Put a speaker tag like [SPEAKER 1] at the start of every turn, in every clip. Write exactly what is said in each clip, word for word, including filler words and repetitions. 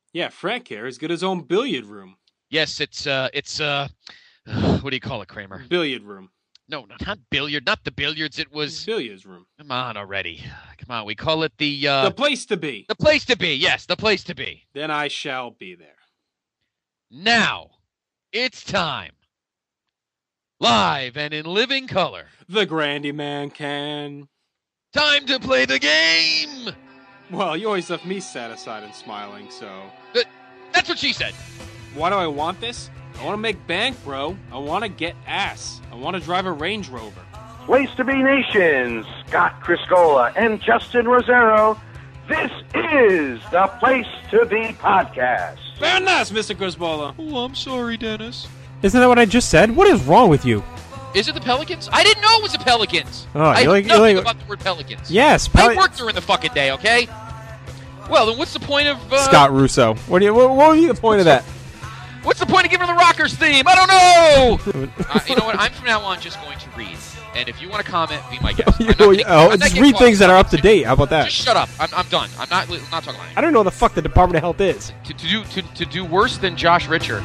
[SPEAKER 1] Yeah, Frank here has got his own billiard room.
[SPEAKER 2] Yes, it's, uh, it's, uh, what do you call it, Kramer?
[SPEAKER 1] Billiard room.
[SPEAKER 2] No, no, not billiard, not the billiards, it was...
[SPEAKER 1] Billiards room.
[SPEAKER 2] Come on already. Come on, we call it the, uh...
[SPEAKER 1] The place to be.
[SPEAKER 2] The place to be, yes, the place to be.
[SPEAKER 1] Then I shall be there.
[SPEAKER 2] Now, it's time. Live and in living color.
[SPEAKER 1] The Grandy Man can.
[SPEAKER 2] Time to play the game!
[SPEAKER 1] Well, you always left me satisfied and smiling, so...
[SPEAKER 2] But that's what she said.
[SPEAKER 1] Why do I want this? I want to make bank, bro. I want to get ass. I want to drive a Range Rover.
[SPEAKER 3] Place to be Nation, Scott Criscola and Justin Rosero. This is the Place to Be podcast.
[SPEAKER 1] Very nice, Mister Crisbola.
[SPEAKER 2] Oh, I'm sorry, Dennis.
[SPEAKER 4] Isn't that what I just said? What is wrong with you?
[SPEAKER 2] Is it the Pelicans? I didn't know it was the Pelicans.
[SPEAKER 4] Oh,
[SPEAKER 2] I
[SPEAKER 4] you
[SPEAKER 2] know
[SPEAKER 4] like- you
[SPEAKER 2] nothing
[SPEAKER 4] like-
[SPEAKER 2] about the word Pelicans.
[SPEAKER 4] Yes,
[SPEAKER 2] I
[SPEAKER 4] Pel-
[SPEAKER 2] worked during the fucking day, okay? Well, then what's the point of... Uh,
[SPEAKER 4] Scott Russo. What do you? What, what would be the point of that?
[SPEAKER 2] What's the point of giving her the Rockers theme? I don't know! uh, you know what? I'm from now on just going to read. And if you want to comment, be my guest. I'm not
[SPEAKER 4] oh,
[SPEAKER 2] getting-
[SPEAKER 4] oh,
[SPEAKER 2] I'm not
[SPEAKER 4] just
[SPEAKER 2] getting
[SPEAKER 4] read
[SPEAKER 2] caught
[SPEAKER 4] things that are
[SPEAKER 2] up
[SPEAKER 4] up to date. How about that?
[SPEAKER 2] Just shut up. I'm, I'm done. I'm not, I'm not talking about it.
[SPEAKER 4] I don't know what the fuck the Department of Health is.
[SPEAKER 2] To, to, do, to, to do worse than Josh Richard.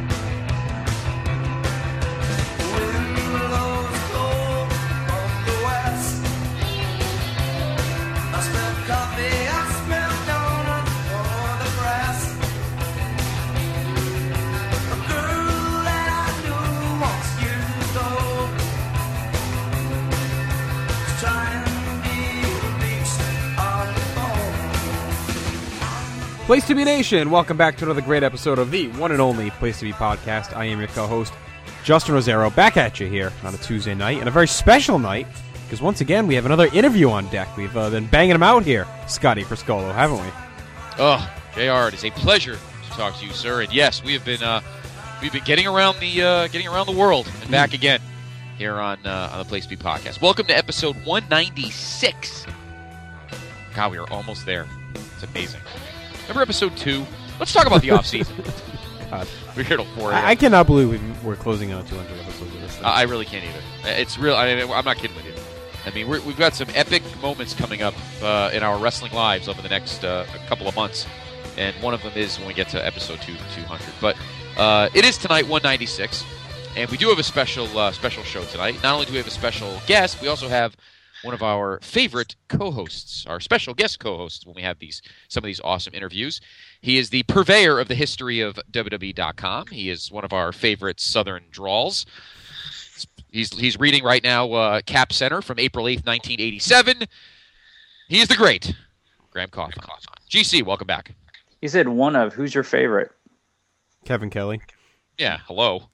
[SPEAKER 4] Place to Be Nation, welcome back to another great episode of the one and only Place to Be podcast. I am your co-host, Justin Rosero, back at you here on a Tuesday night, and a very special night, because once again, we have another interview on deck. We've uh, been banging them out here, Scotty Criscolo, haven't we?
[SPEAKER 2] Oh, J R, it is a pleasure to talk to you, sir. And yes, we have been uh, we've been getting around the uh, getting around the world and back
[SPEAKER 4] Mm.
[SPEAKER 2] again here on uh, on the Place to Be podcast. Welcome to episode one ninety-six. God, we are almost there. It's amazing. Remember episode two? Let's talk about the off season.
[SPEAKER 4] God.
[SPEAKER 2] We're here till four.
[SPEAKER 4] I, I cannot believe we've, we're closing on two hundred episodes of this thing.
[SPEAKER 2] I really can't either. It's real. I mean, I'm not kidding with you. I mean, we're, we've got some epic moments coming up uh, in our wrestling lives over the next uh, couple of months, and one of them is when we get to episode two, two hundred. But uh, it is tonight, one ninety-six, and we do have a special uh, special show tonight. Not only do we have a special guest, we also have one of our favorite co-hosts, our special guest co-hosts when we have these some of these awesome interviews. He is the purveyor of the history of W W E dot com. He is one of our favorite Southern drawls. He's he's reading right now uh, Cap Center from April eighth, nineteen eighty-seven. He is the great Graham Coffin. G C, welcome back.
[SPEAKER 5] You said one of. Who's your favorite?
[SPEAKER 4] Kevin Kelly.
[SPEAKER 2] Yeah, hello.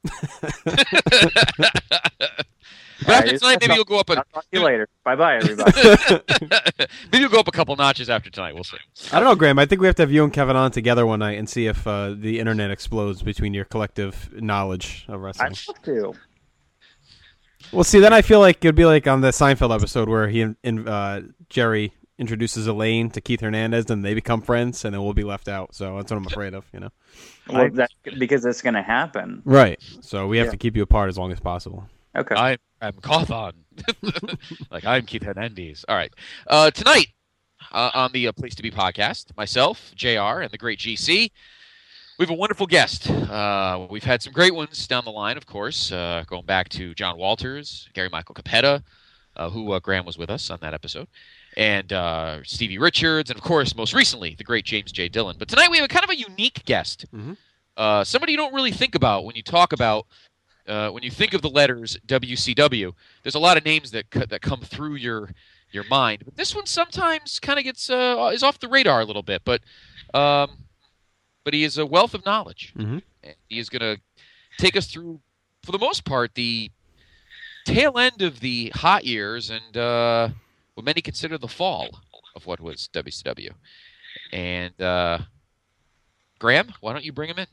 [SPEAKER 2] But after tonight, maybe you'll go up a...
[SPEAKER 5] I'll talk to you later. Bye-bye, everybody.
[SPEAKER 2] maybe you'll go up a couple notches after tonight. We'll see.
[SPEAKER 4] I don't know, Graham. I think we have to have you and Kevin on together one night and see if uh, the internet explodes between your collective knowledge of wrestling.
[SPEAKER 5] I'd love to.
[SPEAKER 4] Well, see, then I feel like it would be like on the Seinfeld episode where he and uh, Jerry introduces Elaine to Keith Hernandez, and they become friends, and then we'll be left out. So that's what I'm afraid of, you know.
[SPEAKER 5] Well, that, because it's going to happen.
[SPEAKER 4] Right. So we have
[SPEAKER 5] Yeah.
[SPEAKER 4] to keep you apart as long as possible.
[SPEAKER 5] Okay.
[SPEAKER 2] I'm, I'm Cawthon. like, I'm Keith Hernandez. All right. Uh, tonight, uh, on the uh, Place to Be podcast, myself, J R, and the great G C, we have a wonderful guest. Uh, we've had some great ones down the line, of course, uh, going back to John Walters, Gary Michael Capetta, uh, who uh, Graham was with us on that episode, and uh, Stevie Richards, and, of course, most recently, the great James J. Dillon. But tonight we have a kind of a unique guest,
[SPEAKER 4] Mhm.
[SPEAKER 2] uh, somebody you don't really think about when you talk about Uh, when you think of the letters W C W, there's a lot of names that c- that come through your your mind. But this one sometimes kind of gets uh, is off the radar a little bit. But um, but he is a wealth of knowledge.
[SPEAKER 4] Mhm.
[SPEAKER 2] And he is going to take us through, for the most part, the tail end of the hot years and uh, what many consider the fall of what was W C W. And uh, Graham, why don't you bring him in?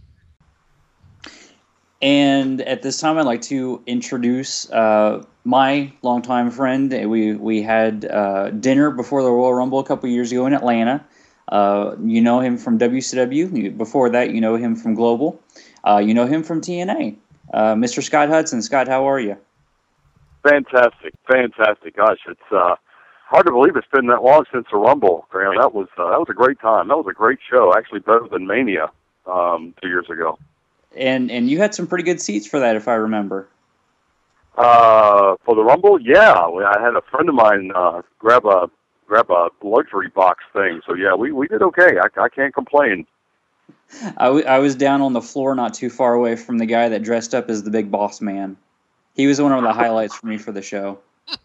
[SPEAKER 5] And at this time, I'd like to introduce uh, my longtime friend. We we had uh, dinner before the Royal Rumble a couple years ago in Atlanta. Uh, you know him from W C W. Before that, you know him from Global. Uh, you know him from T N A. Uh, Mister Scott Hudson. Scott, how are you?
[SPEAKER 3] Fantastic, fantastic. Gosh, it's uh, hard to believe it's been that long since the Rumble, Graham. That was uh, that was a great time. That was a great show. Actually, better than Mania um, two years ago.
[SPEAKER 5] And and you had some pretty good seats for that, if I remember.
[SPEAKER 3] Uh, for the Rumble, yeah, I had a friend of mine uh, grab a grab a luxury box thing. So yeah, we, we did okay. I, I can't complain.
[SPEAKER 5] I, w- I was down on the floor, not too far away from the guy that dressed up as the Big Boss Man. He was one of the highlights for me for the show.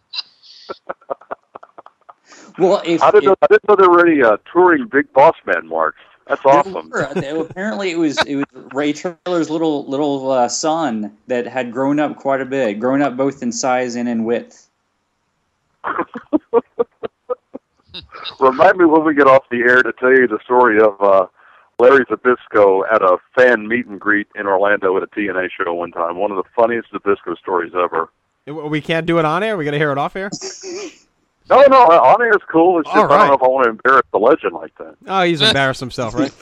[SPEAKER 5] Well, if,
[SPEAKER 3] I didn't
[SPEAKER 5] if,
[SPEAKER 3] know I didn't know there were any uh, touring Big Boss Man marks. That's awesome.
[SPEAKER 5] Were, apparently, it was it was Ray Traylor's little little uh, son that had grown up quite a bit, grown up both in size and in width.
[SPEAKER 3] Remind me when we get off the air to tell you the story of uh, Larry Zbyszko at a fan meet and greet in Orlando at a T N A show one time. One of the funniest Zbyszko stories ever.
[SPEAKER 4] We can't do it on air? We got to hear it off air?
[SPEAKER 3] No, no, on air is cool. It's just
[SPEAKER 4] All right.
[SPEAKER 3] I don't know if I want to embarrass the legend like that.
[SPEAKER 4] Oh, he's embarrassed himself, right?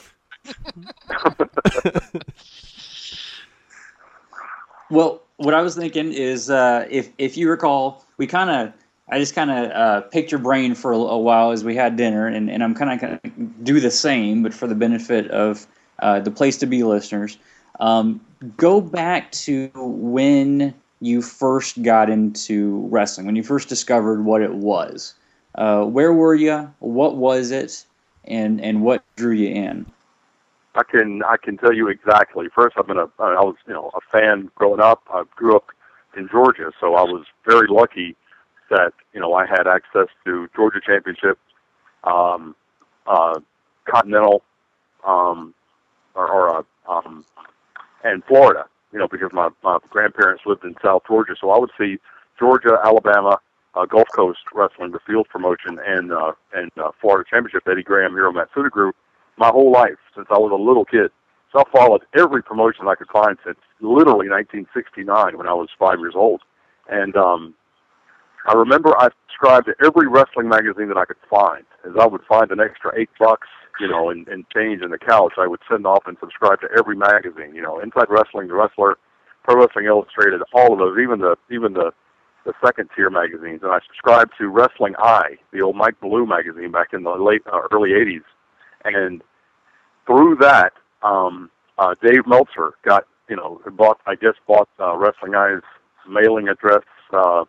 [SPEAKER 5] Well, what I was thinking is, uh, if if you recall, we kind of, I just kind of uh, picked your brain for a, a while as we had dinner, and, and I'm kind of going to do the same, but for the benefit of uh, the Place to Be listeners. Um, go back to when you first got into wrestling, when you first discovered what it was. Uh, where were you? What was it? And and what drew you in?
[SPEAKER 3] I can I can tell you exactly. First, I've been a I was you know a fan growing up. I grew up in Georgia, so I was very lucky that you know I had access to Georgia Championship, um, uh, Continental, um, or, or uh, um, and Florida. You know, because my, my grandparents lived in South Georgia, so I would see Georgia, Alabama, uh, Gulf Coast Wrestling, the Field promotion, and uh, and uh, Florida Championship, Eddie Graham, Hiro Matsuda Group, my whole life since I was a little kid. So I followed every promotion I could find since literally nineteen sixty-nine when I was five years old. And um, I remember I subscribed to every wrestling magazine that I could find. As I would find an extra eight bucks, you know, and, and change in the couch, I would send off and subscribe to every magazine. You know, Inside Wrestling, The Wrestler, Pro Wrestling Illustrated, all of those, even the even the the second tier magazines. And I subscribed to Wrestling Eye, the old Mike Ballou magazine back in the late uh, early eighties. And through that, um, uh, Dave Meltzer got, you know, bought, I guess, bought uh, Wrestling Eye's mailing address, uh,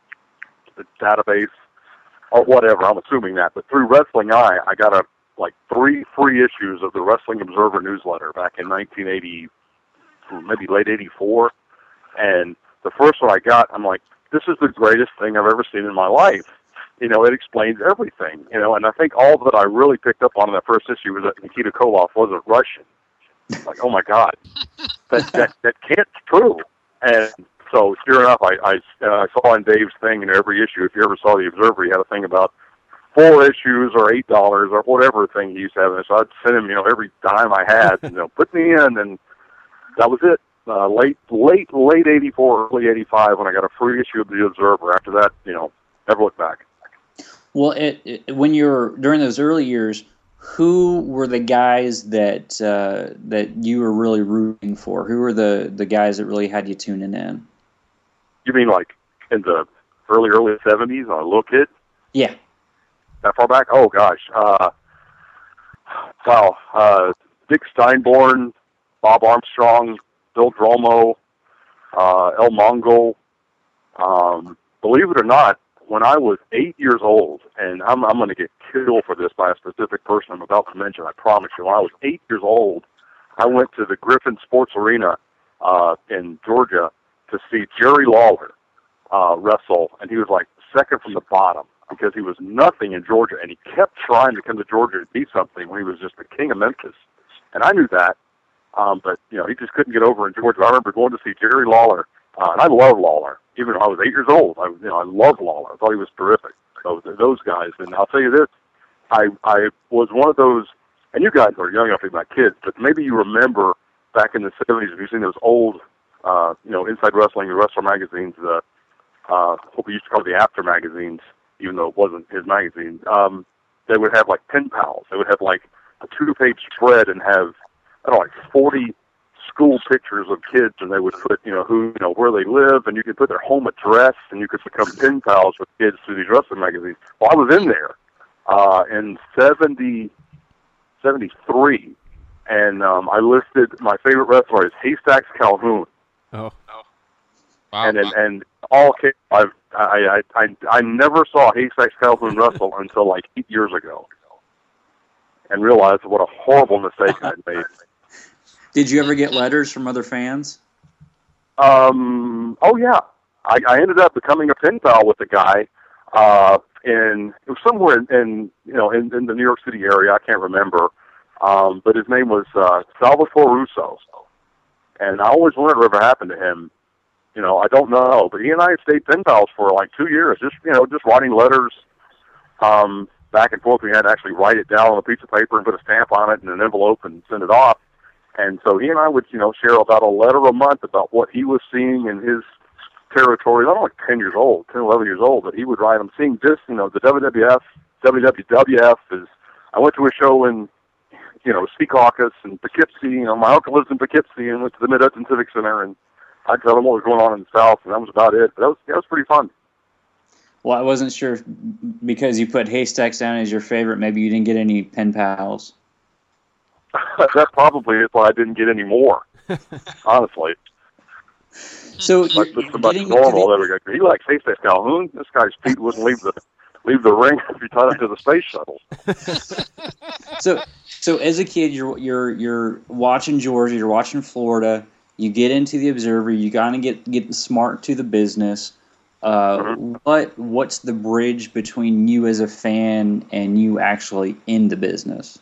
[SPEAKER 3] the database, or whatever. I'm assuming that. But through Wrestling Eye, I got a like three free issues of the Wrestling Observer newsletter back in nineteen eighty, maybe late eighty-four. And the first one I got, I'm like, this is the greatest thing I've ever seen in my life. You know, it explains everything. You know, and I think all that I really picked up on in that first issue was that Nikita Koloff wasn't Russian. Like, oh my God, that that that can't be true. And so, sure enough, I I, uh, I saw in Dave's thing in every issue. If you ever saw the Observer, he had a thing about four issues or eight dollars or whatever thing he used to have. And so I'd send him, you know, every dime I had, you know, put me in, and that was it. Uh, late, late, late eighty-four, early eighty-five, when I got a free issue of the Observer. After that, you know, never looked back.
[SPEAKER 5] Well, it, it, when you're during those early years, who were the guys that uh, that you were really rooting for? Who were the, the guys that really had you tuning in?
[SPEAKER 3] You mean like in the early, early seventies, a little kid?
[SPEAKER 5] Yeah.
[SPEAKER 3] That far back? Oh, gosh. Uh, wow. Uh, Dick Steinborn, Bob Armstrong, Bill Dromo, uh, El Mongol. Um, believe it or not, when I was eight years old, and I'm, I'm going to get killed for this by a specific person I'm about to mention, I promise you. When I was eight years old, I went to the Griffin Sports Arena uh, in Georgia to see Jerry Lawler uh, wrestle, and he was like second from the bottom because he was nothing in Georgia, and he kept trying to come to Georgia to be something when he was just the king of Memphis. And I knew that, um, but you know he just couldn't get over in Georgia. I remember going to see Jerry Lawler, uh, and I love Lawler. Even when I was eight years old, I, you know, I loved Lawler. I thought he was terrific. So those guys, and I'll tell you this, I I was one of those, and you guys are young enough to be my kids, but maybe you remember back in the seventies, if you've seen those old, uh, you know, Inside Wrestling, the Wrestler magazines, the uh, what we used to call the After magazines, even though it wasn't his magazine. Um, they would have like pen pals. They would have like a two-page spread and have I don't know, like forty school pictures of kids, and they would put, you know, who, you know, where they live, and you could put their home address, and you could become pen pals with kids through these wrestling magazines. Well, I was in there uh, in seventy, seventy-three, and um, I listed my favorite wrestler as Haystacks Calhoun.
[SPEAKER 4] Oh.
[SPEAKER 2] Wow.
[SPEAKER 3] And, and and all kids, I've, I, I I I never saw Haystacks Calhoun wrestle until like eight years ago, and realized what a horrible mistake I'd made.
[SPEAKER 5] Did you ever get letters from other fans?
[SPEAKER 3] Um. Oh yeah, I, I ended up becoming a pen pal with the guy. Uh, in it was somewhere in, in you know in, in the New York City area. I can't remember. Um, but his name was uh, Salvatore Russo, and I always wondered whatever happened to him. You know, I don't know, but he and I stayed pen pals for like two years. Just you know, just writing letters um, back and forth. We had to actually write it down on a piece of paper and put a stamp on it in an envelope and send it off. And so he and I would, you know, share about a letter a month about what he was seeing in his territory. I'm like ten years old, ten, eleven years old, but he would write, I'm seeing this, you know, the W W F, W W F is, I went to a show in, you know, Secaucus and Poughkeepsie. You know, my uncle lives in Poughkeepsie and went to the Mid-Hudson Civic Center, and I tell him what was going on in the South, and that was about it. But that was, that was pretty fun.
[SPEAKER 5] Well, I wasn't sure if, because you put Haystacks down as your favorite, maybe you didn't get any pen pals.
[SPEAKER 3] That probably is why I didn't get any more, honestly.
[SPEAKER 5] So
[SPEAKER 3] Like,
[SPEAKER 5] you're,
[SPEAKER 3] just so much
[SPEAKER 5] getting
[SPEAKER 3] normal.
[SPEAKER 5] to
[SPEAKER 3] There we go. He likes Haystacks Calhoun. This guy's feet wouldn't leave the leave the ring if he tied up to the space shuttle.
[SPEAKER 5] the, so so as a kid, you're you're you're watching Georgia, you're watching Florida. You get into the Observer. You gotta get get smart to the business. Uh,
[SPEAKER 3] Mm-hmm.
[SPEAKER 5] What what's the bridge between you as a fan and you actually in the business?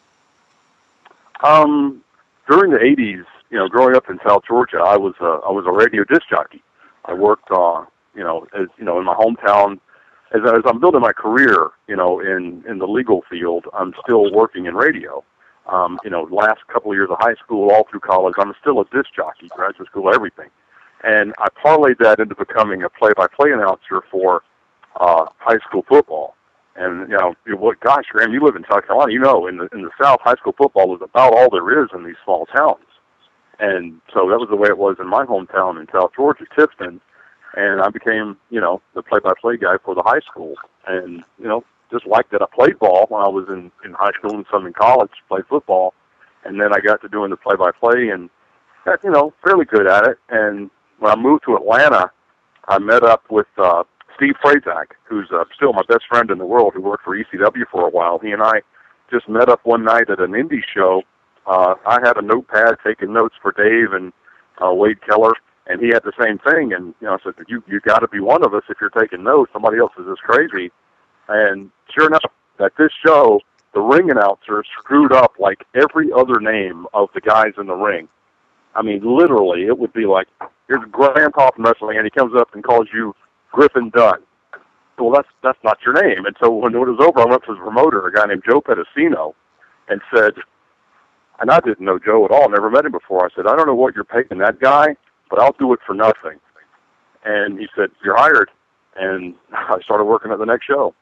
[SPEAKER 3] Um, during the eighties, you know, growing up in South Georgia, I was a, I was a radio disc jockey. I worked, uh, you know, as you know, in my hometown. As, as I'm building my career, you know, in in the legal field, I'm still working in radio. Um, you know, last couple of years of high school, all through college, I'm still a disc jockey, graduate school, everything. And I parlayed that into becoming a play-by-play announcer for uh, high school football. And, you know, what, gosh, Graham, you live in South Carolina. You know, in the, in the South, high school football is about all there is in these small towns. And so that was the way it was in my hometown in South Georgia, Tifton. And I became, you know, the play-by-play guy for the high school. And, you know, just liked that. I played ball when I was in, in high school and some in college, played football. And then I got to doing the play-by-play and got, you know, fairly good at it. And when I moved to Atlanta, I met up with uh, Steve Frazak, who's uh, still my best friend in the world, who worked for E C W for a while. He and I just met up one night at an indie show. Uh, I had a notepad taking notes for Dave and uh, Wade Keller, and he had the same thing. And you know, I said, "You you got to be one of us if you're taking notes. Somebody else is just crazy." And sure enough, at this show, the ring announcer screwed up like every other name of the guys in the ring. I mean, literally, it would be like, here's Grandpa from wrestling, and he comes up and calls you Griffin Dunn. Well, that's that's not your name. And so when it was over, I went to the promoter, a guy named Joe Pedicino, and said, and I didn't know Joe at all, never met him before. I said, I don't know what you're paying that guy, but I'll do it for nothing. And he said, you're hired. And I started working at the next show.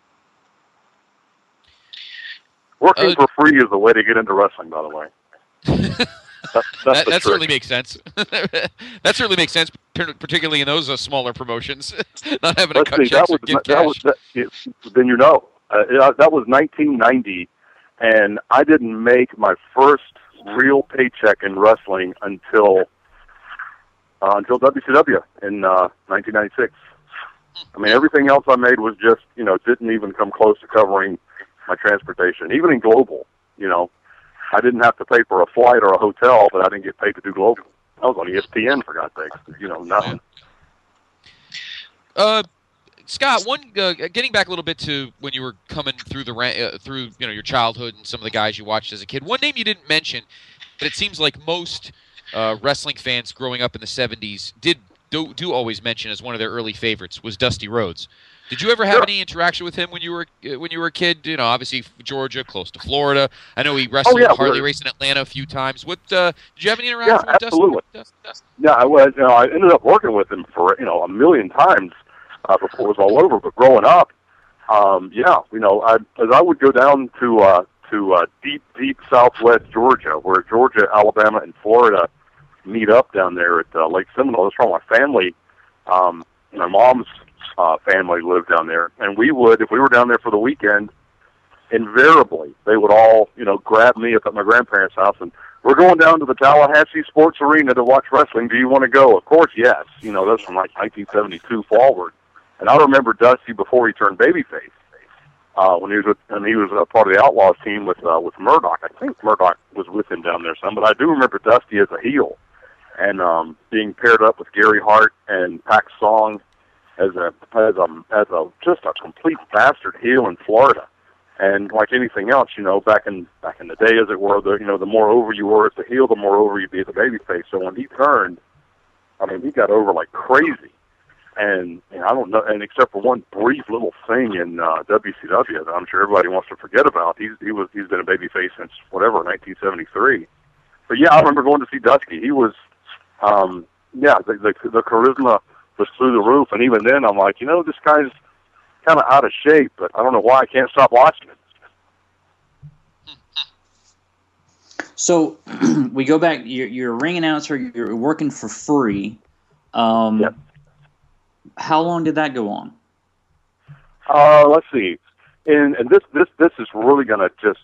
[SPEAKER 3] Working
[SPEAKER 2] Uh,
[SPEAKER 3] for free is the way to get into wrestling, by the way. That's, that's
[SPEAKER 2] that
[SPEAKER 3] the
[SPEAKER 2] that
[SPEAKER 3] trick.
[SPEAKER 2] certainly makes sense. That certainly makes sense, par- particularly in those uh, smaller promotions. Not having to
[SPEAKER 3] Let's
[SPEAKER 2] cut
[SPEAKER 3] see,
[SPEAKER 2] checks
[SPEAKER 3] that was,
[SPEAKER 2] or give
[SPEAKER 3] that
[SPEAKER 2] cash.
[SPEAKER 3] was that, it, then you know. Uh, it, that was nineteen ninety, and I didn't make my first real paycheck in wrestling until uh, until W C W in uh, nineteen ninety-six. I mean, everything else I made was just, you know, didn't even come close to covering my transportation. Even in Global, you know, I didn't have to pay for a flight or a hotel, but I didn't get paid to do Global. I was on E S P N, for God's sakes. You know, nothing.
[SPEAKER 2] Uh, Scott, one uh, getting back a little bit to when you were coming through the ra- uh, through you know your childhood and some of the guys you watched as a kid. One name you didn't mention, but it seems like most uh, wrestling fans growing up in the seventies did do, do always mention as one of their early favorites was Dusty Rhodes. Did you ever have
[SPEAKER 3] Sure.
[SPEAKER 2] any interaction with him when you were uh, when you were a kid? You know, obviously Georgia, close to Florida. I know he wrestled
[SPEAKER 3] Oh, yeah,
[SPEAKER 2] Harley
[SPEAKER 3] we're-
[SPEAKER 2] Race in Atlanta a few times. What uh, did you have any interaction
[SPEAKER 3] Yeah,
[SPEAKER 2] with
[SPEAKER 3] absolutely.
[SPEAKER 2] Dusty? Dusty?
[SPEAKER 3] Yeah, I was. You know, I ended up working with him for you know a million times uh, before it was all over. But growing up, um, yeah, you know, I, as I would go down to uh, to uh, deep, deep Southwest Georgia, where Georgia, Alabama, and Florida meet up down there at uh, Lake Seminole. That's where my family, um, my mom's uh, family lived down there, and we would, if we were down there for the weekend, invariably they would all, you know, grab me up at my grandparents' house and we're going down to the Tallahassee Sports Arena to watch wrestling. Do you want to go? Of course, yes. You know, that's from like nineteen seventy-two forward. And I remember Dusty before he turned babyface. Uh, when he was with, and he was a part of the Outlaws team with uh, with Murdoch. I think Murdoch was with him down there some, but I do remember Dusty as a heel and um, being paired up with Gary Hart and Pac Song as a as a as a just a complete bastard heel in Florida. And like anything else, you know, back in back in the day, as it were, the you know the more over you were as the heel, the more over you'd be as a babyface. So when he turned, I mean, he got over like crazy. And, and I don't know, and except for one brief little thing in uh, W C W that I'm sure everybody wants to forget about, he's he was he's been a babyface since whatever nineteen seventy-three. But yeah, I remember going to see Dusty. He was, um, yeah, the, the the charisma was through the roof, and even then, I'm like, you know, this guy's kind of out of shape, but I don't know why I can't stop watching it.
[SPEAKER 5] So we go back. You're, you're a ring announcer. You're working for free. Um,
[SPEAKER 3] yep.
[SPEAKER 5] How long did that go on?
[SPEAKER 3] Uh, let's see. And, and this, this, this is really going to just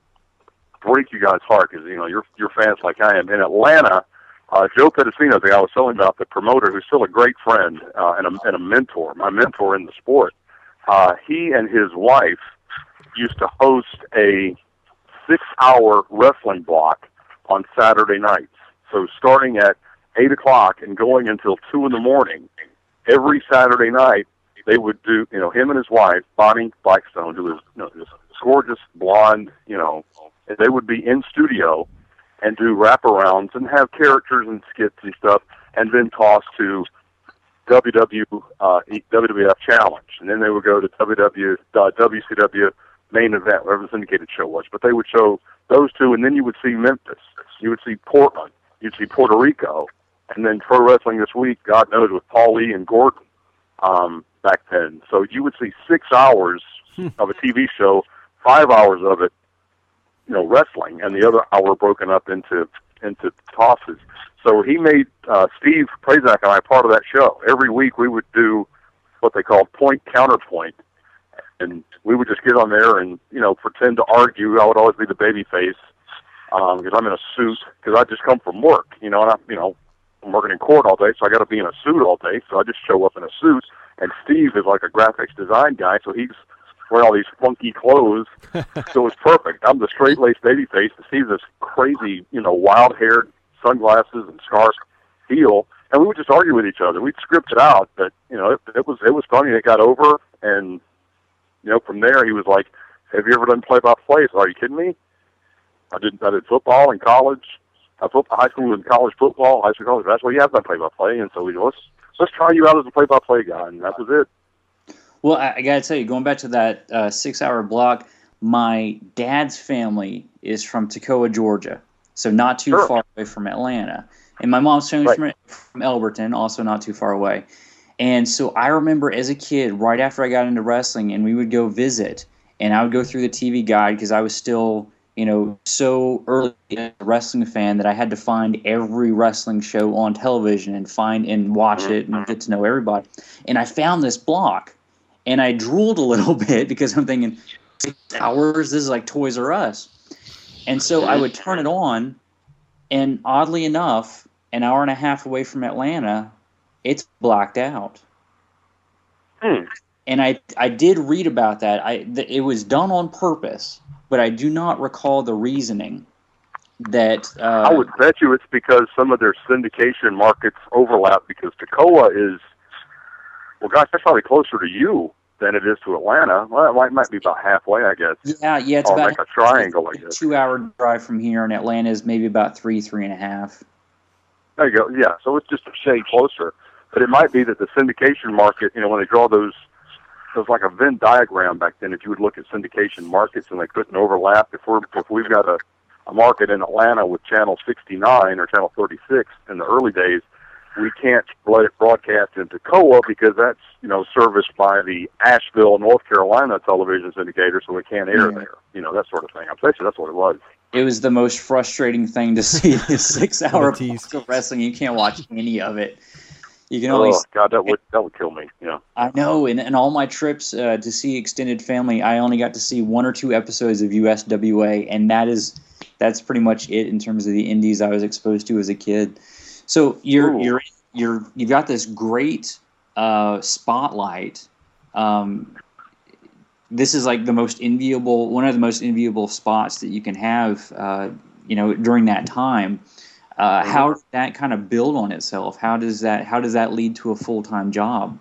[SPEAKER 3] break you guys' heart because, you know, you're, you're fans like I am. In Atlanta, uh, Joe Pedicino, the guy I was telling about, the promoter, who's still a great friend uh, and, a, and a mentor, my mentor in the sport, uh, he and his wife used to host a six-hour wrestling block on Saturday nights. So starting at eight o'clock and going until two in the morning, every Saturday night, they would do, you know, him and his wife, Bonnie Blackstone, who was, you know, this gorgeous blonde, you know, and they would be in studio and do wraparounds and have characters and skits and stuff, and then toss to W W, uh, W W F Challenge. And then they would go to W W, uh, W C W Main Event, whatever the syndicated show was. But they would show those two, and then you would see Memphis. You would see Portland. You'd see Puerto Rico. And then Pro Wrestling This Week, God knows, with Paul Lee and Gordon um, back then. So you would see six hours of a T V show, five hours of it, you know, wrestling, and the other hour broken up into into tosses. So he made uh, Steve Prazak and I part of that show. Every week we would do what they called point counterpoint, and we would just get on there and, you know, pretend to argue. I would always be the baby face because um, I'm in a suit because I just come from work, you know, and I, you know. I'm working in court all day, so I got to be in a suit all day. So I just show up in a suit, and Steve is like a graphics design guy, so he's wearing all these funky clothes. So it's perfect. I'm the straight-laced babyface, and Steve's this crazy, you know, wild-haired, sunglasses and scarf heel, and we would just argue with each other. We'd script it out, but you know, it, it was it was funny. It got over, and you know, from there he was like, "Have you ever done play-by-play?" I said, "Are you kidding me? I did. I did football in college." I football, high school and college football, high school, college basketball. You have done play-by-play, and so we let's let's try you out as a play-by-play guy, and that was it.
[SPEAKER 5] Well, I, I got to tell you, going back to that uh, six-hour block, my dad's family is from Toccoa, Georgia, so not too
[SPEAKER 3] sure.
[SPEAKER 5] far away from Atlanta, and my mom's family
[SPEAKER 3] right.
[SPEAKER 5] from, from Elberton, also not too far away. And so I remember as a kid, right after I got into wrestling, and we would go visit, and I would go through the T V guide because I was still, you know, so early as a wrestling fan that I had to find every wrestling show on television and find and watch it and get to know everybody. And I found this block, and I drooled a little bit because I'm thinking, six hours, this is like Toys R Us. And so I would turn it on, and oddly enough, an hour and a half away from Atlanta, it's blacked out.
[SPEAKER 3] Hmm.
[SPEAKER 5] And I I did read about that. I th- it was done on purpose, but I do not recall the reasoning that... Uh,
[SPEAKER 3] I would bet you it's because some of their syndication markets overlap, because Toccoa is, well, gosh, that's probably closer to you than it is to Atlanta. Well, it might, might be about halfway, I guess.
[SPEAKER 5] Yeah, yeah, it's
[SPEAKER 3] or
[SPEAKER 5] about
[SPEAKER 3] like a triangle, I guess.
[SPEAKER 5] two-hour drive from here, and Atlanta is maybe about three, three and a half.
[SPEAKER 3] There you go, yeah, so it's just a shade closer. But it might be that the syndication market, you know, when they draw those, it was like a Venn diagram back then. If you would look at syndication markets and they couldn't overlap, if we're if we've got a, a market in Atlanta with channel sixty-nine or channel thirty-six in the early days, we can't let it broadcast in Toccoa because that's, you know, serviced by the Asheville, North Carolina television syndicator, so we can't air
[SPEAKER 5] Yeah.
[SPEAKER 3] there. You know, that sort of thing. I'm saying that's what it was.
[SPEAKER 5] It was the most frustrating thing to see. This six-hour
[SPEAKER 4] What a tease.
[SPEAKER 5] box of wrestling, you can't watch any of it. You can only.
[SPEAKER 3] Oh God, that would that would kill me. Yeah.
[SPEAKER 5] I know, and, and all my trips uh, to see extended family, I only got to see one or two episodes of U S W A, and that is that's pretty much it in terms of the indies I was exposed to as a kid. So you're
[SPEAKER 3] Ooh.
[SPEAKER 5] you're you're you've got this great uh, spotlight. Um, this is like the most enviable, one of the most enviable spots that you can have, uh, you know, during that time. Uh, how does that kind of build on itself? How does that how does that lead to a full time job?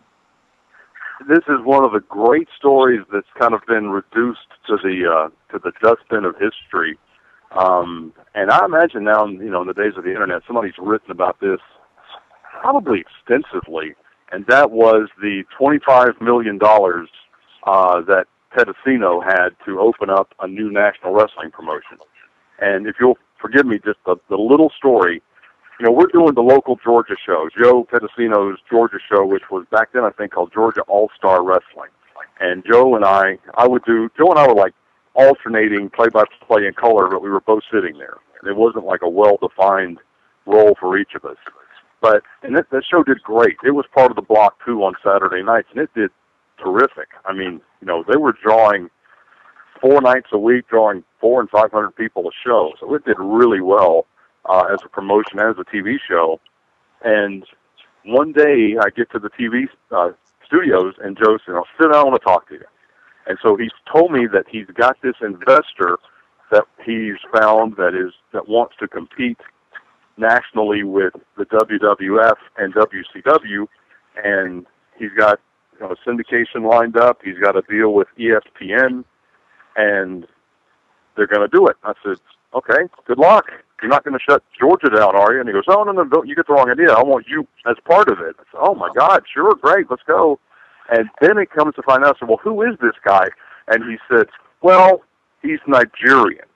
[SPEAKER 3] This is one of the great stories that's kind of been reduced to the uh, to the dustbin of history. Um, and I imagine now, you know, in the days of the internet, somebody's written about this probably extensively, and that was the twenty-five million dollars uh, that Pedicino had to open up a new national wrestling promotion. And if you'll forgive me, just the, the little story, you know, we're doing the local Georgia show, Joe Pedicino's Georgia show, which was back then I think called Georgia All-Star Wrestling. And Joe and I, I would do, Joe and I were like alternating play-by-play in color, but we were both sitting there. It wasn't like a well-defined role for each of us. But, and that, that show did great. It was part of the block two on Saturday nights, and it did terrific. I mean, you know, they were drawing four nights a week, drawing four and five hundred people a show. So it did really well uh, as a promotion, as a T V show. And one day I get to the T V uh, studios, and Joe said, "I'll sit down, I want to talk to you." And so he's told me that he's got this investor that he's found that is that wants to compete nationally with the W W F and W C W, and he's got, you know, syndication lined up. He's got a deal with E S P N, and they're going to do it. I said, "Okay, good luck. You're not going to shut Georgia down, are you?" And he goes, "Oh, no, no, don't, you get the wrong idea. I want you as part of it." I said, "Oh, my God, sure, great, let's go." And then it comes to find out, I said, "Well, who is this guy?" And he said, "Well, he's Nigerian."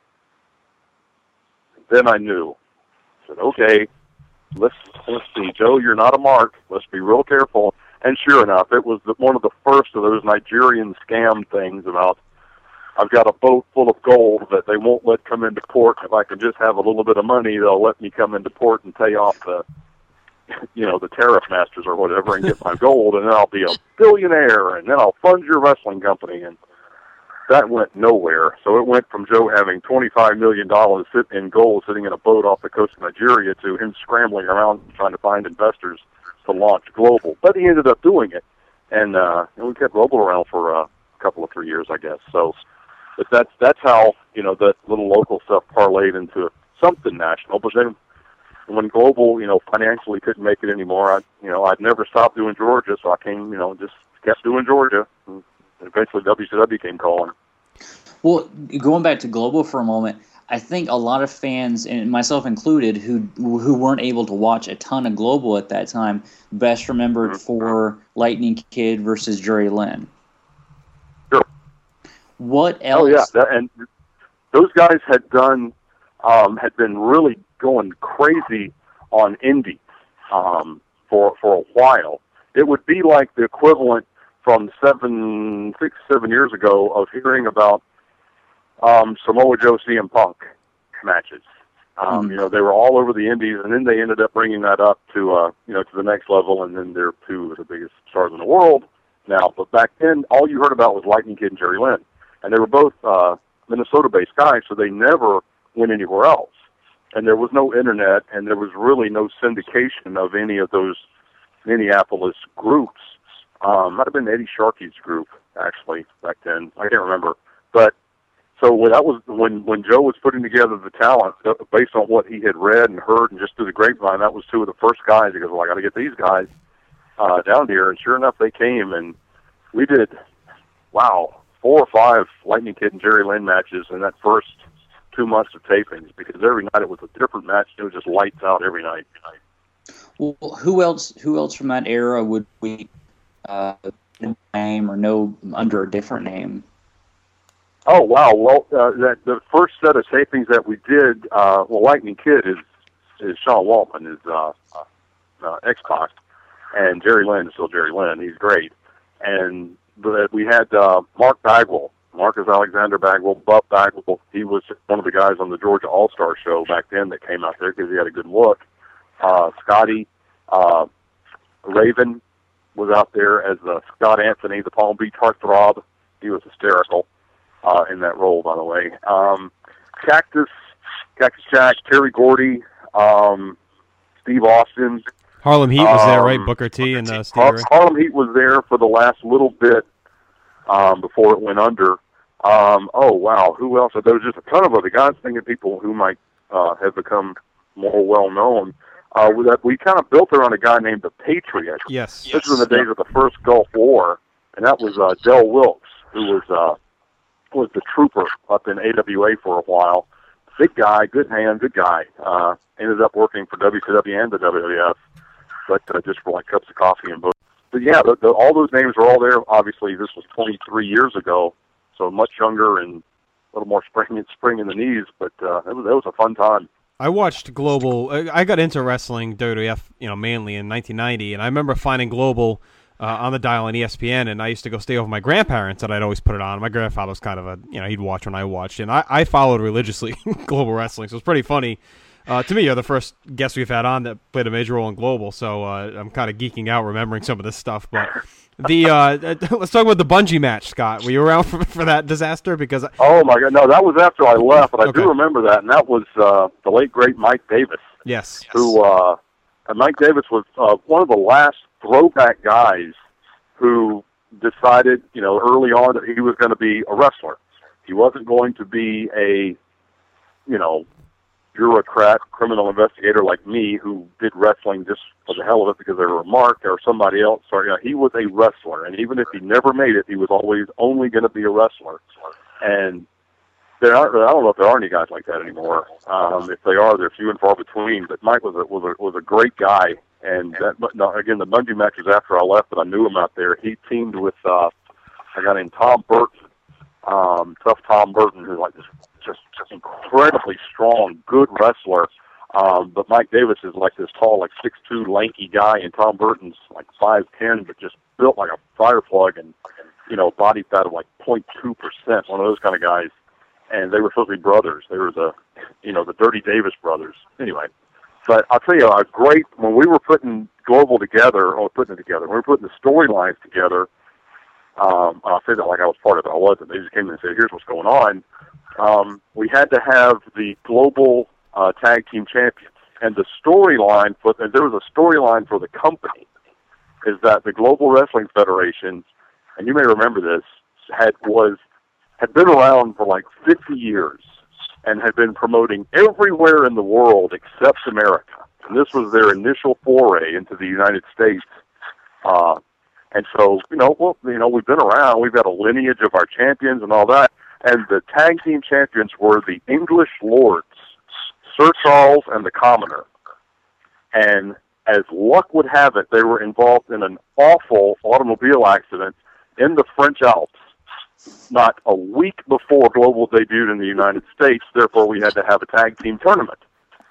[SPEAKER 3] Then I knew. I said, "Okay, let's, let's see. Joe, you're not a mark. Let's be real careful." And sure enough, it was the, one of the first of those Nigerian scam things about, I've got a boat full of gold that they won't let come into port. If I can just have a little bit of money, they'll let me come into port and pay off the, you know, the tariff masters or whatever and get my gold, and then I'll be a billionaire, and then I'll fund your wrestling company. And that went nowhere. So it went from Joe having twenty-five million dollars sit in gold sitting in a boat off the coast of Nigeria to him scrambling around trying to find investors to launch Global. But he ended up doing it. And, uh, and we kept Global around for uh, a couple of three years, I guess. So but that's that's how, you know, that little local stuff parlayed into something national. But then when Global, you know, financially couldn't make it anymore, I, you know, I'd never stopped doing Georgia, so I came, you know, just kept doing Georgia. And eventually W C W came calling.
[SPEAKER 5] Well, going back to Global for a moment, I think a lot of fans, and myself included, who who weren't able to watch a ton of Global at that time, best remembered mm-hmm. for Lightning Kid versus Jerry Lynn.
[SPEAKER 3] Sure.
[SPEAKER 5] What else?
[SPEAKER 3] Oh yeah, that, and those guys had done um, had been really going crazy on indie um, for for a while. It would be like the equivalent from seven, six, seven years ago of hearing about um, Samoa Joe C M Punk matches. Um, mm-hmm. You know, they were all over the indies, and then they ended up bringing that up to uh, you know to the next level, and then they're two of the biggest stars in the world now. But back then, all you heard about was Lightning Kid and Jerry Lynn, and they were both uh, Minnesota-based guys, so they never went anywhere else. And there was no internet, and there was really no syndication of any of those Minneapolis groups. Um, might have been Eddie Sharkey's group, actually, back then. I can't remember. But so when that was when when Joe was putting together the talent uh, based on what he had read and heard and just through the grapevine, that was two of the first guys. He goes, "Well, I got to get these guys uh, down here." And sure enough, they came, and we did, wow, four or five Lightning Kid and Jerry Lynn matches in that first two months of tapings, because every night it was a different match. It was just lights out every night.
[SPEAKER 5] Well, who else? Who else from that era would we uh, name or know under a different name?
[SPEAKER 3] Oh wow! Well, uh, that the first set of tapings that we did, uh, well, Lightning Kid is is Sean Waltman is uh, uh, X-Pac, and Jerry Lynn is still Jerry Lynn. He's great. And but we had uh, Mark Bagwell, Marcus Alexander Bagwell, Buff Bagwell. He was one of the guys on the Georgia All-Star show back then that came out there because he had a good look. Uh, Scotty uh, Raven was out there as uh, Scott Anthony, the Palm Beach heartthrob. He was hysterical uh, in that role, by the way. Um, Cactus, Cactus Jack, Terry Gordy, um, Steve Austin.
[SPEAKER 4] Harlem Heat was there,
[SPEAKER 3] um,
[SPEAKER 4] right? Booker T and uh, Steve
[SPEAKER 3] Har-
[SPEAKER 4] Ray.
[SPEAKER 3] Harlem Heat was there for the last little bit um, before it went under. Um, oh, wow. Who else? There was just a ton of other guys, thinking people who might uh, have become more well-known. Uh, we, we kind of built around a guy named the Patriot.
[SPEAKER 4] Yes.
[SPEAKER 3] This was in the days of the first Gulf War, and that was uh, Del Wilkes, who was uh, was the trooper up in A W A for a while. Big guy, good hand, good guy. Uh, ended up working for W C W and the W W F, but uh, just for like cups of coffee and books. But yeah, the, the, all those names are all there. Obviously, this was twenty-three years ago, so much younger and a little more spring, spring in the knees, but uh, it was, it was a fun time.
[SPEAKER 4] I watched Global. I got into wrestling, W W F, you know, mainly in nineteen ninety, and I remember finding Global uh, on the dial on E S P N, and I used to go stay over with my grandparents, and I'd always put it on. My grandfather was kind of a, you know, he'd watch when I watched, and I, I followed religiously Global Wrestling, so it's pretty funny. Uh, to me, you're the first guest we've had on that played a major role in Global, so uh, I'm kind of geeking out remembering some of this stuff. But the uh, let's talk about the bungee match, Scott. Were you around for, for that disaster? Because I-
[SPEAKER 3] oh my God, no, that was after I left, but I
[SPEAKER 4] Okay.
[SPEAKER 3] do remember that, and that was uh, the late great Mike Davis.
[SPEAKER 4] yes,
[SPEAKER 3] Who uh, and Mike Davis was uh, one of the last throwback guys who decided, you know, early on that he was going to be a wrestler. He wasn't going to be a, you know, bureaucrat, criminal investigator like me who did wrestling just for the hell of it because they were a mark or somebody else. Or, you know, he was a wrestler, and even if he never made it, he was always only going to be a wrestler. And there aren't, I don't know if there are any guys like that anymore. Um, if they are, they're few and far between. But Mike was a, was a, was a great guy. And that, but no, again, the bungee match was after I left, but I knew him out there. He teamed with uh, a guy named Tom Burton, um, tough Tom Burton, who's like this just just incredibly strong, good wrestler. Um, but Mike Davis is like this tall, like six two, lanky guy, and Tom Burton's like five ten, but just built like a fire plug, and you know, body fat of like point two percent. One of those kind of guys. And they were supposed to be brothers. They were the, you know, the Dirty Davis brothers. Anyway. But I'll tell you, a great, when we were putting Global together, or putting it together, when we were putting the storylines together, um, I'll say that like I was part of it. I wasn't. They just came in and said, here's what's going on. Um, we had to have the Global uh, Tag Team Champions. And the storyline, for and there was a storyline for the company, is that the Global Wrestling Federation, and you may remember this, had was had been around for like fifty years. And had been promoting everywhere in the world except America. And this was their initial foray into the United States. Uh, and so, you know, well, you know, we've been around. We've got a lineage of our champions and all that. And the tag team champions were the English Lords, Sir Charles and the Commoner. And as luck would have it, they were involved in an awful automobile accident in the French Alps. Not a week before Global debuted in the United States, therefore we had to have a tag team tournament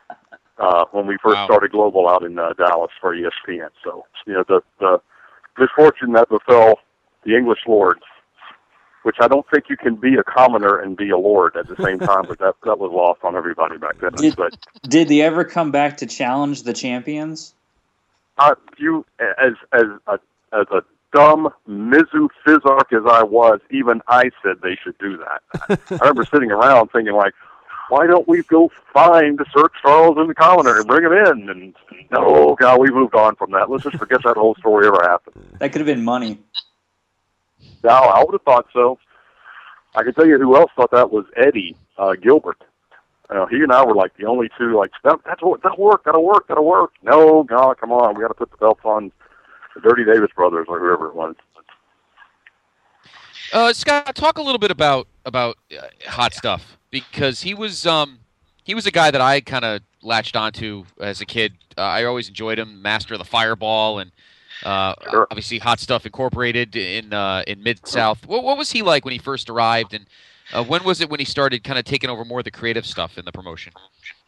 [SPEAKER 3] uh, when we first
[SPEAKER 2] Wow.
[SPEAKER 3] started Global out in uh, Dallas for E S P N. So, you know, the, the misfortune that befell the English Lords, which I don't think you can be a commoner and be a lord at the same time, but that that was lost on everybody back then.
[SPEAKER 5] Did,
[SPEAKER 3] but
[SPEAKER 5] did they ever come back to challenge the champions?
[SPEAKER 3] uh, you, as as a as a dumb Mizu Fizark as I was, even I said they should do that. I remember sitting around thinking, like, why don't we go find Sir Charles and the Commoner and bring him in? And no, God, we moved on from that. Let's just forget that whole story ever happened.
[SPEAKER 5] That could have been money.
[SPEAKER 3] No, I would have thought so. I can tell you who else thought that was Eddie uh, Gilbert. You know, he and I were like the only two, like, that, that's what, that'll work, that'll work, that'll work. No, God, come on, we got to put the belts on the Dirty Davis brothers or whoever it was.
[SPEAKER 2] Uh, Scott, talk a little bit about about uh, Hot Stuff, because he was um he was a guy that I kind of latched onto as a kid. Uh, I always enjoyed him, Master of the Fireball, and uh,
[SPEAKER 3] Sure.
[SPEAKER 2] obviously Hot Stuff Incorporated in uh, in Mid South. What, what was he like when he first arrived, and uh, when was it when he started kind of taking over more of the creative stuff in the promotion?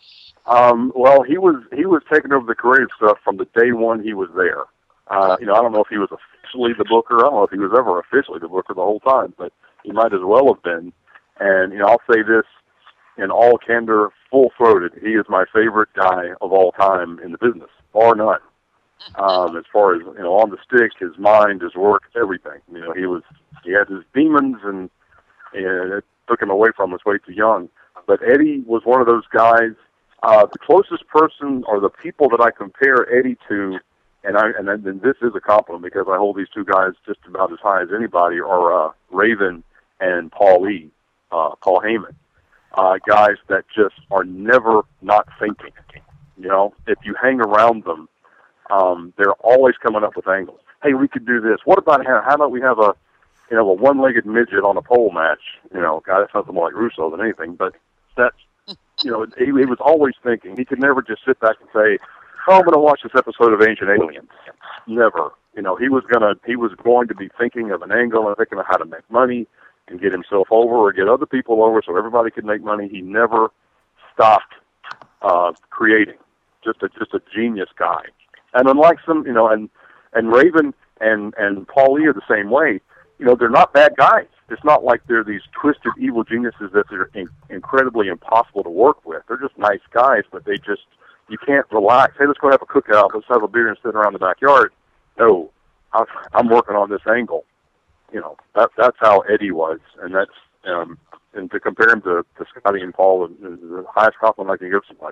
[SPEAKER 3] Um, well, he was he was taking over the creative stuff from the day one he was there. Uh, you know, I don't know if he was officially the booker. I don't know if he was ever officially the booker the whole time, but he might as well have been. And, you know, I'll say this in all candor, full-throated. He is my favorite guy of all time in the business, bar none. Um, as far as, you know, on the stick, his mind, his work, everything. You know, he was, he had his demons, and, and it took him away from us way too young. But Eddie was one of those guys, uh, the closest person or the people that I compare Eddie to, and I and then this is a compliment because I hold these two guys just about as high as anybody, are uh, Raven and Paul E., uh, Paul Heyman. Uh, guys that just are never not thinking. You know, if you hang around them, um, they're always coming up with angles. Hey, we could do this. What about how, how about we have a, you know, a one-legged midget on a pole match? You know, God, that's something more like Russo than anything. But that's, you know, he, he was always thinking. He could never just sit back and say, "Oh, I'm going to watch this episode of Ancient Aliens." Never. You know, he was gonna he was going to be thinking of an angle and thinking of how to make money and get himself over or get other people over so everybody could make money. He never stopped uh, creating. Just a just a genius guy. And unlike some, you know, and and Raven and and Paul Lee are the same way. You know, they're not bad guys. It's not like they're these twisted evil geniuses that are in, incredibly impossible to work with. They're just nice guys, but they just, you can't relax. Hey, let's go have a cookout. Let's have a beer and sit around the backyard. No, I'm, I'm working on this angle. You know, that, that's how Eddie was, and that's um, and to compare him to, to Scotty and Paul is the highest compliment I can give somebody.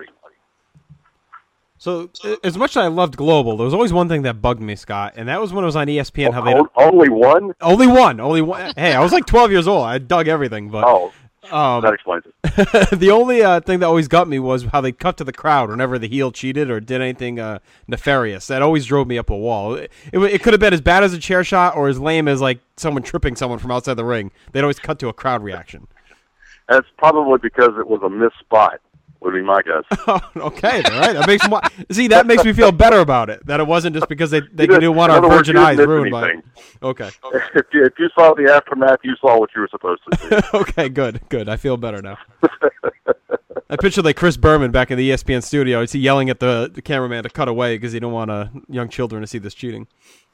[SPEAKER 4] So, as much as I loved Global, there was always one thing that bugged me, Scott, and that was when it was on E S P N. How they
[SPEAKER 3] oh, only one?
[SPEAKER 4] Only one. Only one. Hey, I was like twelve years old. I dug everything, but
[SPEAKER 3] oh,
[SPEAKER 4] um,
[SPEAKER 3] that explains it.
[SPEAKER 4] The only uh, thing that always got me was how they cut to the crowd whenever the heel cheated or did anything uh, nefarious. That always drove me up a wall. It, it, it could have been as bad as a chair shot or as lame as like someone tripping someone from outside the ring. They'd always cut to a crowd reaction.
[SPEAKER 3] That's probably because it was a missed spot. Would be my guess.
[SPEAKER 4] Oh, okay, all right. That makes me, see, that makes me feel better about it. That it wasn't just because they they didn't want our virgin eyes ruined by it. Okay.
[SPEAKER 3] If you, if you saw the aftermath, you saw what you were supposed to see.
[SPEAKER 4] Okay, good, good. I feel better now. I picture like Chris Berman back in the E S P N studio. Is he yelling at the, the cameraman to cut away because he don't want uh, young children to see this cheating?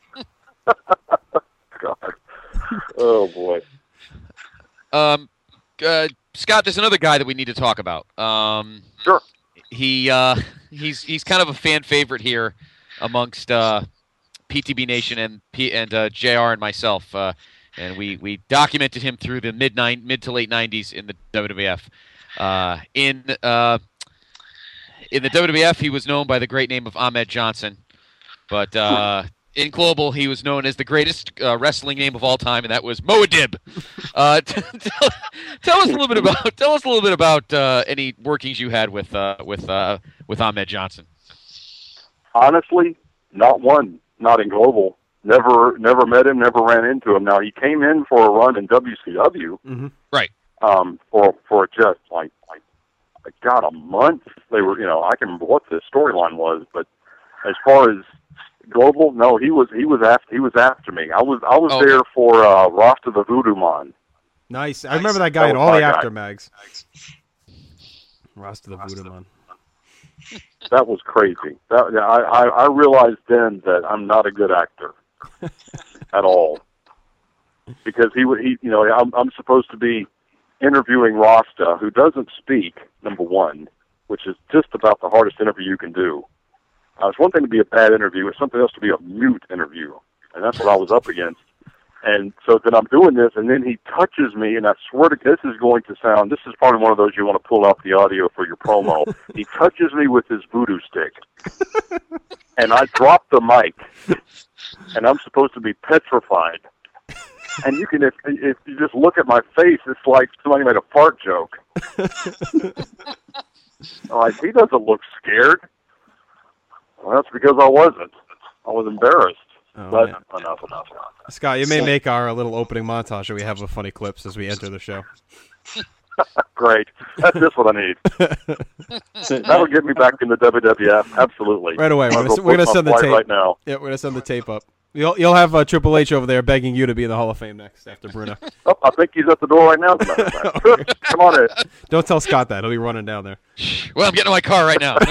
[SPEAKER 3] God. Oh boy.
[SPEAKER 2] Um. Uh, Scott, there's another guy that we need to talk about. Um,
[SPEAKER 3] sure.
[SPEAKER 2] He uh, he's he's kind of a fan favorite here amongst uh, P T B Nation and P- and uh, J R and myself, uh, and we, we documented him through the mid nine mid to late nineties in the W W F. Uh, in uh, in the W W F, he was known by the great name of Ahmed Johnson, but uh, in Global, he was known as the greatest uh, wrestling name of all time, and that was Moadib. Uh, t- tell, tell us a little bit about tell us a little bit about uh, any workings you had with uh, with uh, with Ahmed Johnson.
[SPEAKER 3] Honestly, not one. Not in Global. Never, never met him. Never ran into him. Now he came in for a run in W C W.
[SPEAKER 4] Mm-hmm.
[SPEAKER 2] Right.
[SPEAKER 3] Um, for for just like like God a month. They were, you know, I can remember what the storyline was, but as far as Global, no, he was he was after he was after me. I was I was
[SPEAKER 2] okay.
[SPEAKER 3] there for uh, Rasta the Voodoo Man.
[SPEAKER 4] Nice. I remember that guy in all the after mags. Rasta the Voodoo Man.
[SPEAKER 3] That was crazy. That I, I I realized then that I'm not a good actor at all because he would he you know I'm I'm supposed to be interviewing Rasta, who doesn't speak, number one, which is just about the hardest interview you can do. Uh, it's one thing to be a bad interview, it's something else to be a mute interview, and that's what I was up against. And so then I'm doing this, and then he touches me, and I swear to God, this is going to sound, this is probably one of those you want to pull out the audio for your promo. He touches me with his voodoo stick, and I drop the mic, and I'm supposed to be petrified. And you can, if, if you just look at my face, it's like somebody made a fart joke. Like, he doesn't look scared. Well, that's because I wasn't. I was embarrassed.
[SPEAKER 4] Oh,
[SPEAKER 3] but
[SPEAKER 4] man.
[SPEAKER 3] enough, enough, enough.
[SPEAKER 4] Scott, you may make our little opening montage that we have with funny clips as we enter the show.
[SPEAKER 3] Great. That's just what I need.
[SPEAKER 5] So,
[SPEAKER 3] That'll get me back in the W W F. Absolutely.
[SPEAKER 4] Right away. We're
[SPEAKER 3] I'll
[SPEAKER 4] gonna,
[SPEAKER 3] go
[SPEAKER 4] we're gonna
[SPEAKER 3] book
[SPEAKER 4] send
[SPEAKER 3] my
[SPEAKER 4] the
[SPEAKER 3] flight
[SPEAKER 4] tape
[SPEAKER 3] right now.
[SPEAKER 4] Yeah, we're gonna send the tape up. You'll you'll have uh, Triple H over there begging you to be in the Hall of Fame next after Bruno.
[SPEAKER 3] Oh, I think he's at the door right now. As a matter of fact. Come on in.
[SPEAKER 4] Don't tell Scott that. He'll be running down there.
[SPEAKER 2] Well, I'm getting in my car right now.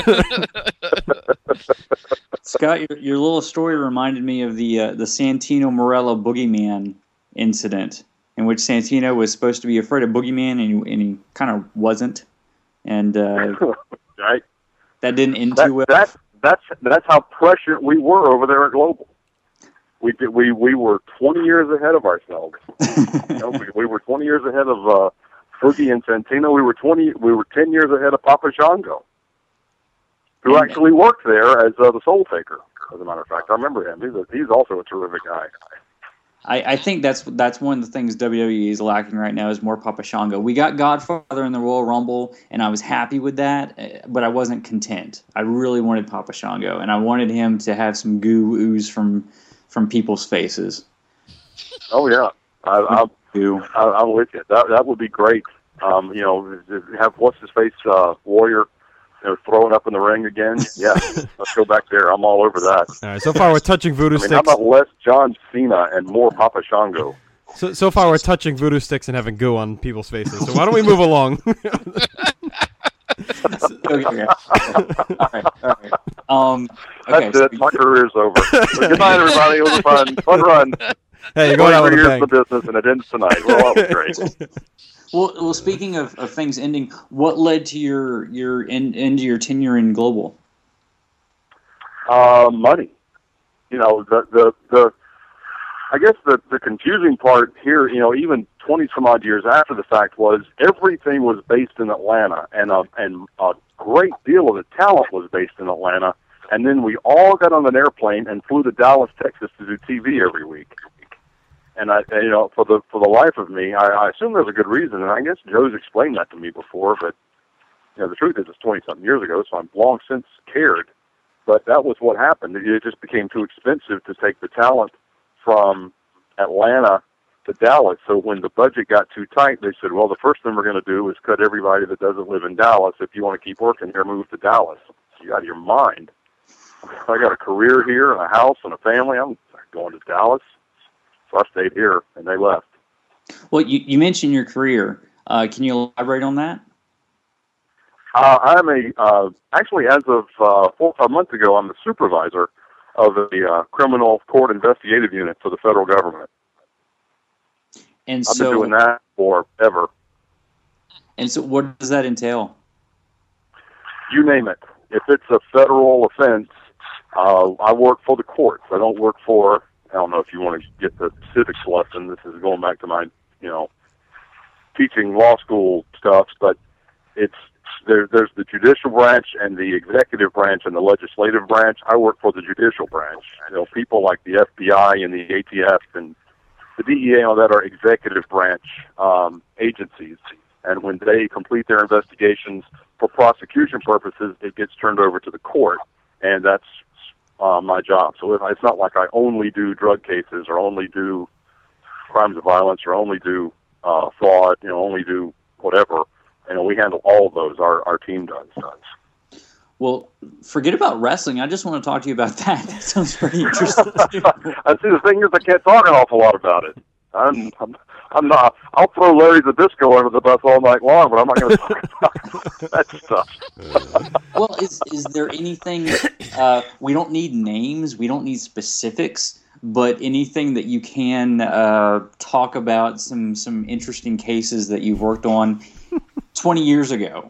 [SPEAKER 5] Scott, your, your little story reminded me of the uh, the Santino Marella Boogeyman incident, in which Santino was supposed to be afraid of Boogeyman, and he, and he kind of wasn't, and uh,
[SPEAKER 3] right.
[SPEAKER 5] that didn't end
[SPEAKER 3] That,
[SPEAKER 5] too well.
[SPEAKER 3] that, that's that's how prescient we were over there at Global. We did, we we were twenty years ahead of ourselves. you know, we, we were twenty years ahead of uh, Boogie and Santino. We were twenty. We were ten years ahead of Papa Shango, who actually worked there as uh, the Soul Taker. As a matter of fact, I remember him. He's a, he's also a terrific guy.
[SPEAKER 5] I, I think that's that's one of the things W W E is lacking right now is more Papa Shango. We got Godfather in the Royal Rumble, and I was happy with that, but I wasn't content. I really wanted Papa Shango, and I wanted him to have some goo ooze from from people's faces.
[SPEAKER 3] Oh yeah, I, I, I, I'm with you. That that would be great. Um, you know, have what's his face uh, Warrior, you know, throwing up in the ring again. Yeah, let's go back there. I'm all over that.
[SPEAKER 4] All right. So far, we're touching voodoo
[SPEAKER 3] I mean,
[SPEAKER 4] sticks.
[SPEAKER 3] how about less John Cena and more Papa Shango?
[SPEAKER 4] So so far, we're touching voodoo sticks and having goo on people's faces. So why don't we move along?
[SPEAKER 5] okay, okay. All right, all right. Um, okay,
[SPEAKER 3] That's
[SPEAKER 5] so
[SPEAKER 3] it. My career's over. Good night, everybody. It was a fun, fun run.
[SPEAKER 4] Hey, you're going out with a
[SPEAKER 3] years
[SPEAKER 4] bang.
[SPEAKER 3] in the business, and it ends tonight. Well, that was great.
[SPEAKER 5] well, well, speaking of, of things ending, what led to your your end, end to your tenure in Global?
[SPEAKER 3] Uh, money. You know, the the the. I guess the the confusing part here, you know, even twenty some odd years after the fact, was everything was based in Atlanta, and a and a great deal of the talent was based in Atlanta. And then we all got on an airplane and flew to Dallas, Texas, to do T V every week. And I, you know, for the for the life of me, I, I assume there's a good reason, and I guess Joe's explained that to me before. But you know, the truth is, it's twenty something years ago, so I'm long since cared. But that was what happened. It just became too expensive to take the talent from Atlanta to Dallas. So when the budget got too tight, they said, well, the first thing we're going to do is cut everybody that doesn't live in Dallas. If you want to keep working here, move to Dallas. You out of your mind. I got a career here and a house and a family. I'm going to Dallas. So I stayed here, and they left.
[SPEAKER 5] Well, you, you mentioned your career. Uh, can you elaborate on that?
[SPEAKER 3] Uh, I'm a, uh, actually, as of uh, four or five months ago, I'm the supervisor of the uh, criminal court investigative unit for the federal government.
[SPEAKER 5] And
[SPEAKER 3] I've
[SPEAKER 5] so,
[SPEAKER 3] been doing that forever.
[SPEAKER 5] And so what does that entail?
[SPEAKER 3] You name it. If it's a federal offense, uh, I work for the courts. I don't work for, I don't know if you want to get the civics lesson. This is going back to my, you know, teaching law school stuff, but it's, there, there's the judicial branch and the executive branch and the legislative branch. I work for the judicial branch. You know, people like the F B I and the A T F and the D E A and all that are executive branch um, agencies. And when they complete their investigations for prosecution purposes, it gets turned over to the court, and that's uh, my job. So it's not like I only do drug cases or only do crimes of violence or only do uh, fraud, you know, only do whatever. You know, we handle all of those. Our our team does.
[SPEAKER 5] Well, forget about wrestling. I just want to talk to you about that. That sounds pretty interesting too.
[SPEAKER 3] I see. The thing is, I can't talk an awful lot about it. I'm, I'm, I'm not. I'll throw Larry the Disco under the bus all night long, but I'm not going to talk about that stuff.
[SPEAKER 5] Well, is is there anything? Uh, we don't need names. We don't need specifics. But anything that you can uh, talk about, some some interesting cases that you've worked on twenty years ago.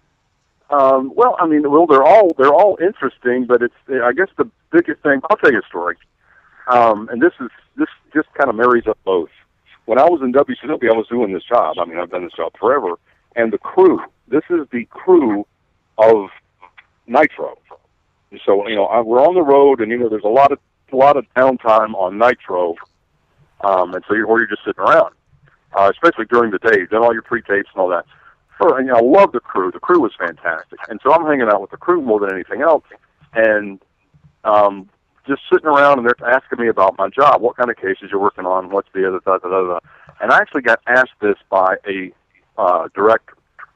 [SPEAKER 3] Um, well, I mean, well, they're all they're all interesting, but it's I guess the biggest thing. I'll tell you a story, um, and this is this just kind of marries up both. When I was in W C W, I was doing this job. I mean, I've done this job forever, and the crew. This is the crew of Nitro. So you know, I, we're on the road, and you know, there's a lot of a lot of downtime on Nitro, um, and so you're, or you're just sitting around, uh, especially during the day. You've done all your pre-tapes and all that. So, and, you know, I love the crew. The crew was fantastic, and so I'm hanging out with the crew more than anything else, and um, just sitting around, and they're asking me about my job, what kind of cases you're working on, what's the other, da, da, da, da. And I actually got asked this by a uh, director.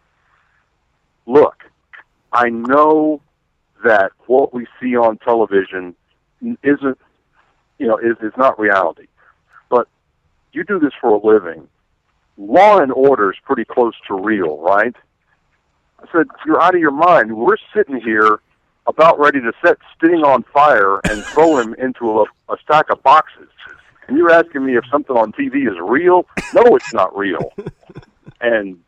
[SPEAKER 3] Look, I know that what we see on television isn't you know, is, is not reality. But you do this for a living. Law and Order is pretty close to real, right? I said, you're out of your mind. We're sitting here about ready to set Sting on fire and throw him into a, a stack of boxes. And you're asking me if something on T V is real? No, it's not real. And,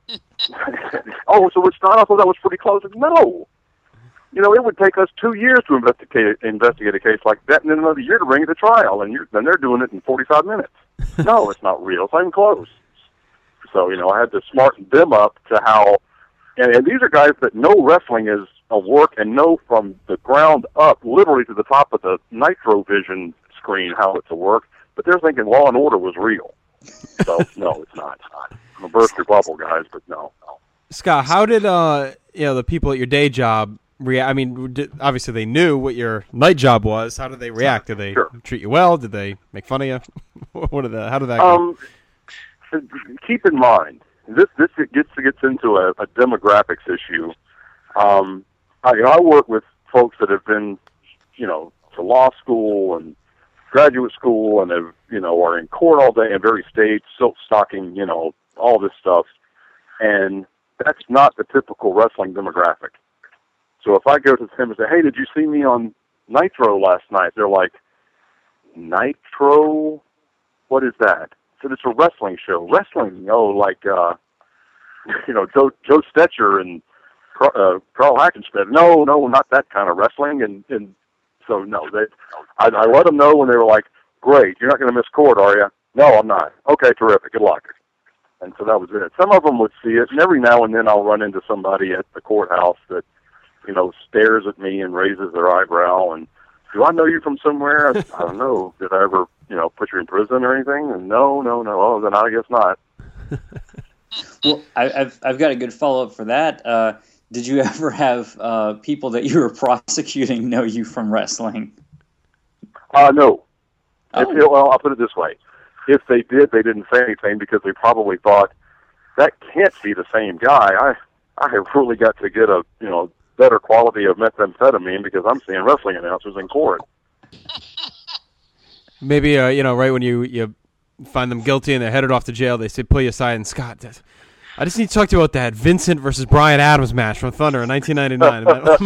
[SPEAKER 3] oh, so it's not? I thought that was pretty close. No. You know, it would take us two years to investigate investigate a case like that, and then another year to bring it to trial, and you're, then they're doing it in forty-five minutes. No, it's not real. It's not even close. So, you know, I had to smarten them up to how, and, and these are guys that know wrestling is a work and know from the ground up, literally to the top of the Nitro Vision screen, how it's a work, but they're thinking Law and Order was real. So, no, it's not. It's not. I'm a burst your bubble, guys, but no, no.
[SPEAKER 4] Scott, how did uh, you know, the people at your day job react? I mean, did, obviously they knew what your night job was. How did they react? Did they
[SPEAKER 3] sure.
[SPEAKER 4] treat you well? Did they make fun of you? What did that? How did that go?
[SPEAKER 3] Um, keep in mind, this this gets gets into a, a demographics issue. Um, I, you know, I work with folks that have been, you know, to law school and graduate school, and have, you know, are in court all day and very stage, silk stocking, you know, all this stuff, and that's not the typical wrestling demographic. So if I go to them and say, "Hey, did you see me on Nitro last night?" They're like, "Nitro? What is that?" I said, "It's a wrestling show." Wrestling? Oh, like, uh, you know, Joe, Joe Stetcher and uh, Carl Hackenschmidt. No, no, not that kind of wrestling. And, and so, no, they, I, I let them know when they were like, "Great, you're not going to miss court, are you?" "No, I'm not." "Okay, terrific. Good luck." And so that was it. Some of them would see it, and every now and then I'll run into somebody at the courthouse that, you know, stares at me and raises their eyebrow and, "Do I know you from somewhere?" I, I don't know. Did I ever, you know, put you in prison or anything? And no, no, no. Oh, then I guess not.
[SPEAKER 5] Well, I, I've I've got a good follow up for that. Uh, did you ever have uh, people that you were prosecuting know you from wrestling?
[SPEAKER 3] Uh, no.
[SPEAKER 5] Oh.
[SPEAKER 3] If, well, I'll put it this way. If they did, they didn't say anything because they probably thought, that can't be the same guy. I I have really got to get a, you know, better quality of methamphetamine because I'm seeing wrestling announcers in court.
[SPEAKER 4] Maybe, uh, you know, right when you, you find them guilty and they're headed off to jail, they say, pull you aside, and Scott, I just need to talk to you about that Vincent versus Brian Adams match from Thunder in nineteen ninety-nine.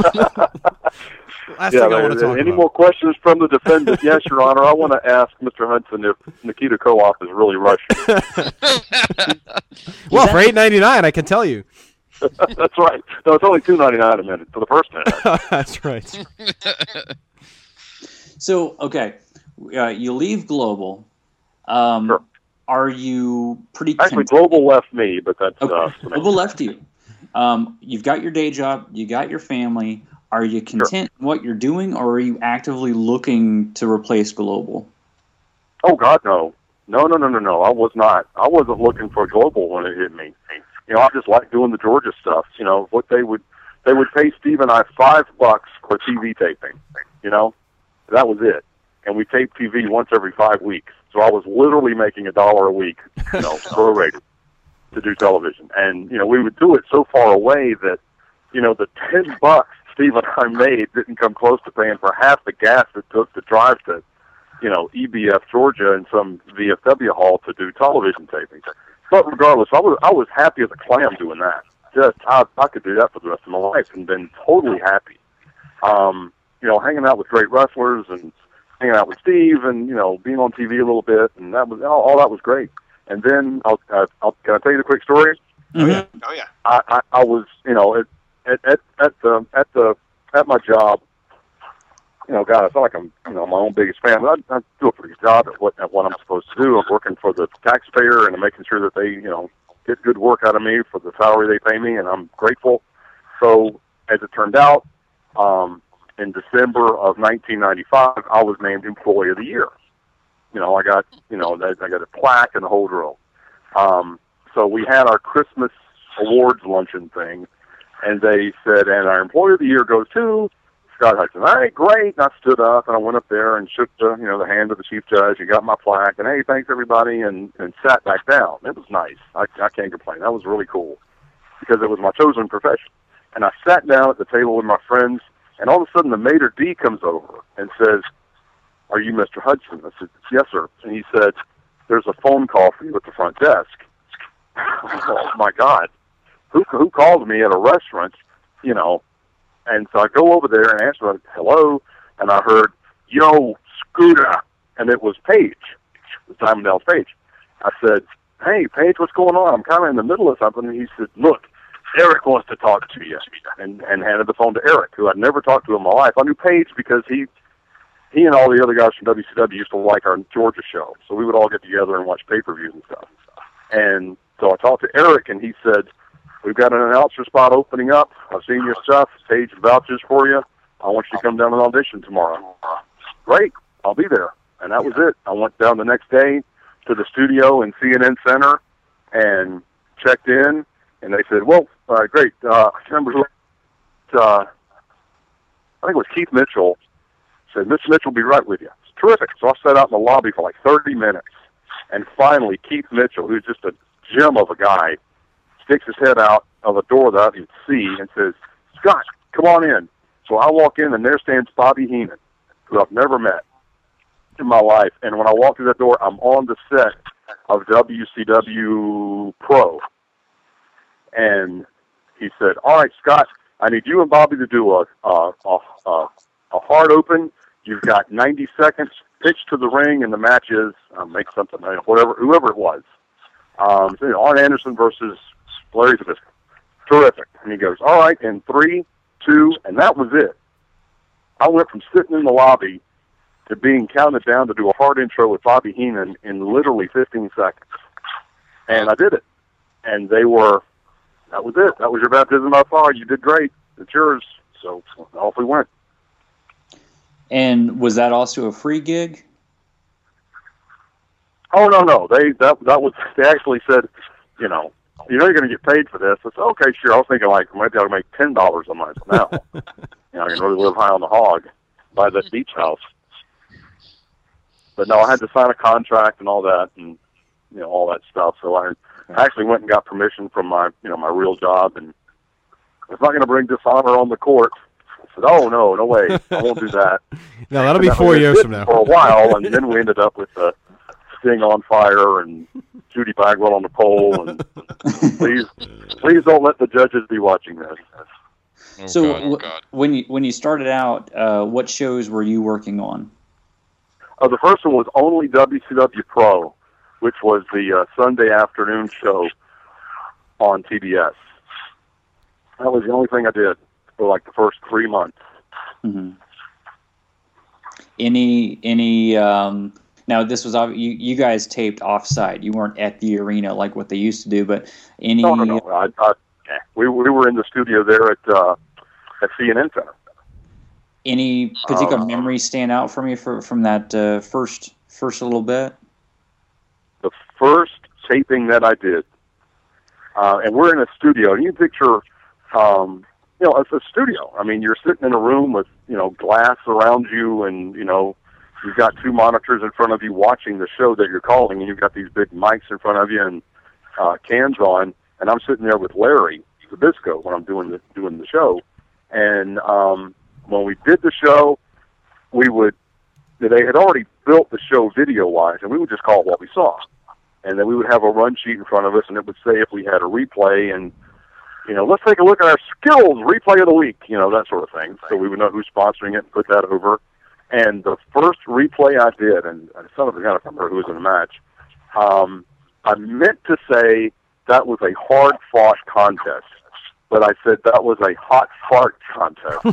[SPEAKER 4] Last
[SPEAKER 3] yeah,
[SPEAKER 4] thing I want to talk
[SPEAKER 3] any
[SPEAKER 4] about.
[SPEAKER 3] more questions from the defendant? Yes, Your Honor. I want to ask Mister Hudson if Nikita Koloff is really Russian.
[SPEAKER 4] Well, for eight ninety-nine, I can tell you.
[SPEAKER 3] That's right. No, it's only two ninety-nine a minute for the first minute.
[SPEAKER 4] That's right.
[SPEAKER 5] So, okay, uh, you leave Global. Um,
[SPEAKER 3] Sure.
[SPEAKER 5] Are you pretty
[SPEAKER 3] Actually,
[SPEAKER 5] content-
[SPEAKER 3] Global left me, but that's
[SPEAKER 5] Okay.
[SPEAKER 3] uh,
[SPEAKER 5] Global left you. Um, you've got your day job. You got your family. Are you content in what you're doing, or are you actively looking to replace Global?
[SPEAKER 3] Oh God, no, no, no, no, no, no. I was not. I wasn't looking for Global when it hit me. You know, I just like doing the Georgia stuff. You know, what they would they would pay Steve and I five bucks for T V taping. You know, that was it. And we taped T V once every five weeks. So I was literally making a dollar a week, you know, prorated to do television. And, you know, we would do it so far away that, you know, the ten bucks Steve and I made didn't come close to paying for half the gas it took to drive to, you know, E B F, Georgia, and some V F W hall to do television tapings. But regardless, I was I was happy as a clam doing that. Just I I could do that for the rest of my life and been totally happy. Um, you know, hanging out with great wrestlers and hanging out with Steve and, you know, being on T V a little bit, and that was all, all that was great. And then I'll, uh, I'll can I tell you the quick story?
[SPEAKER 5] Oh yeah.
[SPEAKER 1] Oh yeah.
[SPEAKER 3] I, I, I was, you know, at at at at the at the at my job. You know, God, I feel like I'm, you know, my own biggest fan. But I, I do a pretty good job at what at what I'm supposed to do. I'm working for the taxpayer and I'm making sure that they, you know, get good work out of me for the salary they pay me, and I'm grateful. So, as it turned out, um, in December of nineteen ninety-five, I was named Employee of the Year. You know, I got, you know, I got a plaque and the whole drill. Um, so we had our Christmas awards luncheon thing, and they said, and our Employee of the Year goes to Scott Hudson. All right, great. And I stood up and I went up there and shook the, you know, the hand of the chief judge and got my plaque and, hey, thanks everybody, and, and sat back down. It was nice. I, I can't complain. That was really cool because it was my chosen profession. And I sat down at the table with my friends, and all of a sudden the maitre d' comes over and says, "Are you Mister Hudson?" I said, "Yes, sir." And he said, "There's a phone call for you at the front desk." Oh my God, who who called me at a restaurant, you know? And so I go over there and answer, "Hello," and I heard, "Yo, Scooter," and it was Paige, Diamondell's Paige. I said, "Hey, Paige, what's going on? I'm kind of in the middle of something." And he said, "Look, Eric wants to talk to you," and and handed the phone to Eric, who I'd never talked to in my life. I knew Paige because he he and all the other guys from W C W used to like our Georgia show, so we would all get together and watch pay-per-views and stuff. And so I talked to Eric, and he said, "We've got an announcer spot opening up. I've seen your stuff. Paige vouches for you. I want you to come down and audition tomorrow." Great, I'll be there. And that was it. I went down the next day to the studio in C N N Center and checked in, and they said, "Well, uh, great. Uh, I can't remember who. Uh, I think it was Keith Mitchell." Said, "Mister Mitchell will be right with you." It's terrific. So I sat out in the lobby for like thirty minutes, and finally Keith Mitchell, who's just a gem of a guy, sticks his head out of a door that I could see and says, "Scott, come on in." So I walk in, and there stands Bobby Heenan, who I've never met in my life. And when I walk through that door, I'm on the set of W C W Pro. And he said, "All right, Scott, I need you and Bobby to do a a, a, a, a hard open. You've got ninety seconds. Pitch to the ring, and the match is uh, make something, whatever, whoever it was. Um, so, you know, Arn Anderson versus Larry Zbyszko. Terrific." And he goes, "All right, in three, two," and that was it. I went from sitting in the lobby to being counted down to do a hard intro with Bobby Heenan in literally fifteen seconds. And I did it. And they were, that was it. That was your baptism by fire. You did great. It's yours. So off we went.
[SPEAKER 5] And was that also a free gig?
[SPEAKER 3] Oh, no, no. They that that was, they actually said, you know, "You know you're going to get paid for this." I said, "Okay, sure." I was thinking, like, maybe I'll make ten dollars a month now. You know, I can really live high on the hog, buy that beach house. But no, I had to sign a contract and all that, and you know, all that stuff. So I actually went and got permission from my, you know, my real job, and it's not going to bring dishonor on the court. I said, "Oh no, no way, I won't do that."
[SPEAKER 4] No, that'll be four years from now.
[SPEAKER 3] For a while, and then we ended up with uh, Sting on fire and Judy Bagwell on the pole. And please, please don't let the judges be watching this.
[SPEAKER 2] Oh,
[SPEAKER 5] so
[SPEAKER 2] God, oh,
[SPEAKER 5] w-
[SPEAKER 2] God.
[SPEAKER 5] when you when you started out, uh, what shows were you working on?
[SPEAKER 3] Uh, the first one was only W C W Pro, which was the uh, Sunday afternoon show on T B S. That was the only thing I did for like the first three months.
[SPEAKER 5] Mm-hmm. Any any um, now this was obvi- you you guys taped off-site. You weren't at the arena like what they used to do, but any
[SPEAKER 3] No, no, no. I, I, we we were in the studio there at uh, at C N N Center.
[SPEAKER 5] any particular
[SPEAKER 3] Uh,
[SPEAKER 5] memories stand out for me for, from that uh, first first little bit?
[SPEAKER 3] The first taping that I did, uh, and we're in a studio, and you can picture, um, you know, it's a studio. I mean, you're sitting in a room with, you know, glass around you, and, you know, you've got two monitors in front of you watching the show that you're calling, and you've got these big mics in front of you and uh, cans on, and I'm sitting there with Larry Zbyszko when I'm doing the, doing the show. And um, when we did the show, we would, they had already built the show video-wise, and we would just call it what we saw. And then we would have a run sheet in front of us, and it would say if we had a replay, and, you know, let's take a look at our skills, replay of the week, you know, that sort of thing. So we would know who's sponsoring it and put that over. And the first replay I did, and some of the guys, I don't remember who was in the match, um, I meant to say that was a hard-fought contest, but I said that was a hot fart contest.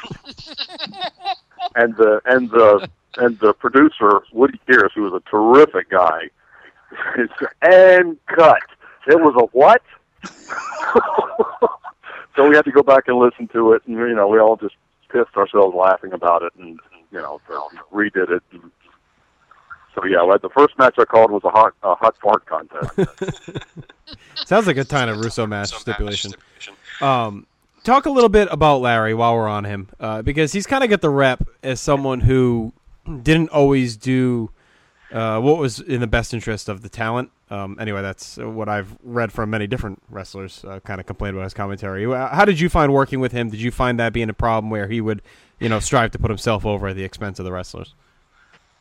[SPEAKER 3] and the and the and the producer, Woody Pierce, who was a terrific guy, and cut. It was a what? So we had to go back and listen to it, and you know, we all just pissed ourselves laughing about it, and you know, redid it. And so yeah, the first match I called was a hot a hot fart contest.
[SPEAKER 4] Sounds like a kind of Russo match stipulation. Um, talk a little bit about Larry while we're on him, uh, because he's kind of got the rep as someone who didn't always do uh, what was in the best interest of the talent. Um, anyway, that's what I've read from many different wrestlers uh, kind of complain about his commentary. How did you find working with him? Did you find that being a problem where he would, you know, strive to put himself over at the expense of the wrestlers?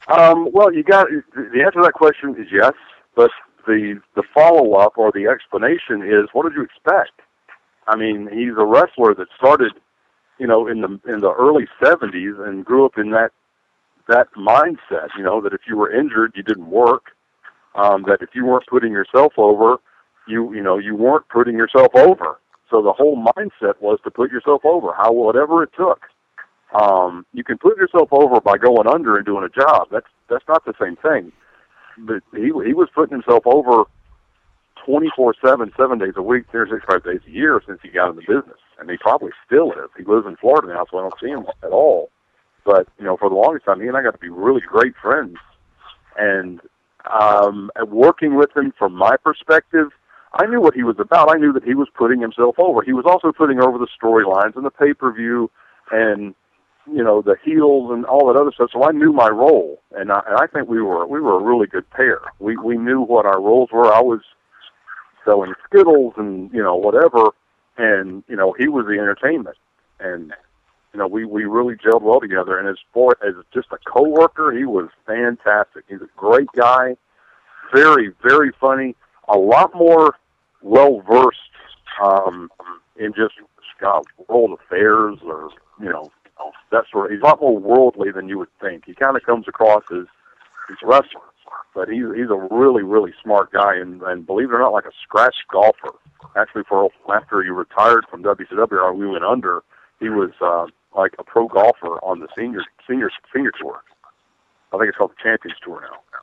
[SPEAKER 3] Um, well, you got the answer to that question is yes, but the the follow up or the explanation is, what did you expect? I mean, he's a wrestler that started, you know, in the in the early seventies and grew up in that that mindset. You know, that if you were injured, you didn't work. Um, that if you weren't putting yourself over, you you know you weren't putting yourself over. So the whole mindset was to put yourself over, how whatever it took. Um, you can put yourself over by going under and doing a job. That's that's not the same thing. But he he was putting himself over twenty-four seven, seven days a week, three hundred sixty-five days a year since he got in the business, and he probably still is. He lives in Florida now, so I don't see him at all. But you know, for the longest time, he and I got to be really great friends. And um, working with him, from my perspective, I knew what he was about. I knew that he was putting himself over. He was also putting over the storylines and the pay-per-view and, you know, the heels and all that other stuff. So I knew my role, and I, and I think we were we were a really good pair. We we knew what our roles were. I was selling Skittles and, you know, whatever, and, you know, he was the entertainment. And, you know, we, we really gelled well together. And as for as just a coworker, he was fantastic. He's a great guy, very, very funny, a lot more well-versed um, in just God, world affairs or, you know, that sort of. He's a lot more worldly than you would think. He kind of comes across as he's a wrestler, but he's he's a really, really smart guy, and, and believe it or not, like a scratch golfer. Actually, for after he retired from W C W, or we went under, he was uh, like a pro golfer on the senior senior senior tour. I think it's called the Champions Tour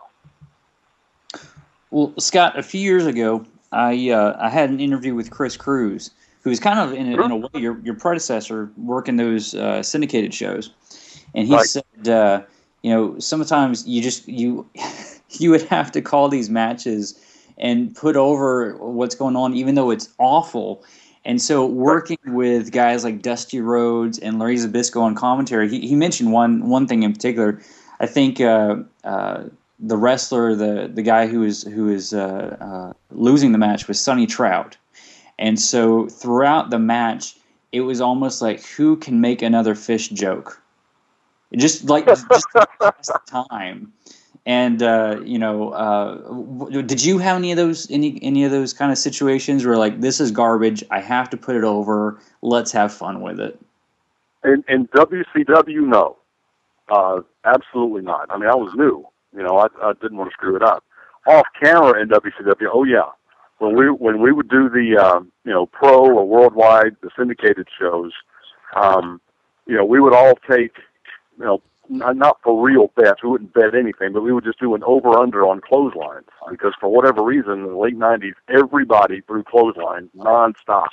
[SPEAKER 3] now.
[SPEAKER 5] Well, Scott, a few years ago, I uh, I had an interview with Chris Cruz, who was kind of in a, in a way your your predecessor working those uh, syndicated shows, and he
[SPEAKER 3] right.
[SPEAKER 5] said, uh, you know, sometimes you just you you would have to call these matches and put over what's going on, even though it's awful. And so, working right. with guys like Dusty Rhodes and Larry Zbyszko on commentary, he he mentioned one one thing in particular. I think. Uh, uh, The wrestler, the the guy who is who is uh, uh, losing the match was Sonny Trout, and so throughout the match, it was almost like who can make another fish joke, just like just to pass the time. And uh, you know, uh, did you have any of those any any of those kind of situations where like this is garbage, I have to put it over, let's have fun with it?
[SPEAKER 3] In, in W C W, no, uh, absolutely not. I mean, I was new. You know, I, I didn't want to screw it up. Off camera in W C W, oh yeah, when we when we would do the um, you know pro or worldwide, the syndicated shows, um, you know, we would all take, you know, not, not for real bets. We wouldn't bet anything, but we would just do an over under on clotheslines because for whatever reason, in the late nineties, everybody threw clotheslines nonstop.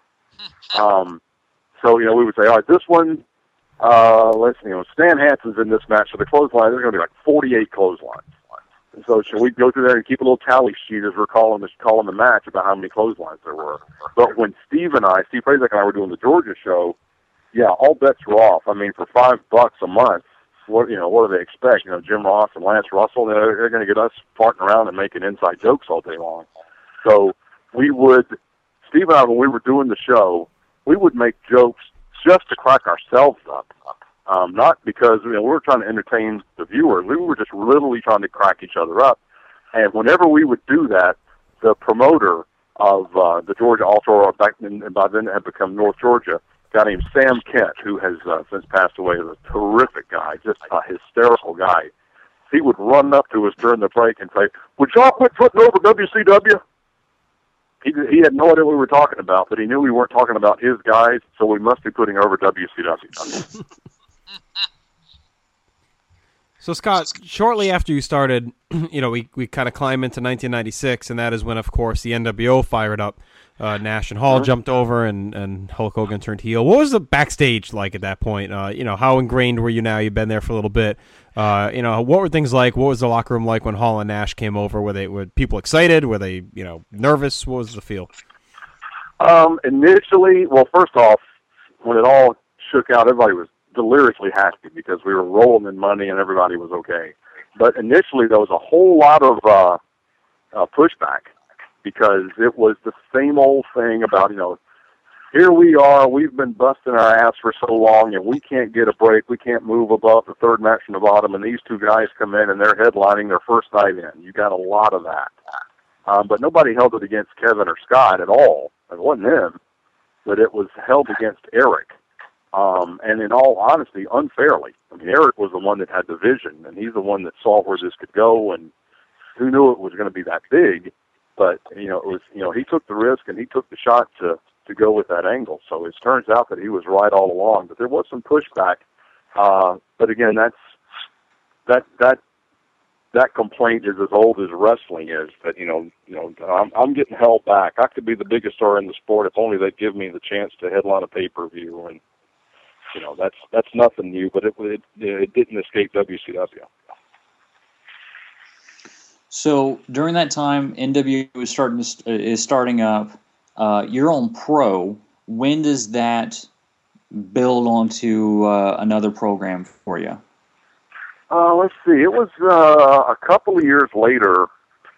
[SPEAKER 3] Um, so you know, we would say, all right, this one. Uh, let's you know, Stan Hansen's in this match, so the clothesline, there's going to be like forty-eight clotheslines. And so should we go through there and keep a little tally sheet as we're calling the, calling the match about how many clotheslines there were? But when Steve and I, Steve Prazak and I were doing the Georgia show, yeah, all bets were off. I mean, for five bucks a month, what you know, what do they expect? You know, Jim Ross and Lance Russell, they're, they're going to get us farting around and making inside jokes all day long. So we would, Steve and I, when we were doing the show, we would make jokes just to crack ourselves up, um, not because you know we were trying to entertain the viewers. We were just literally trying to crack each other up. And whenever we would do that, the promoter of uh, the Georgia All-Star, back then, and by then it had become North Georgia, a guy named Sam Kent, who has uh, since passed away, is a terrific guy, just a hysterical guy. He would run up to us during the break and say, "Would y'all quit putting over W C W?" He, he had no idea what we were talking about, but he knew we weren't talking about his guys, so we must be putting over W C W.
[SPEAKER 4] So, Scott, shortly after you started, you know, we, we kind of climb into nineteen ninety-six, and that is when, of course, the N W O fired up. Uh, Nash and Hall mm-hmm. jumped over, and, and Hulk Hogan turned heel. What was the backstage like at that point? Uh, you know, how ingrained were you now? You've been there for a little bit. Uh, you know, what were things like? What was the locker room like when Hall and Nash came over? Were they were people excited? Were they, you know, nervous? What was the feel?
[SPEAKER 3] Um, initially, well, first off, when it all shook out, everybody was deliriously happy because we were rolling in money and everybody was okay. But initially, there was a whole lot of uh, uh, pushback because it was the same old thing about, you know, here we are, we've been busting our ass for so long, and we can't get a break. We can't move above the third match from the bottom, and these two guys come in, and they're headlining their first night in. You got a lot of that. Um, but nobody held it against Kevin or Scott at all. It wasn't him, but it was held against Eric. Um, and in all honesty, unfairly. I mean, Eric was the one that had the vision, and he's the one that saw where this could go, and who knew it was going to be that big. But, you know, it was, you know, he took the risk, and he took the shot to, to go with that angle. So it turns out that he was right all along. But there was some pushback. Uh, but again, that's that that that complaint is as old as wrestling is. That you know, you know, I'm, I'm getting held back. I could be the biggest star in the sport if only they'd give me the chance to headline a pay per view. And you know, that's that's nothing new. But it it, it didn't escape W C W.
[SPEAKER 5] So during that time, N W A is starting to, is starting up. Uh, you're on Pro. When does that build onto uh, another program for you?
[SPEAKER 3] Uh, let's see. It was uh, a couple of years later,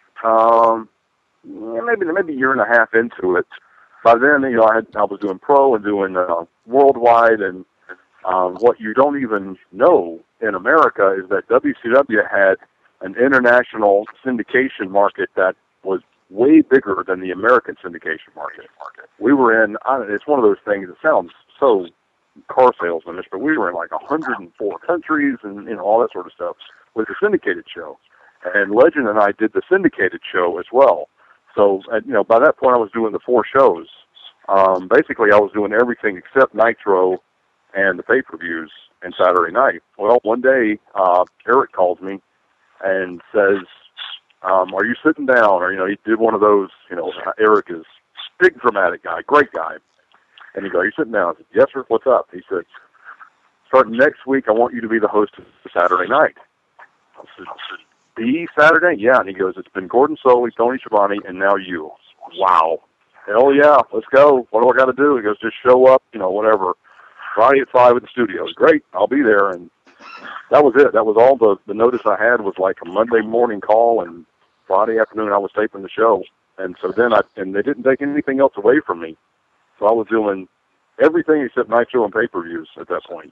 [SPEAKER 3] um, maybe maybe a year and a half into it. By then, you know, I, had, I was doing Pro and doing uh, Worldwide, and um, what you don't even know in America is that W C W had an international syndication market that was way bigger than the American syndication market. We were in, I don't, it's one of those things that sounds so car salesman-ish, but we were in like one hundred four countries and, you know, all that sort of stuff with the syndicated show. And Legend and I did the syndicated show as well. So, uh, you know, by that point I was doing the four shows. Um, basically, I was doing everything except Nitro and the pay-per-views and Saturday night. Well, one day, uh, Eric calls me and says, um, are you sitting down? Or, you know, he did one of those, you know, Eric is a big dramatic guy, great guy. And he goes, are you sitting down? I said, yes, sir, what's up? He said, starting next week, I want you to be the host of Saturday night. I said, the Saturday? Yeah. And he goes, it's been Gordon Solie, Tony Schiavone, and now you. Wow. Hell yeah, let's go. What do I got to do? He goes, just show up, you know, whatever. Friday at five at the studio. Great, I'll be there. And that was it. That was all the, the notice I had was like a Monday morning call, and Friday afternoon I was taping the show. And so then I, and they didn't take anything else away from me. So I was doing everything except Nitro and pay-per-views at that point.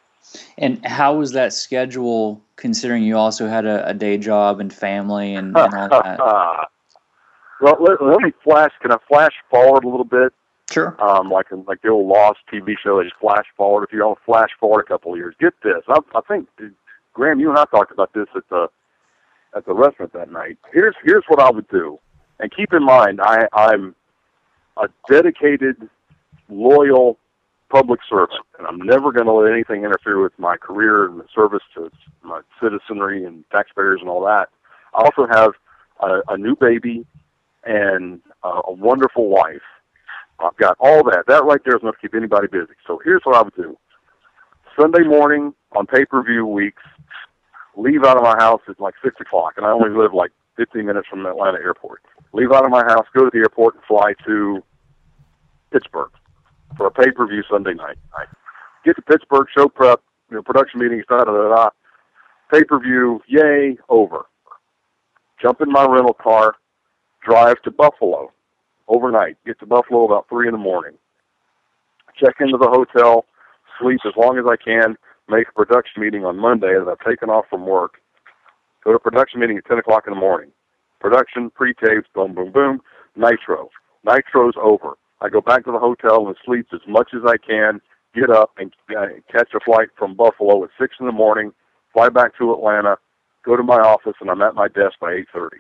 [SPEAKER 5] And how was that schedule, considering you also had a, a day job and family and, and all that?
[SPEAKER 3] Well, let, let me flash, can I flash forward a little bit?
[SPEAKER 5] Sure. Um,
[SPEAKER 3] like like the old Lost T V show, they just flash forward. If you don't flash forward a couple of years, get this. I, I think, Graham, you and I talked about this at the at the restaurant that night. Here's here's what I would do, and keep in mind, I, I'm a dedicated, loyal public servant, and I'm never going to let anything interfere with my career and the service to my citizenry and taxpayers and all that. I also have a, a new baby and uh, a wonderful wife. I've got all that. That right there is enough to keep anybody busy. So here's what I would do. Sunday morning on pay-per-view weeks, leave out of my house at like six o'clock, and I only live like fifteen minutes from Atlanta airport. Leave out of my house, go to the airport, and fly to Pittsburgh for a pay-per-view Sunday night. I get to Pittsburgh, show prep, you know, production meetings, da da da da. Pay-per-view, yay, over. Jump in my rental car, drive to Buffalo overnight. Get to Buffalo about three in the morning. Check into the hotel, sleep as long as I can, make a production meeting on Monday as I've taken off from work. Go to production meeting at ten o'clock in the morning. Production, pre-tapes, boom, boom, boom. Nitro. Nitro's over. I go back to the hotel and sleep as much as I can, get up and uh, catch a flight from Buffalo at six in the morning, fly back to Atlanta, go to my office, and I'm at my desk by eight thirty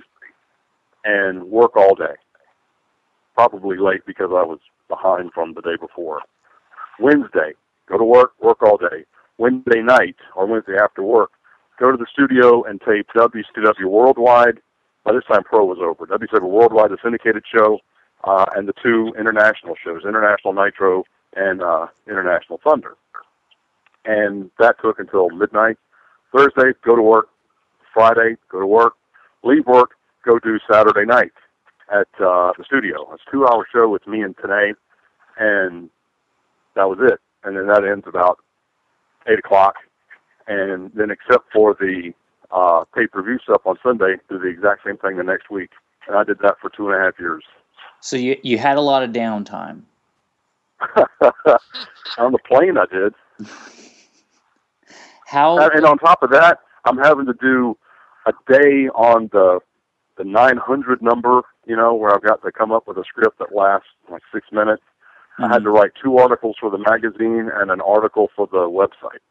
[SPEAKER 3] and work all day. Probably late because I was behind from the day before. Wednesday, go to work, work all day. Wednesday night or Wednesday after work, go to the studio and tape W C W Worldwide. By this time, Pro was over. W C W Worldwide, the syndicated show, uh, and the two international shows, International Nitro and uh, International Thunder. And that took until midnight. Thursday, go to work. Friday, go to work. Leave work, go do Saturday night at uh, the studio. It's a two-hour show with me and Tenay, and that was it. And then that ends about eight o'clock. And then except for the uh, pay-per-view stuff on Sunday, do the exact same thing the next week. And I did that for two and a half years.
[SPEAKER 5] So you you had a lot of downtime.
[SPEAKER 3] On the plane, I did.
[SPEAKER 5] How?
[SPEAKER 3] And, and on top of that, I'm having to do a day on the the nine hundred number, you know, where I've got to come up with a script that lasts like six minutes. Mm-hmm. I had to write two articles for the magazine and an article for the website.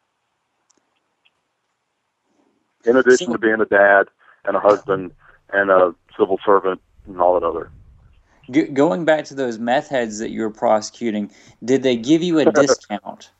[SPEAKER 3] In addition so, to being a dad and a husband and a civil servant and all that other.
[SPEAKER 5] G- going back to those meth heads that you were prosecuting, did they give you a discount?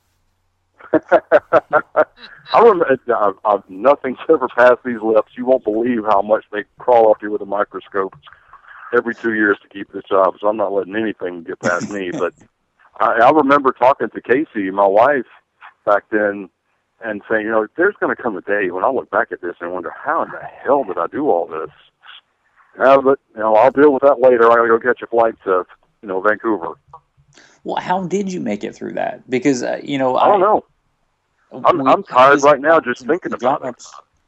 [SPEAKER 3] I remember, I've, I've, nothing's ever passed these lips. You won't believe how much they crawl up you with a microscope every two years to keep this job, so I'm not letting anything get past me. But I, I remember talking to Casey, my wife, back then, and saying, you know, there's going to come a day when I look back at this and wonder, how in the hell did I do all this? Uh, but, you know, I'll deal with that later. I got to go catch a flight to, you know, Vancouver.
[SPEAKER 5] Well, how did you make it through that? Because, uh, you know,
[SPEAKER 3] I don't I, know. I'm, I'm tired right now just thinking about it.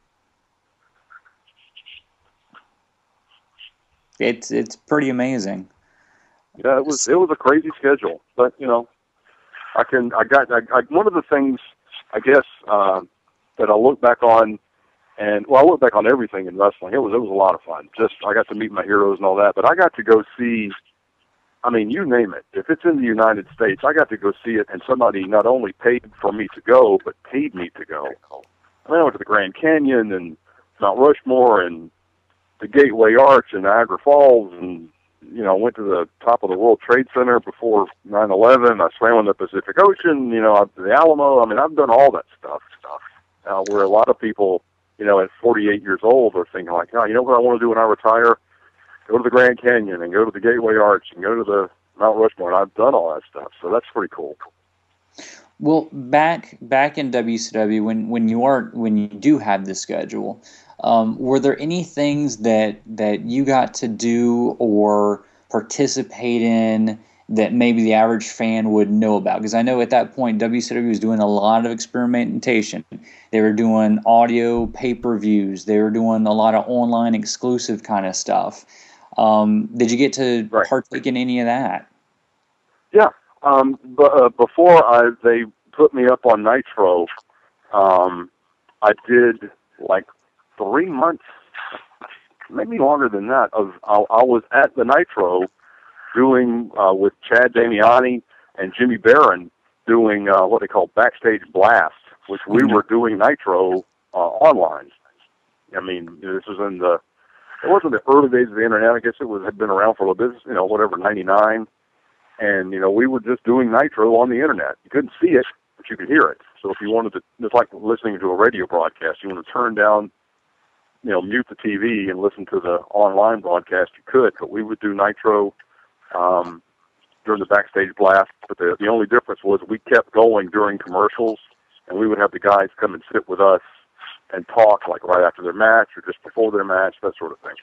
[SPEAKER 5] It's it's pretty amazing.
[SPEAKER 3] Yeah, it was it was a crazy schedule, but you know, I can I got I, I, one of the things I guess uh, that I look back on, and well, I look back on everything in wrestling. It was it was a lot of fun. Just I got to meet my heroes and all that, but I got to go see. I mean, you name it. If it's in the United States, I got to go see it, and somebody not only paid for me to go, but paid me to go. I mean, I went to the Grand Canyon and Mount Rushmore and the Gateway Arch and Niagara Falls, and you know, went to the top of the World Trade Center before nine eleven. I swam in the Pacific Ocean. You know, the Alamo. I mean, I've done all that stuff. Stuff uh, where a lot of people, you know, at forty-eight years old, are thinking like, oh, you know what I want to do when I retire? Go to the Grand Canyon and go to the Gateway Arch and go to the Mount Rushmore. And I've done all that stuff, so that's pretty cool.
[SPEAKER 5] Well, back back in W C W, when when you are when you do have this schedule, um, were there any things that that you got to do or participate in that maybe the average fan would know about? Because I know at that point W C W was doing a lot of experimentation. They were doing audio pay-per-views. They were doing a lot of online exclusive kind of stuff. Um, did you get to right. partake in any of that?
[SPEAKER 3] Yeah. Um, but, uh, before I, they put me up on Nitro, um, I did like three months, maybe longer than that. Of I, I was at the Nitro doing uh, with Chad Damiani and Jimmy Barron doing uh, what they call Backstage Blast, which we mm-hmm. were doing Nitro uh, online. I mean, this was in the it wasn't the early days of the internet. I guess it was had been around for a little bit, you know, whatever, ninety-nine. And, you know, we were just doing Nitro on the internet. You couldn't see it, but you could hear it. So if you wanted to, it's like listening to a radio broadcast. You want to turn down, you know, mute the T V and listen to the online broadcast, you could. But we would do Nitro um, during the Backstage Blast. But the, the only difference was we kept going during commercials, and we would have the guys come and sit with us and talk, like right after their match or just before their match, that sort of thing.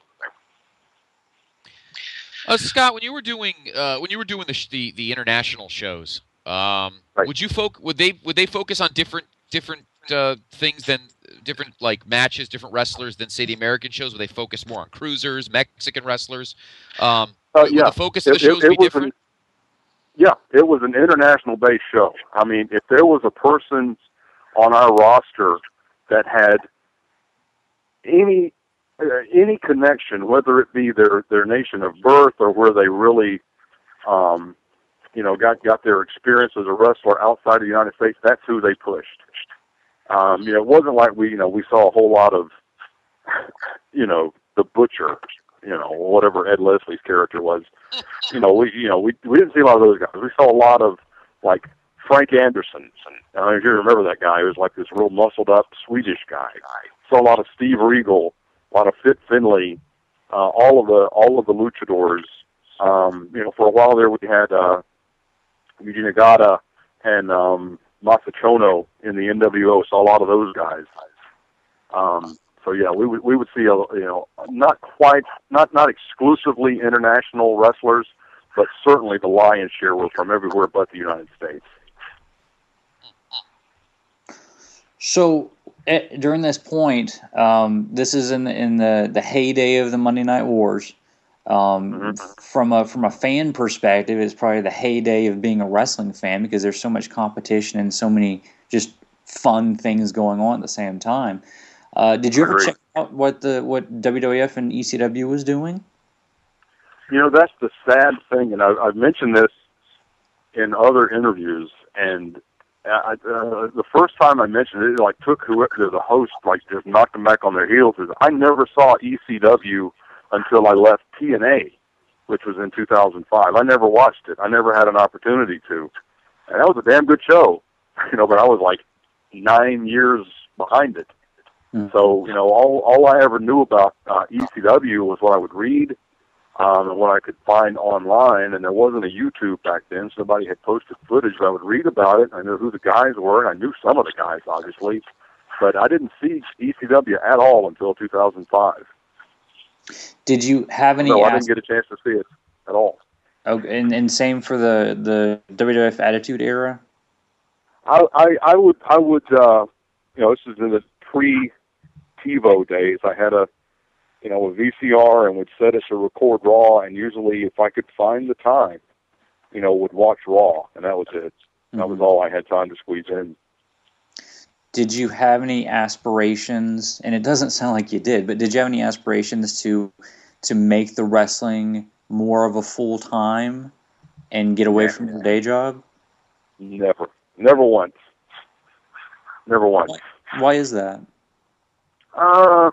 [SPEAKER 2] Uh, Scott, when you were doing uh, when you were doing the sh- the, the international shows, um,
[SPEAKER 3] right.
[SPEAKER 2] would you foc- would they would they focus on different different uh, things than different like matches, different wrestlers than say the American shows? Would they focus more on cruisers, Mexican wrestlers? Um,
[SPEAKER 3] uh,
[SPEAKER 2] would
[SPEAKER 3] yeah.
[SPEAKER 2] the focus of the
[SPEAKER 3] it,
[SPEAKER 2] shows
[SPEAKER 3] it, it
[SPEAKER 2] be different?
[SPEAKER 3] An, yeah, it was an international based show. I mean, if there was a person on our roster that had any uh, any connection, whether it be their, their nation of birth or where they really, um, you know, got got their experience as a wrestler outside of the United States, that's who they pushed. Um, you know, it wasn't like we, you know, we saw a whole lot of, you know, the Butcher, you know, whatever Ed Leslie's character was. You know, we, you know, we we didn't see a lot of those guys. We saw a lot of like Frank Anderson. I don't know if you remember that guy. He was like this real muscled up Swedish guy. Saw a lot of Steve Regal, a lot of Fit Finlay, uh, all of the all of the luchadors. Um, you know, for a while there we had uh, Yuji Nagata and um, Masa Chono in the N W O. Saw a lot of those guys. Um, so yeah, we would we would see a, you know not quite not not exclusively international wrestlers, but certainly the lion's share was from everywhere but the United States.
[SPEAKER 5] So at, during this point, um, this is in the, in the, the heyday of the Monday Night Wars. Um,
[SPEAKER 3] Mhm.
[SPEAKER 5] From a from a fan perspective, it's probably the heyday of being a wrestling fan because there's so much competition and so many just fun things going on at the same time. Uh, did you ever
[SPEAKER 3] Agreed.
[SPEAKER 5] check out what the what W W F and E C W was doing?
[SPEAKER 3] You know, that's the sad thing, and I, I've mentioned this in other interviews, and I, uh, the first time I mentioned it, it like took whoever the host, like just knocked them back on their heels. Is I never saw E C W until I left T N A, which was in two thousand five. I never watched it. I never had an opportunity to, and that was a damn good show, you know. But I was like nine years behind it,
[SPEAKER 5] Mm.
[SPEAKER 3] so you know, all all I ever knew about uh, E C W was what I would read. Um, and what I could find online, and there wasn't a YouTube back then. Somebody had posted footage, but I would read about it. I knew who the guys were. I knew some of the guys, obviously, but I didn't see E C W at all until two thousand five.
[SPEAKER 5] Did you have any?
[SPEAKER 3] No, I
[SPEAKER 5] as-
[SPEAKER 3] didn't get a chance to see it at all.
[SPEAKER 5] oh, and and same for the the W W F Attitude Era.
[SPEAKER 3] I, I, I would, I would, uh, you know, this is in the pre-TiVo days. I had a, you know, a V C R and would set it to record Raw, and usually if I could find the time, you know, would watch Raw, and that was it. That was
[SPEAKER 5] Mhm.
[SPEAKER 3] all I had time to squeeze in.
[SPEAKER 5] Did you have any aspirations? And it doesn't sound like you did, but did you have any aspirations to to make the wrestling more of a full time and get away from your day job?
[SPEAKER 3] Never. Never once. Never once.
[SPEAKER 5] Why is that?
[SPEAKER 3] Uh,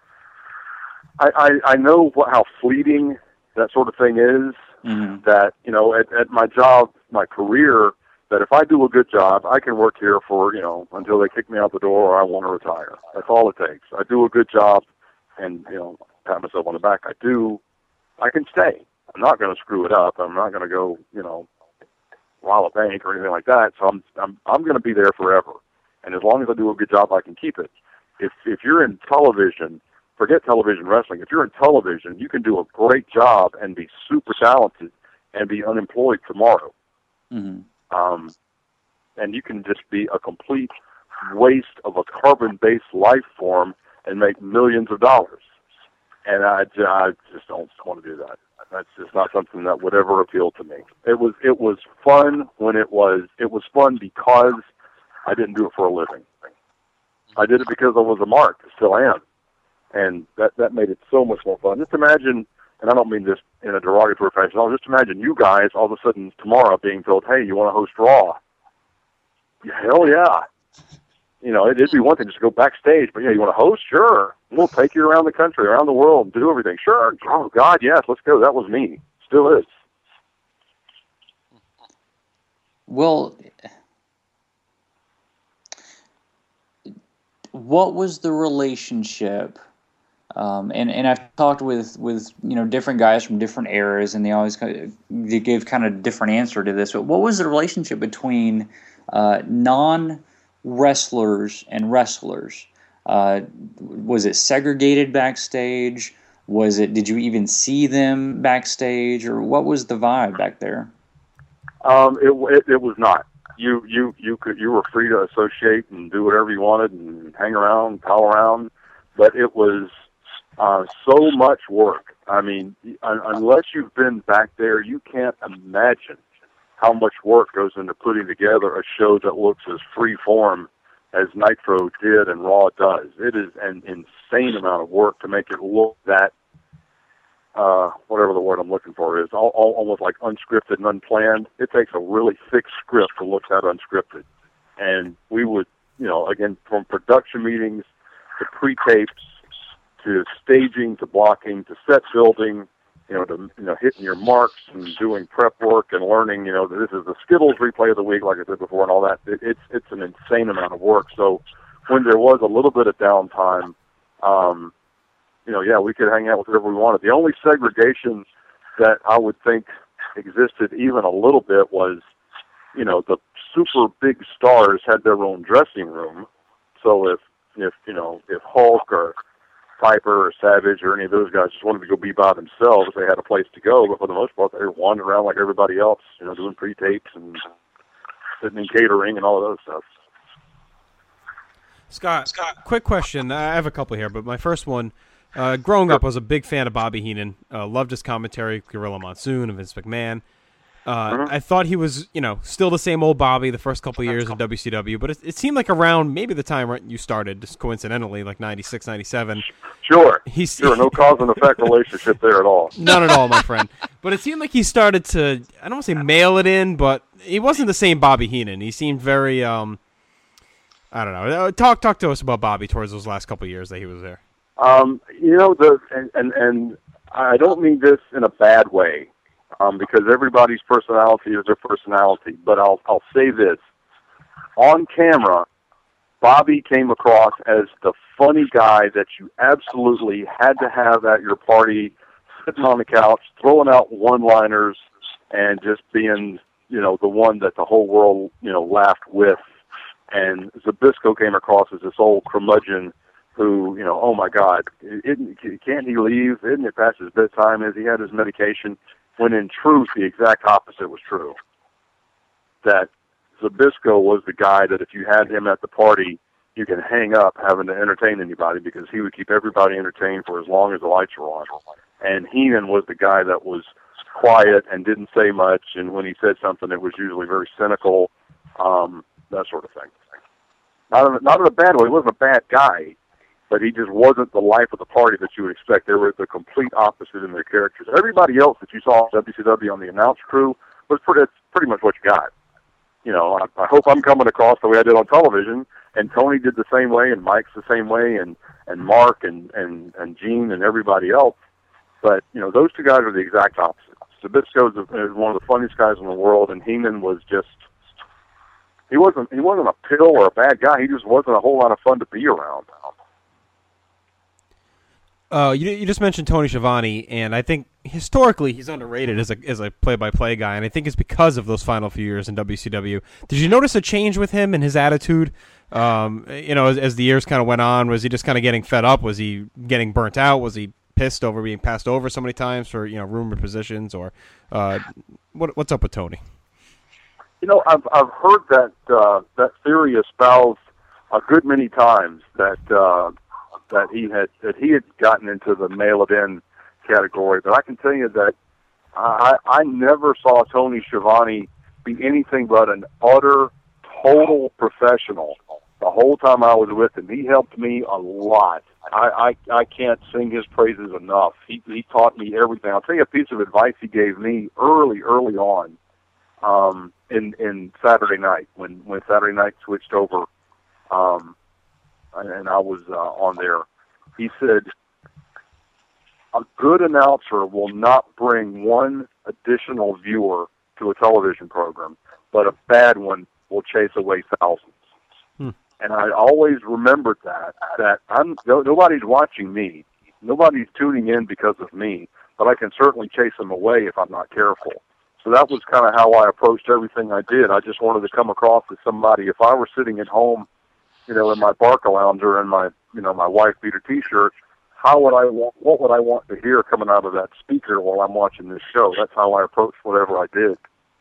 [SPEAKER 3] I, I, I know what, how fleeting that sort of thing is,
[SPEAKER 5] Mm-hmm.
[SPEAKER 3] that, you know, at, at my job, my career, that if I do a good job, I can work here for, you know, until they kick me out the door or I want to retire. That's all it takes. I do a good job and, you know, pat myself on the back. I do. I can stay. I'm not going to screw it up. I'm not going to go, you know, rob a bank or anything like that. So I'm, I'm, I'm going to be there forever. And as long as I do a good job, I can keep it. If, if you're in television, forget television wrestling. If you're in television, you can do a great job and be super talented and be unemployed tomorrow.
[SPEAKER 5] Mm-hmm.
[SPEAKER 3] Um, and you can just be a complete waste of a carbon-based life form and make millions of dollars. And I, I just don't want to do that. That's just not something that would ever appeal to me. It was it was fun when it was it was fun because I didn't do it for a living. I did it because I was a mark, still am. And that, that made it so much more fun. Just imagine, and I don't mean this in a derogatory fashion, I'll just imagine you guys all of a sudden tomorrow being told, hey, you want to host Raw? Yeah, hell yeah. You know, it'd be one thing just to go backstage, but yeah, you want to host? Sure. We'll take you around the country, around the world, and do everything. Sure. Oh, God, yes, let's go. That was me. Still is.
[SPEAKER 5] Well, what was the relationship? Um, and and I've talked with, with you know different guys from different eras, and they always kind of, they gave kind of different answer to this. But what was the relationship between uh, non wrestlers and wrestlers? Uh, was it segregated backstage? Was it? Did you even see them backstage, or what was the vibe back there?
[SPEAKER 3] Um, it, it it was not. You you you could you were free to associate and do whatever you wanted and hang around, pal around, but it was uh, so much work. I mean, un- unless you've been back there, you can't imagine how much work goes into putting together a show that looks as free form as Nitro did and Raw does. It is an insane amount of work to make it look that, uh, whatever the word I'm looking for is, all, all, almost like unscripted and unplanned. It takes a really thick script to look that unscripted. And we would, you know, again, from production meetings to pre-tapes to staging to blocking to set building, you know, to, you know, hitting your marks and doing prep work and learning, you know, this is the Skittles replay of the week, like I said before, and all that. It, it's it's an insane amount of work. So when there was a little bit of downtime, um, you know, yeah, we could hang out with whoever we wanted. The only segregation that I would think existed even a little bit was, you know, the super big stars had their own dressing room. So if, if you know, if Hulk or Piper or Savage or any of those guys just wanted to go be by themselves, they had a place to go, but for the most part, they were wandering around like everybody else, you know, doing pre-tapes and sitting in catering and all of those stuff.
[SPEAKER 4] Scott, Scott, quick question. I have a couple here, but my first one, Uh, growing up, I was a big fan of Bobby Heenan. Uh, loved his commentary, Gorilla Monsoon and Vince McMahon. Uh,
[SPEAKER 3] Mm-hmm.
[SPEAKER 4] I thought he was, you know, still the same old Bobby the first couple of years in W C W, but it, it seemed like around maybe the time you started, just coincidentally, like ninety-six, ninety-seven.
[SPEAKER 3] Sure.
[SPEAKER 4] He's,
[SPEAKER 3] Sure, no cause and effect relationship there at all.
[SPEAKER 4] None at all, my friend. But it seemed like he started to, I don't want to say mail it in, but he wasn't the same Bobby Heenan. He seemed very, um, I don't know. Uh, Talk talk to us about Bobby towards those last couple of years that he was there.
[SPEAKER 3] Um, you know, the and, and, and I don't mean this in a bad way, um, because everybody's personality is their personality, but I'll, I'll say this. On camera, Bobby came across as the funny guy that you absolutely had to have at your party, sitting on the couch, throwing out one-liners, and just being, you know, the one that the whole world, you know, laughed with. And Zbyszko came across as this old curmudgeon who, you know, oh my God, isn't, can't he leave? Isn't it past his bedtime? Has he had his medication? When in truth, the exact opposite was true. That Zbyszko was the guy that if you had him at the party, you can hang up having to entertain anybody because he would keep everybody entertained for as long as the lights were on. And Heenan was the guy that was quiet and didn't say much, and when he said something, it was usually very cynical, um, that sort of thing. Not in, not in a bad way. He wasn't a bad guy, but he just wasn't the life of the party that you would expect. They were the complete opposite in their characters. Everybody else that you saw in W C W on the announce crew was pretty, that's pretty much what you got. You know, I, I hope I'm coming across the way I did on television, and Tony did the same way, and Mike's the same way, and, and Mark and, and, and Gene and everybody else. But, you know, those two guys are the exact opposite. Zbyszko is one of the funniest guys in the world, and Heenan was just, he wasn't, he wasn't a pill or a bad guy. He just wasn't a whole lot of fun to be around.
[SPEAKER 4] Uh, you you just mentioned Tony Schiavone, and I think historically he's underrated as a as a play-by-play guy, and I think it's because of those final few years in W C W. Did you notice a change with him and his attitude? Um, you know, as, as the years kind of went on, was he just kind of getting fed up? Was he getting burnt out? Was he pissed over being passed over so many times for, you know, rumored positions? Or uh, what what's up with Tony?
[SPEAKER 3] You know, I've I've heard that uh, that theory espoused a good many times that. Uh, that he had that he had gotten into the mail it in category, but I can tell you that I I never saw Tony Schiavone be anything but an utter, total professional the whole time I was with him. He helped me a lot. I I, I can't sing his praises enough. He he taught me everything. I'll tell you a piece of advice he gave me early, early on, um, in in Saturday Night when when Saturday Night switched over. Um, and I was uh, on there. He said, a good announcer will not bring one additional viewer to a television program, but a bad one will chase away thousands. Hmm. And I always remembered that, that I'm no, nobody's watching me. Nobody's tuning in because of me, but I can certainly chase them away if I'm not careful. So that was kind of how I approached everything I did. I just wanted to come across as somebody. If I were sitting at home, you know, in my Barca lounger and my, you know, my wife beater T-shirt, how would I want? What would I want to hear coming out of that speaker while I'm watching this show? That's how I approached whatever I did.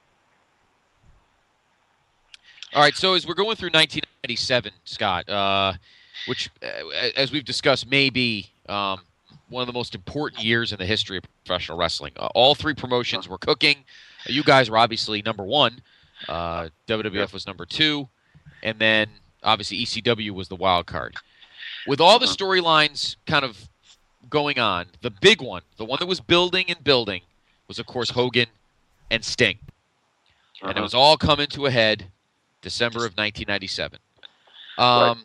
[SPEAKER 2] All right, so as we're going through nineteen ninety-seven, Scott, uh, which, uh, as we've discussed, may be um, one of the most important years in the history of professional wrestling. Uh, all three promotions were cooking. Uh, you guys were obviously number one. Uh, W W F was number two, and then obviously E C W was the wild card. With all the storylines kind of going on, the big one, the one that was building and building, was of course Hogan and Sting. Uh-huh. And it was all coming to a head December of nineteen ninety-seven. Um, right.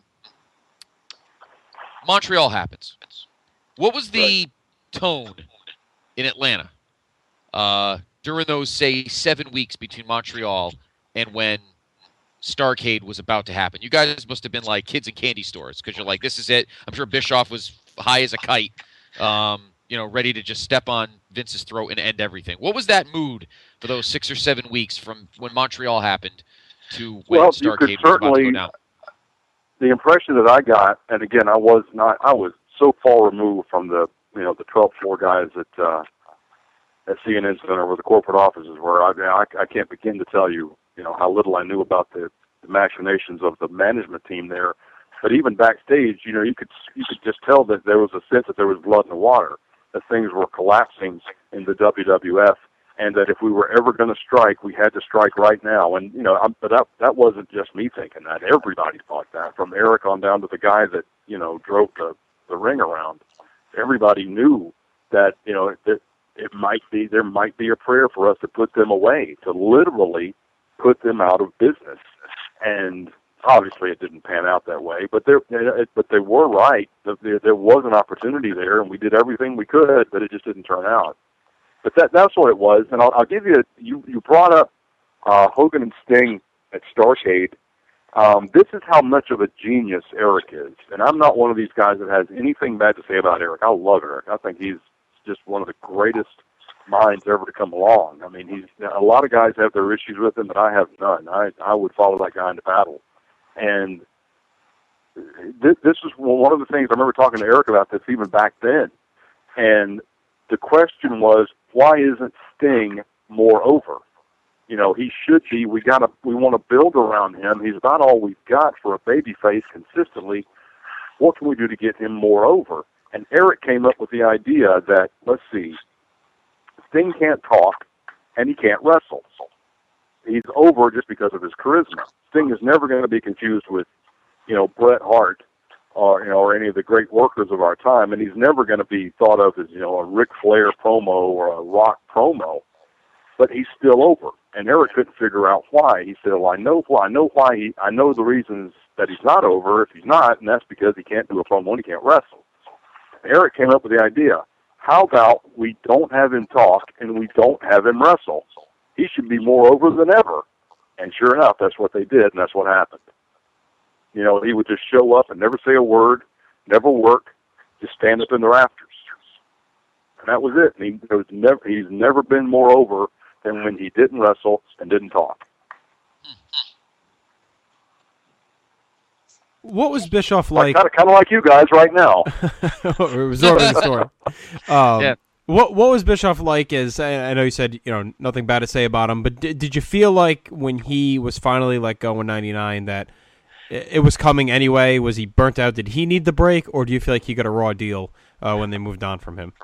[SPEAKER 2] Montreal happens. What was the right. tone in Atlanta uh, during those, say, seven weeks between Montreal and when Starrcade was about to happen? You guys must have been like kids in candy stores because you're like, this is it. I'm sure Bischoff was high as a kite, um, you know, ready to just step on Vince's throat and end everything. What was that mood for those six or seven weeks from when Montreal happened to when
[SPEAKER 3] well,
[SPEAKER 2] Starrcade was about to go down?
[SPEAKER 3] The impression that I got, and again, I was not, I was so far removed from the, you know, the twelfth floor guys at uh, at C N N Center where the corporate offices were. I, I, I can't begin to tell you, you know, how little I knew about the, the machinations of the management team there. But even backstage, you know, you could you could just tell that there was a sense that there was blood in the water, that things were collapsing in the W W F, and that if we were ever going to strike, we had to strike right now. And you know, I'm, but that that wasn't just me thinking that. Everybody thought that, from Eric on down to the guy that you know drove the the ring around. Everybody knew that you know that it might be there might be a prayer for us to put them away, to literally put them out of business. And obviously, it didn't pan out that way. But they but they were right. There, there was an opportunity there, and we did everything we could, but it just didn't turn out. But that that's what it was. And I'll, I'll give you a, you you brought up uh, Hogan and Sting at Starrcade. Um, this is how much of a genius Eric is. And I'm not one of these guys that has anything bad to say about Eric. I love Eric. I think he's just one of the greatest minds ever to come along. I mean, he's a lot of guys have their issues with him, but I have none. I I would follow that guy into battle. And this, this is one of the things I remember talking to Eric about this even back then. And the question was, why isn't Sting more over? You know, he should be. We got to. We want to build around him. He's about all we've got for a babyface consistently. What can we do to get him more over? And Eric came up with the idea that, let's see, Sting can't talk and he can't wrestle. He's over just because of his charisma. Sting is never going to be confused with, you know, Bret Hart or, you know, or any of the great workers of our time, and he's never going to be thought of as, you know, a Ric Flair promo or a Rock promo, but he's still over. And Eric couldn't figure out why. He said, well, I know why. I know why he, I know the reasons that he's not over if he's not, and that's because he can't do a promo and he can't wrestle. Eric came up with the idea, how about we don't have him talk and we don't have him wrestle? He should be more over than ever. And sure enough, that's what they did, and that's what happened. You know, he would just show up and never say a word, never work, just stand up in the rafters. And that was it. And he, there was never, he's never been more over than when he didn't wrestle and didn't talk.
[SPEAKER 4] What was Bischoff like?
[SPEAKER 3] Kind of, kind of like you guys right now.
[SPEAKER 4] We're absorbing the story. Um,
[SPEAKER 2] yeah.
[SPEAKER 4] What What was Bischoff like? As I, I know you said, you know, nothing bad to say about him, but did, did you feel like when he was finally let go in ninety-nine that it, it was coming anyway? Was he burnt out? Did he need the break, or do you feel like he got a raw deal uh, when they moved on from him?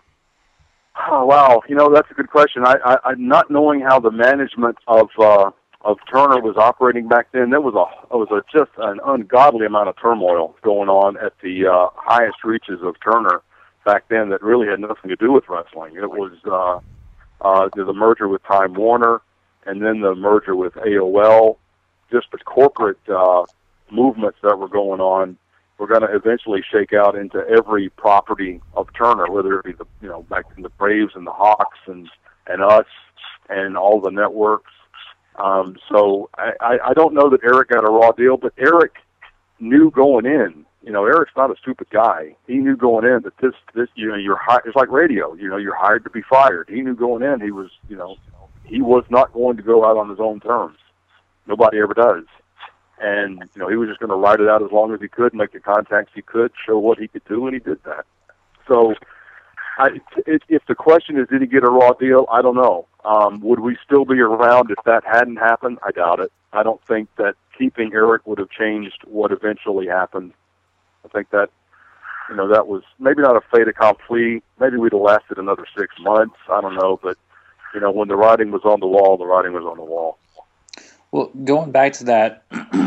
[SPEAKER 3] Oh, wow. You know, that's a good question. I, I, I not knowing how the management of uh, of Turner was operating back then, there was a it was a, just an ungodly amount of turmoil going on at the uh, highest reaches of Turner back then that really had nothing to do with wrestling. It was uh, uh, the merger with Time Warner, and then the merger with A O L. Just the corporate uh, movements that were going on were going to eventually shake out into every property of Turner, whether it be the you know back in the Braves and the Hawks and and us and all the networks. Um, so I, I, I don't know that Eric got a raw deal, but Eric knew going in. You know, Eric's not a stupid guy. He knew going in that this, this, you know, you're hired. It's like radio. You know, you're hired to be fired. He knew going in he was, you know, he was not going to go out on his own terms. Nobody ever does. And you know, he was just going to ride it out as long as he could, make the contacts he could, show what he could do, and he did that. So, I, it, if the question is, did he get a raw deal? I don't know. Um, would we still be around if that hadn't happened? I doubt it. I don't think that keeping Eric would have changed what eventually happened. I think that, you know, that was maybe not a fait accompli. Maybe we'd have lasted another six months. I don't know. But, you know, when the writing was on the wall, the writing was on the wall.
[SPEAKER 5] Well, going back to that,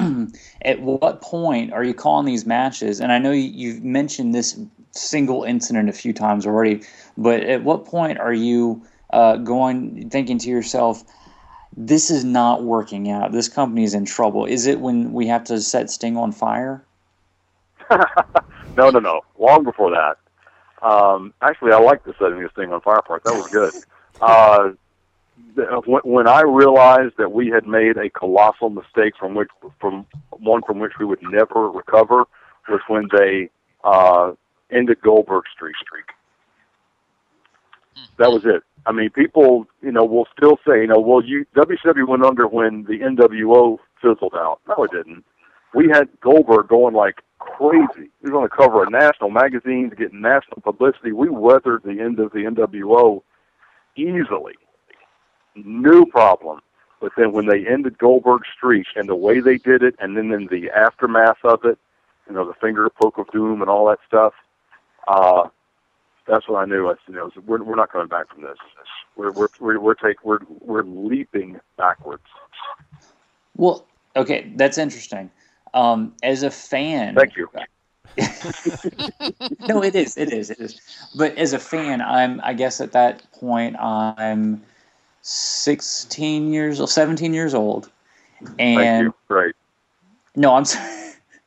[SPEAKER 5] at what point are you calling these matches? And I know you've mentioned this single incident a few times already, but at what point are you uh, going, thinking to yourself, this is not working out, this company is in trouble? Is it when we have to set Sting on fire?
[SPEAKER 3] no, no, no. Long before that. Um, actually, I like the setting this thing on fire part. That was good. Uh, when, when I realized that we had made a colossal mistake from which, from one from which we would never recover, was when they uh, ended Goldberg's streak. That was it. I mean, people, you know, will still say, you know, well, you W C W went under when the N W O fizzled out. No, it didn't. We had Goldberg going like crazy. He was on the cover of national magazines, getting national publicity. We weathered the end of the N W O easily. No problem. But then when they ended Goldberg's streak and the way they did it, and then in the aftermath of it, you know, the finger poke of doom and all that stuff. Uh, that's when I knew. I you know, we're we're not coming back from this. We're we're we're we're take we're we're leaping backwards.
[SPEAKER 5] Well, okay, that's interesting. Um, as a fan,
[SPEAKER 3] Thank you.
[SPEAKER 5] No, it is, it is, it is. But as a fan, I'm, I guess at that point, I'm sixteen years old, seventeen years old, and
[SPEAKER 3] Thank you. Right.
[SPEAKER 5] no, I'm sorry.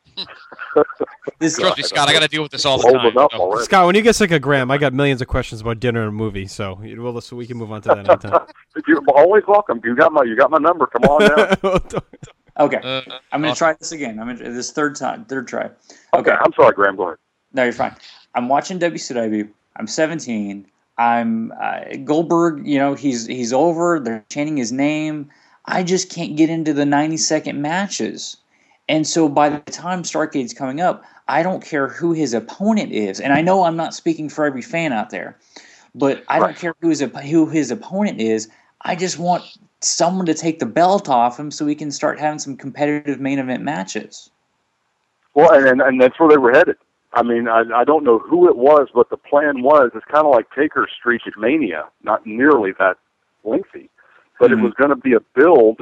[SPEAKER 5] This,
[SPEAKER 2] Trust me, Scott. I got to deal with this all the
[SPEAKER 3] Holding
[SPEAKER 2] time.
[SPEAKER 3] up
[SPEAKER 2] Oh.
[SPEAKER 3] already.
[SPEAKER 4] Scott, when you get sick of Graham, I got millions of questions about dinner and movie, so we'll listen, we can move on to that anytime.
[SPEAKER 3] You're always welcome. You got my you got my number. Come on down.
[SPEAKER 5] okay,
[SPEAKER 2] Uh,
[SPEAKER 5] I'm going to
[SPEAKER 2] awesome.
[SPEAKER 5] try this again. I'm gonna, this third time, third try.
[SPEAKER 3] Okay, I'm sorry, Graham. Go ahead.
[SPEAKER 5] No, you're fine. I'm watching W C W. I'm seventeen. I'm uh, Goldberg. You know, he's he's over. They're chanting his name. I just can't get into the ninety second matches. And so by the time Starrcade's coming up, I don't care who his opponent is. And I know I'm not speaking for every fan out there, but I
[SPEAKER 3] Right.
[SPEAKER 5] don't care who his op- who his opponent is. I just want someone to take the belt off him so we can start having some competitive main event matches.
[SPEAKER 3] Well, and, and and that's where they were headed. I mean, I I don't know who it was, but the plan was it's kind of like Taker's streak at Mania, not nearly that lengthy, but
[SPEAKER 5] Mhm.
[SPEAKER 3] it was going to be a build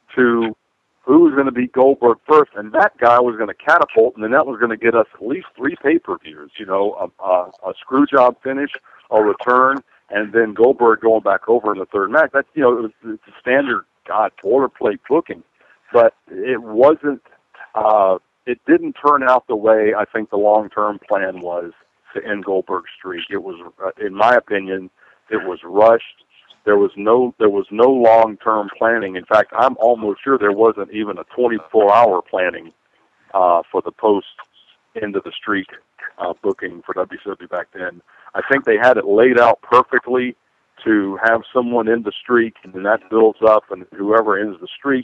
[SPEAKER 3] to who was going to beat Goldberg first, and that guy was going to catapult, and then that was going to get us at least three pay-per-views. You know, a, a, a screw job finish, a return, and then Goldberg going back over in the third match. That's you know, it was, it's a standard God boilerplate booking, but it wasn't. Uh, It didn't turn out the way I think the long-term plan was to end Goldberg's streak. It was, uh, in my opinion, it was rushed. There was no, there was no long-term planning. In fact, I'm almost sure there wasn't even a twenty-four hour planning uh, for the post end of the streak uh, booking for W C W back then. I think they had it laid out perfectly to have someone end the streak, and then that builds up, and whoever ends the streak.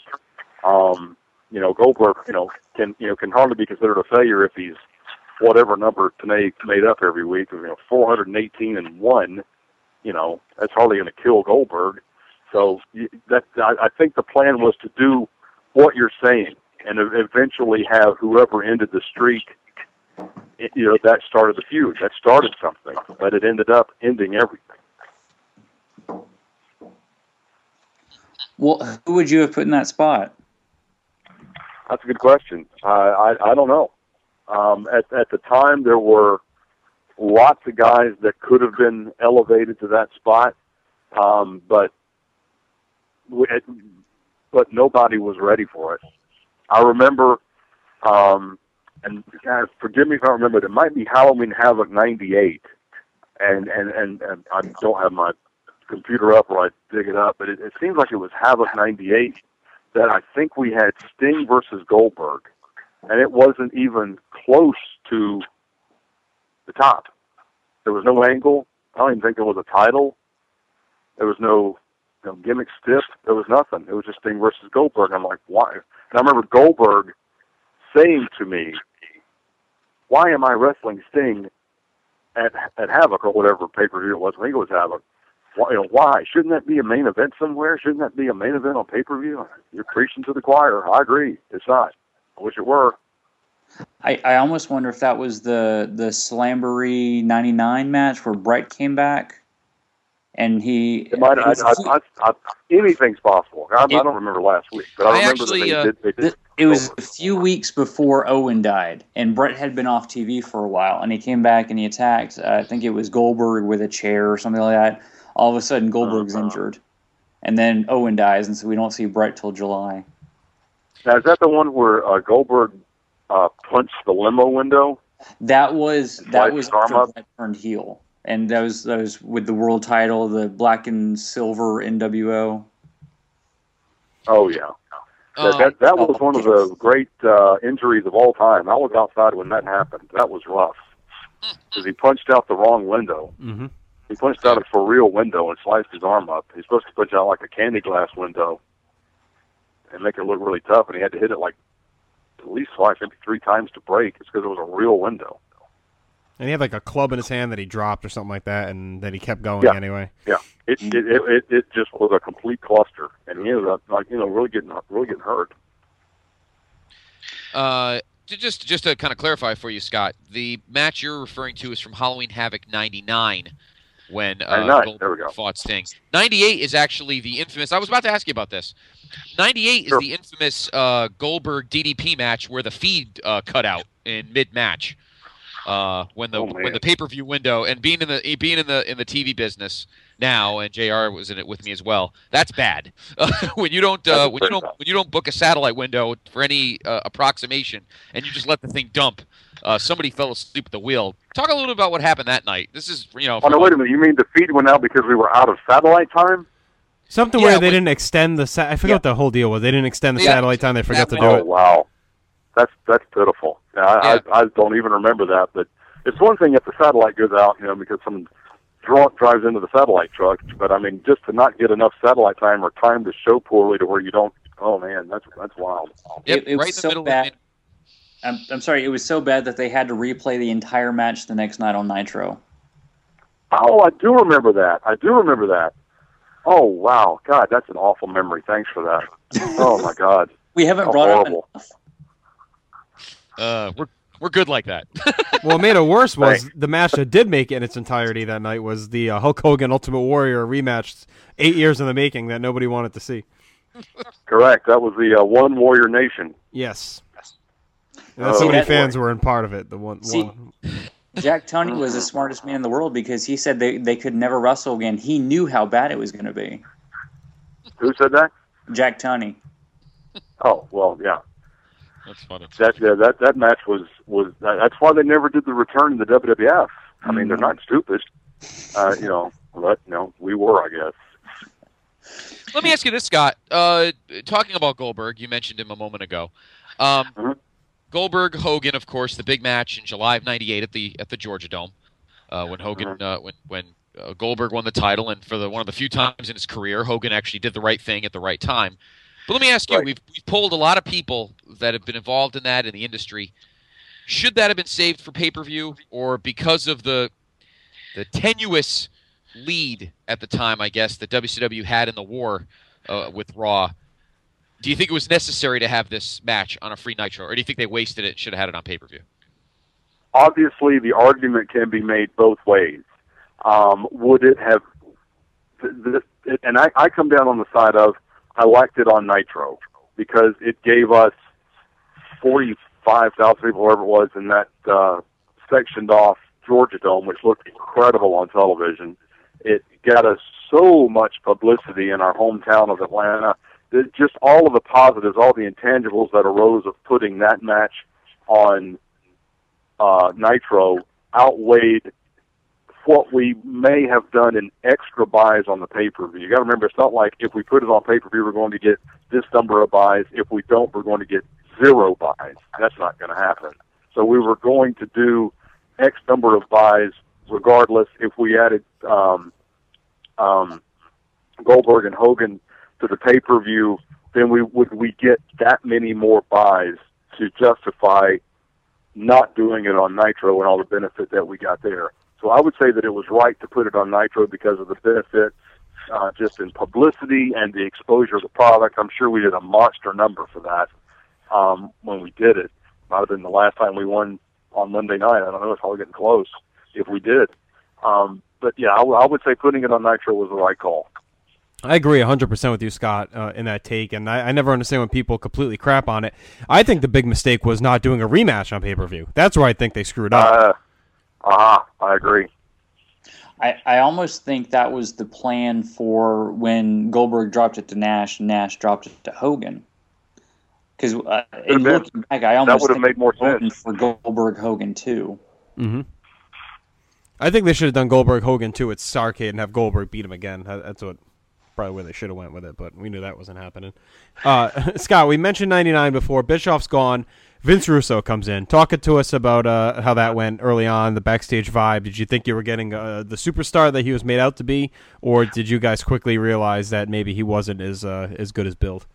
[SPEAKER 3] Um, You know, Goldberg, you know, can you know can hardly be considered a failure if he's whatever number Tanay made up every week. You know, four hundred eighteen and one. You know, that's hardly going to kill Goldberg. So that I, I think the plan was to do what you're saying, and eventually have whoever ended the streak. You know, that started the feud. That started something, but it ended up ending everything.
[SPEAKER 5] Well, who would you have put in that spot?
[SPEAKER 3] That's a good question. Uh, I I don't know. Um, at at the time, there were lots of guys that could have been elevated to that spot, um, but it, but nobody was ready for it. I remember, um, and guys, forgive me if I remember. It might be Halloween Havoc ninety-eight, and and and, and I don't have my computer up or I dig it up, but it, it seems like it was Havoc ninety-eight. That I think we had Sting versus Goldberg, and it wasn't even close to the top. There was no angle. I don't even think there was a title. There was no, you know, gimmick stiff. There was nothing. It was just Sting versus Goldberg. I'm like, why? And I remember Goldberg saying to me, why am I wrestling Sting at at Havoc or whatever pay-per-view it was? I think it was Havoc. Why, you know, why? Shouldn't that be a main event somewhere? Shouldn't that be a main event on pay-per-view? You're preaching to the choir. I agree. It's not. I wish it were.
[SPEAKER 5] I, I almost wonder if that was the the Slamboree ninety-nine match where Brett came back, and he.
[SPEAKER 3] It might,
[SPEAKER 5] it
[SPEAKER 3] I,
[SPEAKER 5] was a
[SPEAKER 3] I,
[SPEAKER 5] few-
[SPEAKER 3] I, I, anything's possible. I, I
[SPEAKER 5] It-
[SPEAKER 3] don't remember last week, but I
[SPEAKER 2] I
[SPEAKER 3] remember
[SPEAKER 2] actually,
[SPEAKER 3] that
[SPEAKER 2] uh,
[SPEAKER 3] they did. They did
[SPEAKER 5] th- it was a few weeks before Owen died, and Brett had been off T V for a while, and he came back and he attacked. Uh, I think it was Goldberg with a chair or something like that. All of a sudden, Goldberg's
[SPEAKER 3] Uh-huh.
[SPEAKER 5] injured, and then Owen dies, and so we don't see Brett till July.
[SPEAKER 3] Now, is that the one where uh, Goldberg uh, punched the limo window?
[SPEAKER 5] That was that
[SPEAKER 3] Sliced
[SPEAKER 5] was
[SPEAKER 3] his arm
[SPEAKER 5] after
[SPEAKER 3] up?
[SPEAKER 5] Brett turned heel, and that was that was with the world title, the black and silver N W O.
[SPEAKER 3] Oh, yeah.
[SPEAKER 2] Um,
[SPEAKER 3] that, that, that was one of the great uh, injuries of all time. I was outside when that happened. That was rough. Because he punched out the wrong window.
[SPEAKER 4] Mm-hmm.
[SPEAKER 3] He punched out a for real window and sliced his arm up. He's supposed to punch out like a candy glass window and make it look really tough, and he had to hit it like at least twice, maybe three times to break. It's because it was a real window.
[SPEAKER 4] And he had like a club in his hand that he dropped or something like that, and then he kept going
[SPEAKER 3] Yeah.
[SPEAKER 4] anyway.
[SPEAKER 3] Yeah, it it, it it it just was a complete cluster, and he ended up like you know really getting really getting hurt.
[SPEAKER 2] Uh, to just just to kind of clarify for you, Scott, the match you're referring to is from Halloween Havoc ninety-nine when uh, Goldberg fought Sting. ninety-eight is actually the infamous. I was about to ask you about this. ninety-eight
[SPEAKER 3] Sure.
[SPEAKER 2] is the infamous uh, Goldberg D D P match where the feed uh, cut out in mid-match. Uh, when the
[SPEAKER 3] Oh,
[SPEAKER 2] when the pay-per-view window, and being in the being in the in the T V business now, and J R was in it with me as well. That's bad. Uh, when you don't uh, when you don't when you don't book a satellite window for any uh, approximation, and you just let the thing dump. Uh, somebody fell asleep at the wheel. Talk a little bit about what happened that night. This is you know.
[SPEAKER 3] Oh no, wait a minute. You mean the feed went out because we were out of satellite time?
[SPEAKER 4] Something
[SPEAKER 2] Yeah,
[SPEAKER 4] where they
[SPEAKER 2] when-
[SPEAKER 4] didn't extend the. Sa- I forget
[SPEAKER 2] Yeah.
[SPEAKER 4] what the whole deal was. They didn't extend the
[SPEAKER 2] Yeah.
[SPEAKER 4] satellite time. They forgot
[SPEAKER 2] That
[SPEAKER 4] to do
[SPEAKER 3] Oh
[SPEAKER 4] it.
[SPEAKER 3] wow, that's that's pitiful. Yeah, I,
[SPEAKER 2] Yeah.
[SPEAKER 3] I I don't even remember that. But it's one thing if the satellite goes out, you know, because some drunk drives into the satellite truck. But I mean, just to not get enough satellite time or time to show poorly to where you don't. Oh man, that's that's wild.
[SPEAKER 2] Yep,
[SPEAKER 5] It- it
[SPEAKER 2] right
[SPEAKER 5] was
[SPEAKER 2] in the
[SPEAKER 5] so
[SPEAKER 2] middle
[SPEAKER 5] bad.
[SPEAKER 2] of
[SPEAKER 5] I'm, I'm sorry, it was so bad that they had to replay the entire match the next night on Nitro.
[SPEAKER 3] Oh, I do remember that. I do remember that. Oh wow, God, that's an awful memory. Thanks for that. Oh my God,
[SPEAKER 5] We haven't
[SPEAKER 3] how
[SPEAKER 5] brought
[SPEAKER 3] horrible.
[SPEAKER 5] up
[SPEAKER 2] Uh, we're we're good like that.
[SPEAKER 4] Well, what made it worse was
[SPEAKER 3] Right.
[SPEAKER 4] the match that did make it in its entirety that night was the uh, Hulk Hogan Ultimate Warrior rematch, eight years in the making that nobody wanted to see.
[SPEAKER 3] Correct. That was the uh, One Warrior Nation.
[SPEAKER 4] Yes. And that's
[SPEAKER 3] Oh,
[SPEAKER 4] so many
[SPEAKER 5] that-
[SPEAKER 4] fans were in part of it. The one,
[SPEAKER 5] See-
[SPEAKER 4] one.
[SPEAKER 5] Jack Tunney was the smartest man in the world because he said they, they could never wrestle again. He knew how bad it was going to be.
[SPEAKER 3] Who said that?
[SPEAKER 5] Jack Tunney.
[SPEAKER 3] Oh well, yeah.
[SPEAKER 2] That's funny.
[SPEAKER 3] That yeah, that that match was was that, that's why they never did the return to the W W F. I mean, they're not stupid. Uh, you know, but you know, we were, I guess.
[SPEAKER 2] Let me ask you this, Scott. Uh, talking about Goldberg, you mentioned him a moment ago. Um,
[SPEAKER 3] Mhm.
[SPEAKER 2] Goldberg Hogan, of course, the big match in July of ninety-eight at the at the Georgia Dome, uh, when Hogan
[SPEAKER 3] Mhm.
[SPEAKER 2] uh, when when uh, Goldberg won the title, and for the one of the few times in his career, Hogan actually did the right thing at the right time. But let me ask you:
[SPEAKER 3] Right.
[SPEAKER 2] we've, we've polled a lot of people that have been involved in that in the industry. Should that have been saved for pay-per-view, or because of the the tenuous lead at the time, I guess, that W C W had in the war uh, with Raw? Do you think it was necessary to have this match on a free Nitro, or do you think they wasted it and should have had it on pay-per-view?
[SPEAKER 3] Obviously, the argument can be made both ways. Um, would it have? Th- th- it, and I, I come down on the side of I liked it on Nitro because it gave us forty-five thousand people, whatever it was, in that uh, sectioned off Georgia Dome, which looked incredible on television. It got us so much publicity in our hometown of Atlanta. That just all of the positives, all the intangibles that arose of putting that match on uh, Nitro outweighed what we may have done in extra buys on the pay-per-view. You got to remember, it's not like if we put it on pay-per-view, we're going to get this number of buys. If we don't, we're going to get zero buys. That's not going to happen. So we were going to do X number of buys regardless. If we added um, um, Goldberg and Hogan to the pay-per-view, then we would we get that many more buys to justify not doing it on Nitro and all the benefit that we got there. So I would say that it was right to put it on Nitro because of the benefits uh, just in publicity and the exposure of the product. I'm sure we did a monster number for that um, when we did it. Might have been the last time we won on Monday night. I don't know. It's probably getting close if we did. Um, but, yeah, I, w- I would say putting it on Nitro was the right call.
[SPEAKER 4] I agree one hundred percent with you, Scott, uh, in that take, and I, I never understand when people completely crap on it. I think the big mistake was not doing a rematch on pay-per-view. That's where I think they screwed up.
[SPEAKER 3] Uh, ah, I agree.
[SPEAKER 5] I, I almost think that was the plan for when Goldberg dropped it to Nash, Nash dropped it to Hogan. Because uh, in
[SPEAKER 3] been.
[SPEAKER 5] looking back, I almost
[SPEAKER 3] would have
[SPEAKER 5] think
[SPEAKER 3] made more
[SPEAKER 5] Hogan
[SPEAKER 3] sense.
[SPEAKER 5] for Goldberg Hogan too.
[SPEAKER 4] Mm-hmm. I think they should have done Goldberg Hogan too at Starrcade and have Goldberg beat him again. That- That's what probably where they should have went with it, but we knew that wasn't happening. Uh, Scott, we mentioned ninety-nine before. Bischoff's gone. Vince Russo comes in. Talking to us about uh, how that went early on, the backstage vibe. Did you think you were getting uh, the superstar that he was made out to be, or did you guys quickly realize that maybe he wasn't as uh, as good as billed?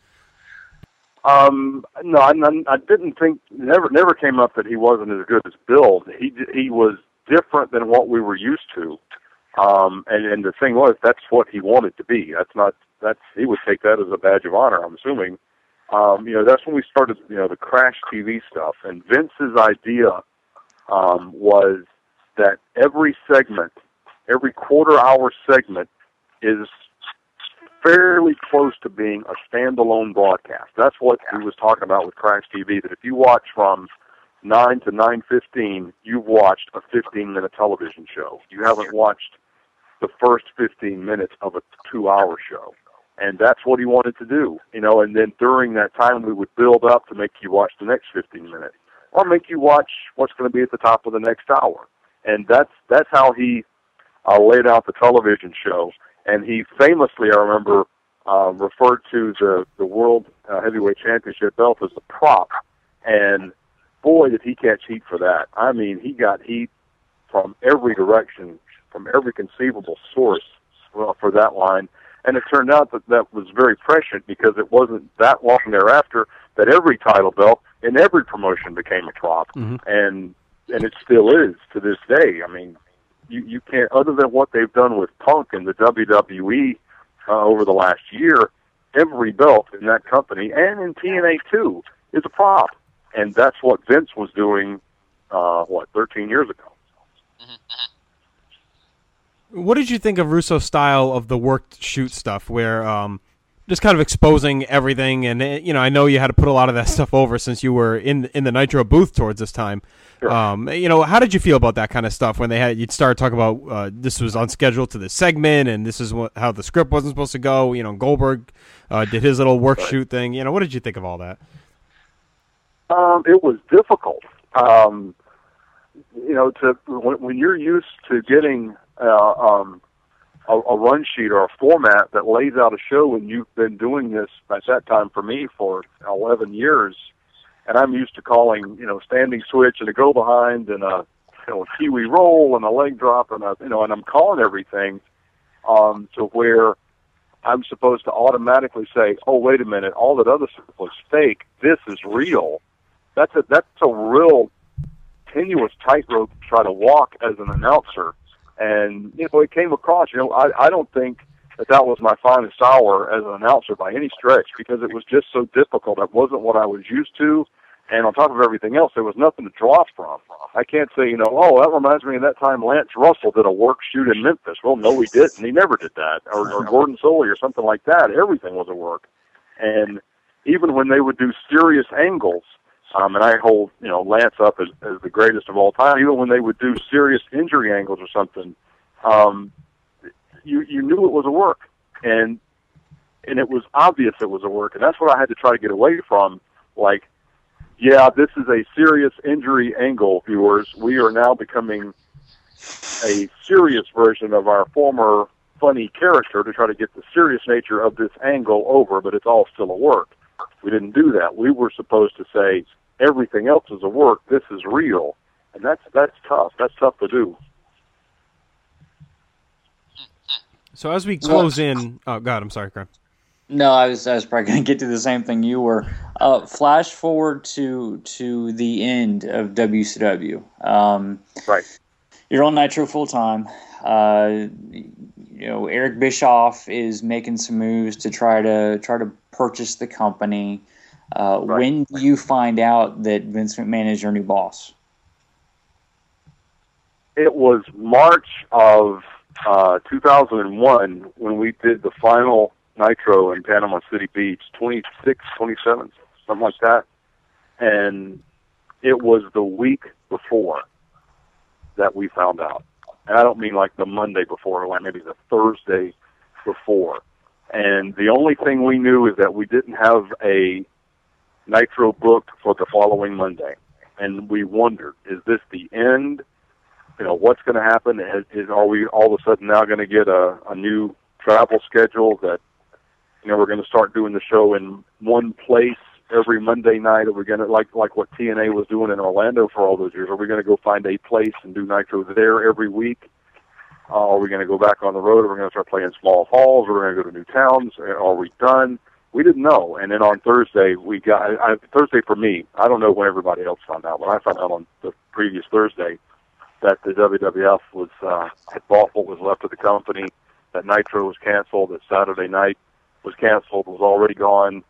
[SPEAKER 3] Um, no, I, I didn't think. Never, never came up that he wasn't as good as Bill. He he was different than what we were used to. Um, and and the thing was, that's what he wanted to be. That's not. That's he would take that as a badge of honor. I'm assuming. um, you know, that's when we started, you know, the Crash T V stuff. And Vince's idea um, was that every segment, every quarter-hour segment is fairly close to being a standalone broadcast. That's what he was talking about with Crash T V, that if you watch from nine to nine fifteen, you've watched a fifteen-minute television show. You haven't watched the first fifteen minutes of a two-hour show. And that's what he wanted to do, you know, and then during that time we would build up to make you watch the next fifteen minutes or make you watch what's going to be at the top of the next hour. And that's that's how he uh, laid out the television show. And he famously, I remember, uh, referred to the, the World uh, Heavyweight Championship belt as a prop. And boy, did he catch heat for that. I mean, he got heat from every direction, from every conceivable source well, for that line. And it turned out that that was very prescient because it wasn't that long thereafter that every title belt in every promotion became a prop. Mm-hmm. And and it still is to this day. I mean, you, you can't, other than what they've done with Punk and the W W E uh, over the last year, every belt in that company, and in T N A too, is a prop. And that's what Vince was doing, uh, what, thirteen years ago.
[SPEAKER 4] What did you think of Russo's style of the worked shoot stuff, where um, just kind of exposing everything? And you know, I know you had to put a lot of that stuff over since you were in in the Nitro booth towards this time. Sure. Um, you know, how did you feel about that kind of stuff when they had you'd start talking about uh, this was unscheduled to this segment and this is what, how the script wasn't supposed to go? You know, Goldberg uh, did his little work right. shoot thing. You know, what did you think of all that?
[SPEAKER 3] Um, it was difficult. Um, you know, to when, when you're used to getting uh, um, a, a run sheet or a format that lays out a show, and you've been doing this at that time for me for eleven years, and I'm used to calling, you know, standing switch and a go behind and a, you know, a Kiwi roll and a leg drop and a, you know, and I'm calling everything um, to where I'm supposed to automatically say, oh, wait a minute, all that other stuff was fake. This is real. That's a that's a real tenuous tightrope to try to walk as an announcer. And, you know, it came across, you know, I, I don't think that that was my finest hour as an announcer by any stretch because it was just so difficult. That wasn't what I was used to. And on top of everything else, there was nothing to draw from. I can't say, you know, oh, that reminds me of that time Lance Russell did a work shoot in Memphis. Well, no, he didn't. He never did that. Or, or Gordon Solie or something like that. Everything was a work. And even when they would do serious angles, Um, and I hold, you know, Lance up as, as the greatest of all time. Even when they would do serious injury angles or something, um, you you knew it was a work, and and it was obvious it was a work, and that's what I had to try to get away from. Like, yeah, this is a serious injury angle, viewers. We are now becoming a serious version of our former funny character to try to get the serious nature of this angle over, but it's all still a work. We didn't do that. We were supposed to say everything else is a work. This is real, and that's that's tough. That's tough to do.
[SPEAKER 4] So as we close well, in, oh God, I'm sorry, Graham.
[SPEAKER 5] No, I was I was probably going to get to the same thing you were. Uh, flash forward to to the end of W C W. Um,
[SPEAKER 3] right.
[SPEAKER 5] You're on Nitro full time. Uh, you know, Eric Bischoff is making some moves to try to try to purchase the company. Uh, right. When do you find out that Vince McMahon is your new boss?
[SPEAKER 3] It was March of uh, two thousand one when we did the final Nitro in Panama City Beach, twenty-six, twenty-seven, something like that. And it was the week before that we found out. And I don't mean like the Monday before, like maybe the Thursday before. And the only thing we knew is that we didn't have a Nitro booked for the following Monday. And we wondered, is this the end? You know, what's going to happen? Is, is are we all of a sudden now going to get a, a new travel schedule that, you know, we're going to start doing the show in one place every Monday night? Are we going to, like like what T N A was doing in Orlando for all those years, are we going to go find a place and do Nitro there every week? Uh, are we going to go back on the road? Are we going to start playing small halls? Are we going to go to new towns? Are we done? We didn't know. And then on Thursday, we got, I, Thursday for me, I don't know when everybody else found out, but I found out on the previous Thursday that the W W F was, uh, had bought what was left of the company, that Nitro was canceled, that Saturday night was canceled, was already gone.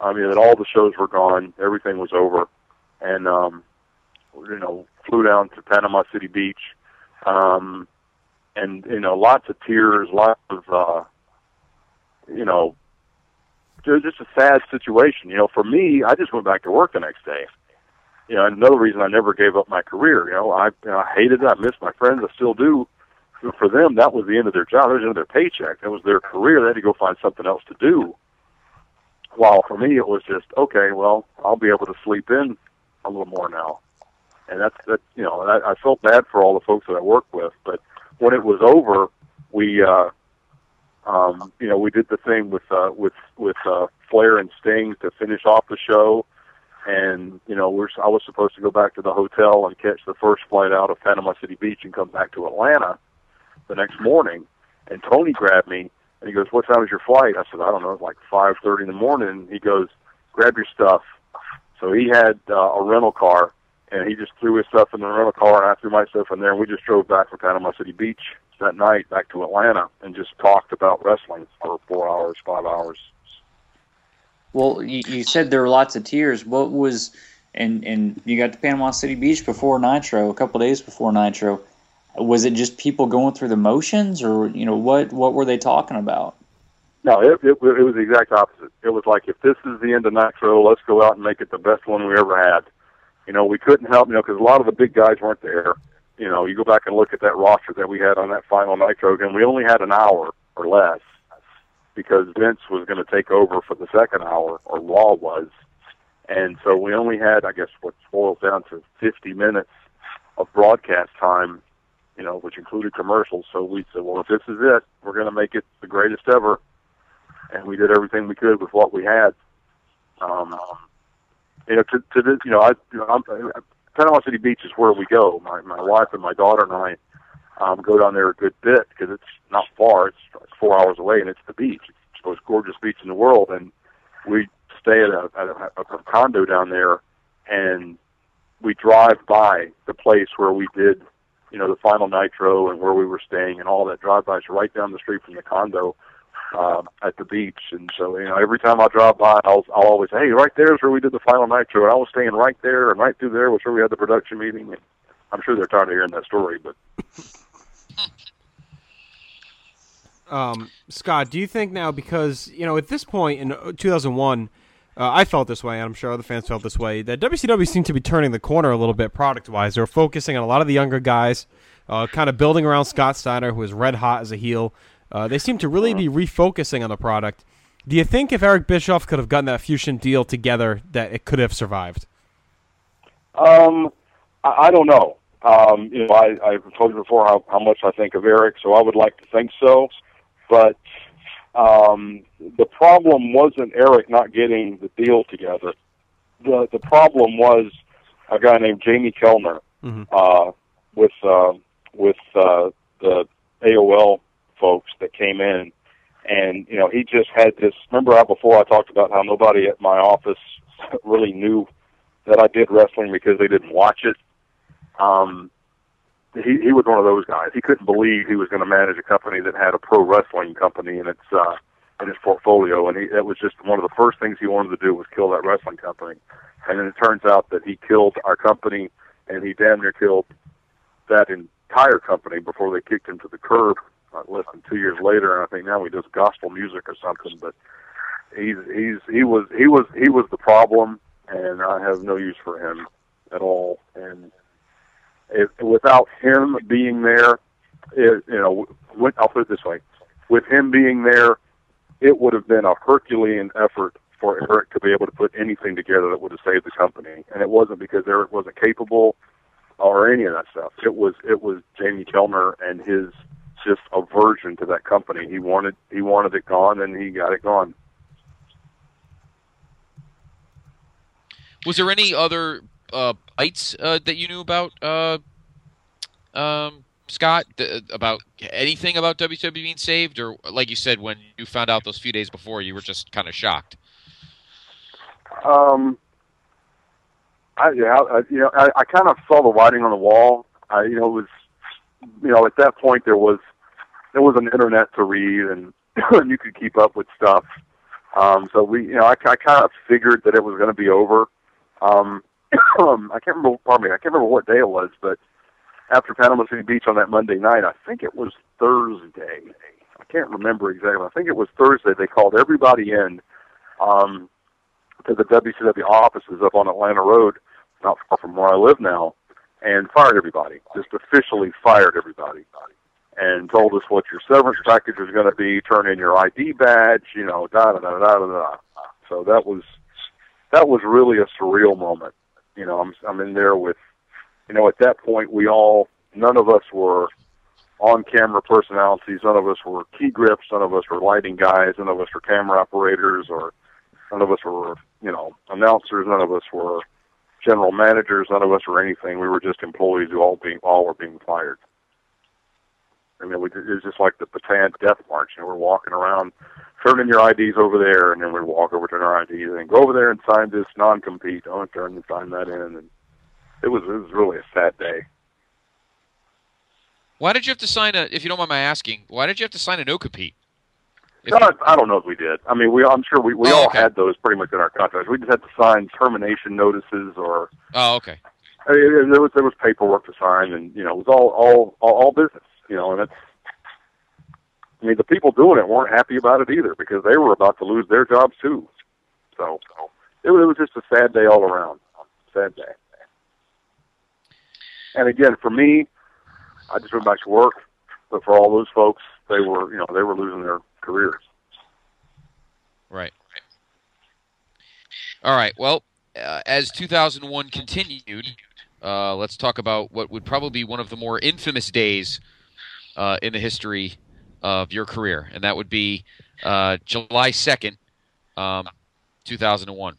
[SPEAKER 3] I mean, that all the shows were gone, everything was over, and um, you know, flew down to Panama City Beach, um, and you know, lots of tears, lots of uh, you know, it was just a sad situation. You know, for me, I just went back to work the next day. You know, another reason I never gave up my career. You know, I, you know, I hated it. I missed my friends. I still do. But for them, that was the end of their job. That was the end of their paycheck. That was their career. They had to go find something else to do. While for me, it was just, okay, well, I'll be able to sleep in a little more now. And that's, that, you know, I, I felt bad for all the folks that I worked with. But when it was over, we, uh, um, you know, we did the thing with, uh, with, with, uh, Flair and Sting to finish off the show. And, you know, we're, I was supposed to go back to the hotel and catch the first flight out of Panama City Beach and come back to Atlanta the next morning. And Tony grabbed me, and he goes, what time is your flight? I said, I don't know, it's like five thirty in the morning. He goes, grab your stuff. So he had uh, a rental car, and he just threw his stuff in the rental car, and I threw my stuff in there, and we just drove back from Panama City Beach that night back to Atlanta and just talked about wrestling for four hours, five hours.
[SPEAKER 5] Well, you, you said there were lots of tears. What was, and and you got to Panama City Beach before Nitro, a couple of days before Nitro. Was it just people going through the motions, or you know what what were they talking about?
[SPEAKER 3] No, it, it, it was the exact opposite. It was like, if this is the end of Nitro, let's go out and make it the best one we ever had. You know, we couldn't help, you know, because a lot of the big guys weren't there. You know, you go back and look at that roster that we had on that final Nitro, and we only had an hour or less, because Vince was going to take over for the second hour, or Raw was. And so we only had, I guess, what boils down to fifty minutes of broadcast time, you know, which included commercials. So we said, well, if this is it, we're going to make it the greatest ever. And we did everything we could with what we had. Um, you know, to, to this, you know, I, you know I'm, Panama City Beach is where we go. My, my wife and my daughter and I Um, go down there a good bit because it's not far. It's, it's four hours away, and it's the beach. It's the most gorgeous beach in the world. And we stay at a, at a, a condo down there, and we drive by the place where we did, you know, the final Nitro and where we were staying, and all that drive-bys right down the street from the condo uh, at the beach. And so, you know, every time I drive by, I'll, I'll always say, hey, right there's where we did the final Nitro. And I was staying right there, and right through there was where we had the production meeting. And I'm sure they're tired of hearing that story, but...
[SPEAKER 4] Um, Scott, do you think now, because, you know, at this point in two thousand one, uh, I felt this way, and I'm sure other fans felt this way, that W C W seemed to be turning the corner a little bit product-wise. They were focusing on a lot of the younger guys, uh, kind of building around Scott Steiner, who was red hot as a heel. Uh, they seem to really be refocusing on the product. Do you think if Eric Bischoff could have gotten that Fusion deal together, that it could have survived?
[SPEAKER 3] Um, I, I don't know. Um, you know, I, I've told you before how, how much I think of Eric, so I would like to think so. But um, the problem wasn't Eric not getting the deal together. The the problem was a guy named Jamie Kellner mm-hmm. uh, with uh, with uh, the A O L folks that came in, and you know he just had this. Remember how before I talked about how nobody at my office really knew that I did wrestling because they didn't watch it. Um, He he was one of those guys. He couldn't believe he was going to manage a company that had a pro wrestling company in its uh, in its portfolio, and he, that was just one of the first things he wanted to do was kill that wrestling company. And then it turns out that he killed our company, and he damn near killed that entire company before they kicked him to the curb. Uh, less than two years later, and I think now he does gospel music or something. But he's he's he was he was he was the problem, and I have no use for him at all. And If, without him being there, it, you know, when, I'll put it this way: with him being there, it would have been a Herculean effort for Eric to be able to put anything together that would have saved the company. And it wasn't because Eric wasn't capable or any of that stuff. It was it was Jamie Kellner and his just aversion to that company. He wanted he wanted it gone, and he got it gone.
[SPEAKER 2] Was there any other uh, bites uh, that you knew about, uh, um, Scott, th- about anything about W C W being saved? Or, like you said, when you found out those few days before, you were just kind of shocked?
[SPEAKER 3] Um, I, yeah, I, you know, I, I kind of saw the writing on the wall. I, you know, it was, you know, at that point there was, there was an internet to read, and you could keep up with stuff. Um, so we, you know, I, I kind of figured that it was going to be over. Um, I can't remember, pardon me, I can't remember what day it was, but after Panama City Beach on that Monday night, I think it was Thursday. I can't remember exactly. I think it was Thursday. They called everybody in um, to the W C W offices up on Atlanta Road, not far from where I live now, and fired everybody. Just officially fired everybody, and told us what your severance package was going to be. Turn in your I D badge, you know, da da da da da da. So that was that was really a surreal moment. You know, I'm I'm in there with, you know, at that point we all, none of us were on-camera personalities. None of us were key grips. None of us were lighting guys. None of us were camera operators, or none of us were, you know, announcers. None of us were general managers. None of us were anything. We were just employees who all being all were being fired. I mean, we, it was just like the Bataan Death March. You know, we're walking around, turning your I Ds over there, and then we walk over to our I Ds and go over there and sign this non-compete. Oh, and turn and sign that in, and it was it was really a sad day.
[SPEAKER 2] Why did you have to sign a, if you don't mind my asking, why did you have to sign a no-compete?
[SPEAKER 3] No, you... I don't know if we did. I mean, we I'm sure we, we
[SPEAKER 2] oh,
[SPEAKER 3] all
[SPEAKER 2] okay.
[SPEAKER 3] had those pretty much in our contracts. We just had to sign termination notices, or
[SPEAKER 2] oh, okay.
[SPEAKER 3] I mean, there was there was paperwork to sign, and you know, it was all all all, all business. You know, and it's. I mean, the people doing it weren't happy about it either, because they were about to lose their jobs too. So, so it, was, it was just a sad day all around. Sad day. And again, for me, I just went back to work. But for all those folks, they were, you know, they were losing their careers.
[SPEAKER 2] Right. All right. Well, uh, as two thousand one continued, uh, let's talk about what would probably be one of the more infamous days uh, in the history of your career, and that would be uh, July second, um, two thousand one,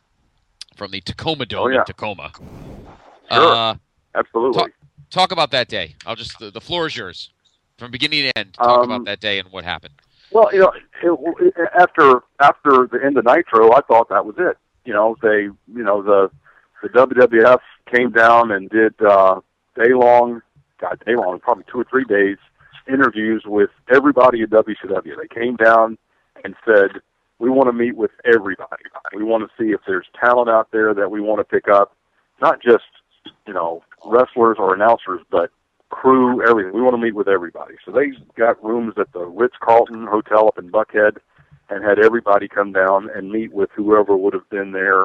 [SPEAKER 2] from the Tacoma Dome
[SPEAKER 3] oh, yeah.
[SPEAKER 2] in Tacoma.
[SPEAKER 3] Sure.
[SPEAKER 2] Uh,
[SPEAKER 3] Absolutely.
[SPEAKER 2] Talk, talk about that day. I'll just the, the floor is yours, from beginning to end. Talk
[SPEAKER 3] um,
[SPEAKER 2] about that day and what happened.
[SPEAKER 3] Well, you know, it, it, after after the end of Nitro, I thought that was it. You know, they, you know, the the W W F came down and did uh, day long, God, day long, probably two or three days interviews with everybody at W C W. They came down and said, we want to meet with everybody. We want to see if there's talent out there that we want to pick up, not just, you know, wrestlers or announcers, but crew, everything. We want to meet with everybody. So they got rooms at the Ritz-Carlton Hotel up in Buckhead and had everybody come down and meet with whoever would have been their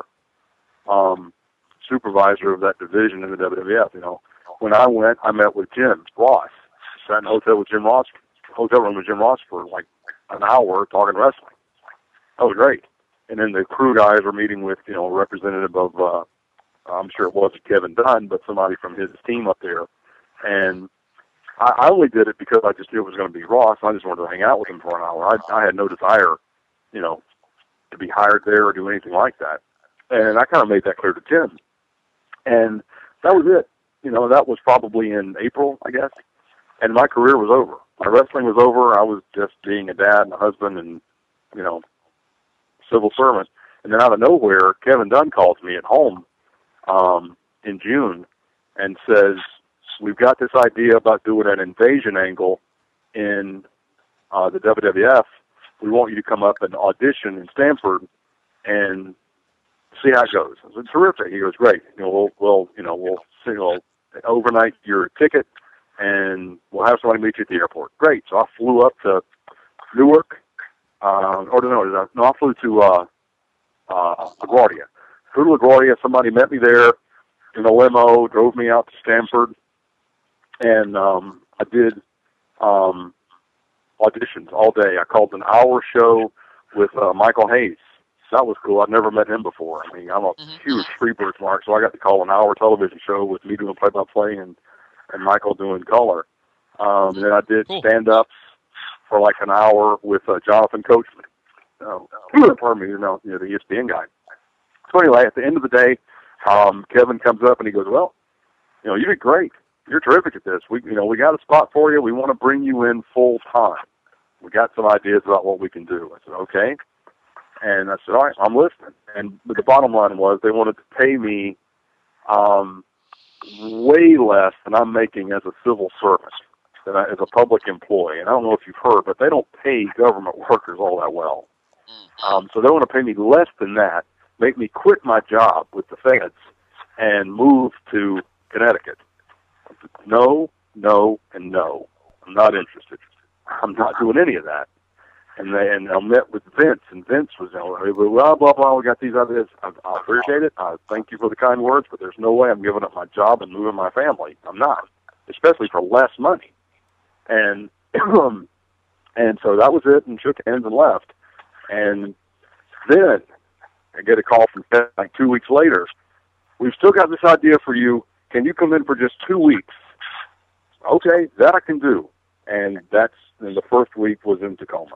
[SPEAKER 3] um, supervisor of that division in the W W F. You know, when I went, I met with Jim Ross. Sat in a hotel with Jim Ross, hotel room with Jim Ross for like an hour talking wrestling. That was great. And then the crew guys were meeting with, you know, a representative of, uh, I'm sure it wasn't Kevin Dunn, but somebody from his team up there. And I, I only did it because I just knew it was going to be Ross. I just wanted to hang out with him for an hour. I, I had no desire, you know, to be hired there or do anything like that. And I kind of made that clear to Jim. And that was it. You know, that was probably in April, I guess. And my career was over. My wrestling was over. I was just being a dad and a husband and, you know, civil servant. And then out of nowhere, Kevin Dunn calls me at home um, in June and says, we've got this idea about doing an invasion angle in uh, the W W F. We want you to come up and audition in Stamford and see how it goes. I said, terrific. He goes, great. You know, we'll, we'll you know, we'll you know, overnight your ticket, and we'll have somebody meet you at the airport. Great. So I flew up to Newark, uh, or no, no, I flew to uh, uh, LaGuardia. Flew to LaGuardia. Somebody met me there in a limo, drove me out to Stamford, and um, I did um, auditions all day. I called an hour show with uh, Michael Hayes. That was cool. I'd never met him before. I mean, I'm a mm-hmm. huge Freebirds mark, so I got to call an hour television show with me doing play-by-play and, and Michael doing color. Um, and then I did cool. stand-ups for like an hour with uh, Jonathan Coachman. Oh, pardon me, you know, you know, the E S P N guy. So anyway, at the end of the day, um, Kevin comes up and he goes, well, you know, you did great. You're terrific at this. We, you know, we got a spot for you. We want to bring you in full time. We got some ideas about what we can do. I said, okay. And I said, all right, I'm listening. And but the bottom line was they wanted to pay me um, way less than I'm making as a civil servant, than I, as a public employee. And I don't know if you've heard, but they don't pay government workers all that well. Um, so they want to pay me less than that, make me quit my job with the feds, and move to Connecticut. No, no, and no. I'm not interested. I'm not doing any of that. And they, and I met with Vince, and Vince was, you know, blah, blah, blah, we got these ideas. I, I appreciate it. I thank you for the kind words, but there's no way I'm giving up my job and moving my family. I'm not, especially for less money. And and so that was it, and shook hands and left. And then I get a call from Ted like two weeks later. We've still got this idea for you. Can you come in for just two weeks? Okay, that I can do. And that's, and the first week was in Tacoma.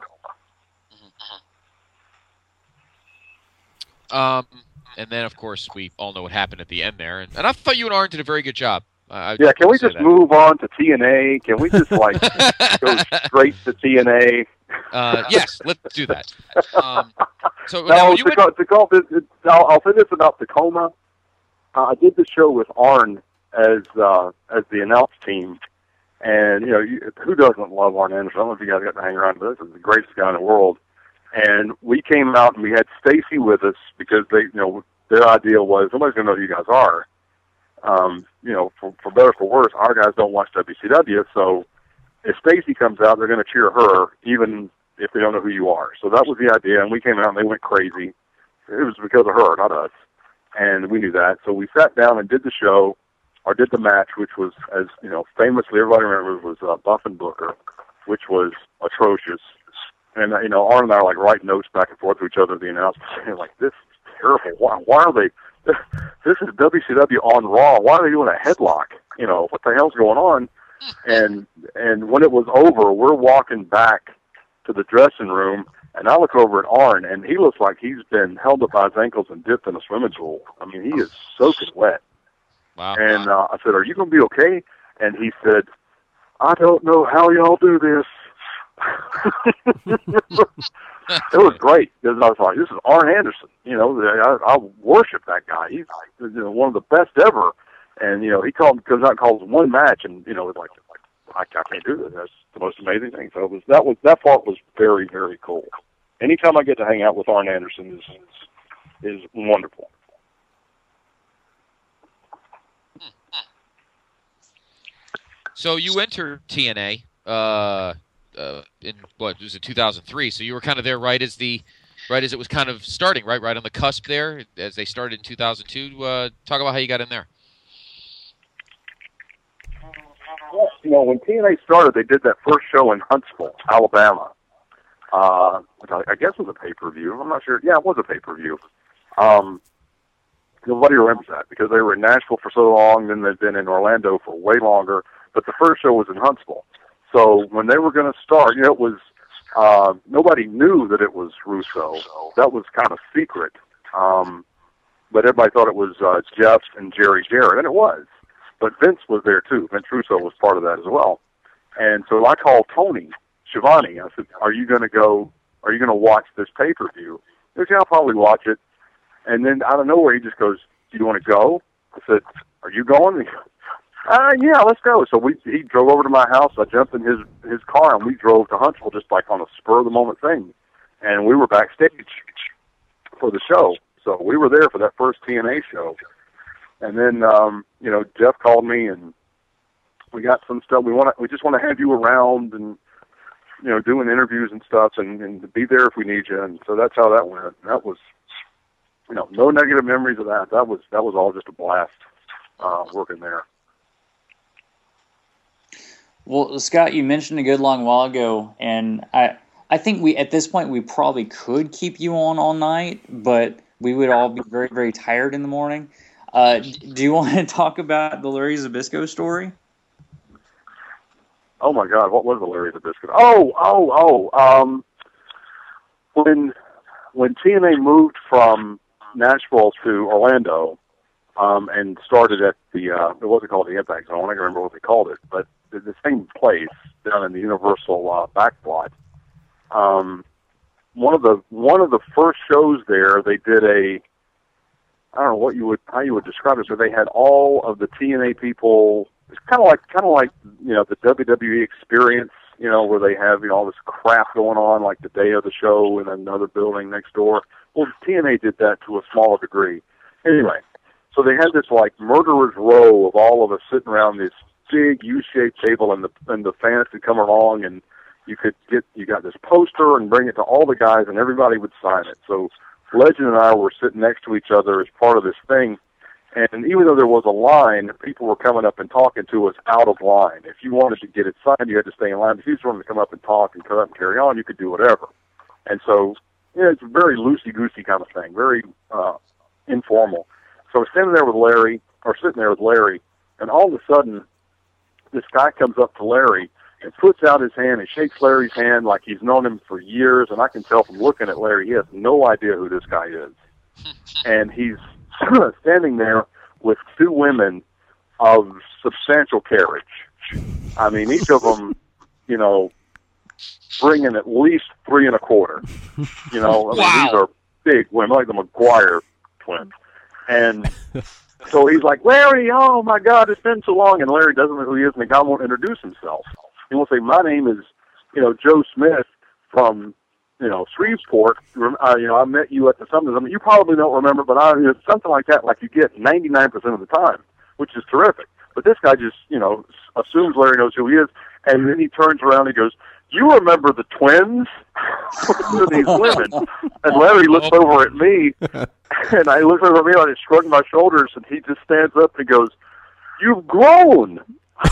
[SPEAKER 2] Um, and then, of course, we all know what happened at the end there. And, and I thought you and Arn did a very good job. Uh,
[SPEAKER 3] yeah, can we just that. move on to T N A? Can we just, like, go straight to T N A?
[SPEAKER 2] Uh, yes, let's do that. Um, so
[SPEAKER 3] now,
[SPEAKER 2] now you
[SPEAKER 3] Tacoma, went... Tacoma, it, it, I'll, I'll say this about Tacoma. Uh, I did the show with Arn as uh, as the announce team. And, you know, you, who doesn't love Arn Anderson? I don't know if you guys got to hang around with this. He's the greatest guy in the world. And we came out and we had Stacy with us because they, you know, their idea was nobody's going to know who you guys are. Um, you know, for, for better or for worse, our guys don't watch W C W. So if Stacy comes out, they're going to cheer her, even if they don't know who you are. So that was the idea. And we came out and they went crazy. It was because of her, not us. And we knew that. So we sat down and did the show. Or did the match, which was, as you know, famously everybody remembers, was uh, Buff and Booker, which was atrocious. And uh, you know, Arn and I are like writing notes back and forth to each other. The announcers saying like, "This is terrible. Why? Why are they? This, this is W C W on Raw. Why are they doing a headlock? You know, what the hell's going on?" And and when it was over, we're walking back to the dressing room, and I look over at Arn, and he looks like he's been held up by his ankles and dipped in a swimming pool. I mean, he is soaking wet.
[SPEAKER 2] Wow.
[SPEAKER 3] And uh, I said, "Are you going to be okay?" And he said, "I don't know how y'all do this." It was great because I was like, "This is Arn Anderson. You know, I, I worship that guy. He's you know, one of the best ever." And you know, he called comes out and calls one match, and you know, it's like, like I, I can't do this. That's the most amazing thing. So it was that was that part was very very cool. Anytime I get to hang out with Arn Anderson is is, is wonderful.
[SPEAKER 2] So you entered T N A uh, uh, in what was it two thousand three? So you were kind of there right as the right as it was kind of starting, right, right on the cusp there as they started in two thousand two. Uh, talk about how you got in there.
[SPEAKER 3] Well, you know, when T N A started, they did that first show in Huntsville, Alabama, uh, which I, I guess was a pay-per-view. I'm not sure. Yeah, it was a pay-per-view. Um, nobody remembers that because they were in Nashville for so long, then they've been in Orlando for way longer. But the first show was in Huntsville. So when they were going to start, you know, it was, uh, nobody knew that it was Russo. That was kind of secret. Um, but everybody thought it was uh, Jeff and Jerry Jarrett, and it was. But Vince was there too. Vince Russo was part of that as well. And so I called Tony Schiavone. I said, "Are you going to go, are you going to watch this pay-per-view?" He said, "Yeah, I'll probably watch it." And then out of nowhere, he just goes, "Do you want to go?" I said, "Are you going?" Uh, yeah, let's go. So we he drove over to my house. I jumped in his his car, and we drove to Huntsville just like on a spur of the moment thing. And we were backstage for the show. So we were there for that first T N A show. And then um, you know, Jeff called me, and we got some stuff. We want to we just want to have you around, and you know, doing interviews and stuff, and, and be there if we need you. And so that's how that went. And that was, you know, no negative memories of that. That was that was all just a blast uh, working there.
[SPEAKER 5] Well, Scott, you mentioned a good long while ago, and I I think we at this point we probably could keep you on all night, but we would all be very, very tired in the morning. Uh, do you want to talk about the Larry Zbyszko story?
[SPEAKER 3] Oh my God, what was the Larry Zbyszko? Oh, oh, oh. Um, when when T N A moved from Nashville to Orlando, um, and started at the uh, it wasn't called the Impact Zone. I can't remember what they called it, but the same place down in the Universal uh, backplot. Um, one of the one of the first shows there, they did a I don't know what you would how you would describe it, but they had all of the T N A people. It's kind of like kind of like you know the W W E Experience you know, where they have, you know, all this crap going on, like the day of the show in another building next door. Well, T N A did that to a smaller degree. Anyway, so they had this, like, murderer's row of all of us sitting around this big U-shaped table, and the and the fans could come along, and you could get, you got this poster and bring it to all the guys, and everybody would sign it. So Legend and I were sitting next to each other as part of this thing. And even though there was a line, people were coming up and talking to us out of line. If you wanted to get it signed, you had to stay in line. If you just wanted to come up and talk and cut up and carry on, you could do whatever. And so, yeah, it's a very loosey-goosey kind of thing, very uh, informal. So I was standing there with Larry, or sitting there with Larry, and all of a sudden, this guy comes up to Larry and puts out his hand and shakes Larry's hand like he's known him for years, and I can tell from looking at Larry, he has no idea who this guy is. And he's standing there with two women of substantial carriage. I mean, each of them, you know, bringing at least three and a quarter. You know, I mean,
[SPEAKER 2] Wow.
[SPEAKER 3] These are big women, like the McGuire twins. And so he's like, Larry, oh my God, it's been so long. And Larry doesn't know who he is, and the guy won't introduce himself. He won't say, my name is, you know, Joe Smith from, you know, Shreveport. Uh, you know, I met you at the something. I mean, you probably don't remember, but I, you know, something like that, like you get ninety-nine percent of the time, which is terrific. But this guy just, you know, assumes Larry knows who he is, and then he turns around and he goes, you remember the twins? To these women. And Larry looks over at me, and I look over at me, and I shrug my shoulders, and he just stands up and goes, you've grown.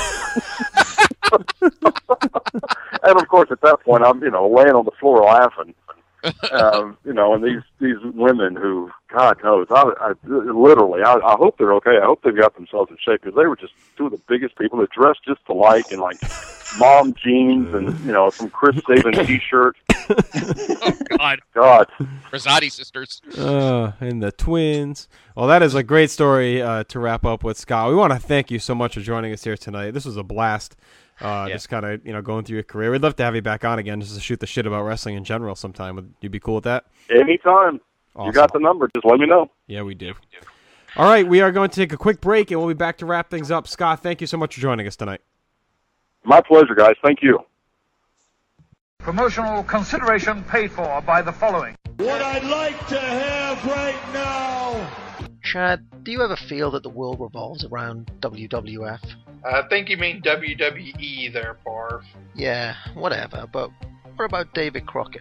[SPEAKER 3] And of course, at that point, I'm, you know, laying on the floor laughing. Um, you know, and these these women who, God knows, I, I literally, I, I hope they're okay. I hope they've got themselves in shape, because they were just two of the biggest people that dressed just alike in like mom jeans and, you know, some Chris Sabin t-shirt.
[SPEAKER 2] Oh, God.
[SPEAKER 3] God.
[SPEAKER 2] Rosati sisters.
[SPEAKER 4] Uh, and the twins. Well, that is a great story uh, to wrap up with, Scott. We want to thank you so much for joining us here tonight. This was a blast. Uh,
[SPEAKER 2] Yeah.
[SPEAKER 4] Just kind of, you know, going through your career. We'd love to have you back on again just to shoot the shit about wrestling in general sometime. Would you be cool with that?
[SPEAKER 3] Anytime.
[SPEAKER 4] Awesome.
[SPEAKER 3] You got the number. Just let me know.
[SPEAKER 4] Yeah, we do. All right, we are going to take a quick break, and we'll be back to wrap things up. Scott, thank you so much for joining us tonight.
[SPEAKER 3] My pleasure, guys. Thank you.
[SPEAKER 6] Promotional consideration paid for by the following.
[SPEAKER 7] What I'd like to have right now.
[SPEAKER 8] Chad, do you ever feel that the world revolves around W W F?
[SPEAKER 9] I think you mean W W E there, Barf.
[SPEAKER 8] Yeah, whatever, but what about David Crockett?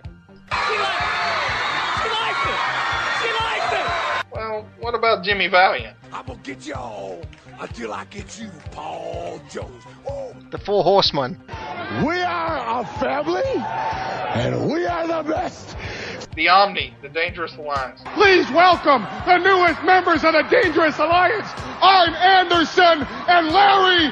[SPEAKER 9] Well, what about Jimmy Valiant?
[SPEAKER 7] I'm gonna get y'all until I get you, Paul Jones. Ooh.
[SPEAKER 8] The Four Horsemen.
[SPEAKER 7] We are a family, and we are the best.
[SPEAKER 9] The Omni, the Dangerous Alliance.
[SPEAKER 10] Please welcome the newest members of the Dangerous Alliance. I'm Anderson and Larry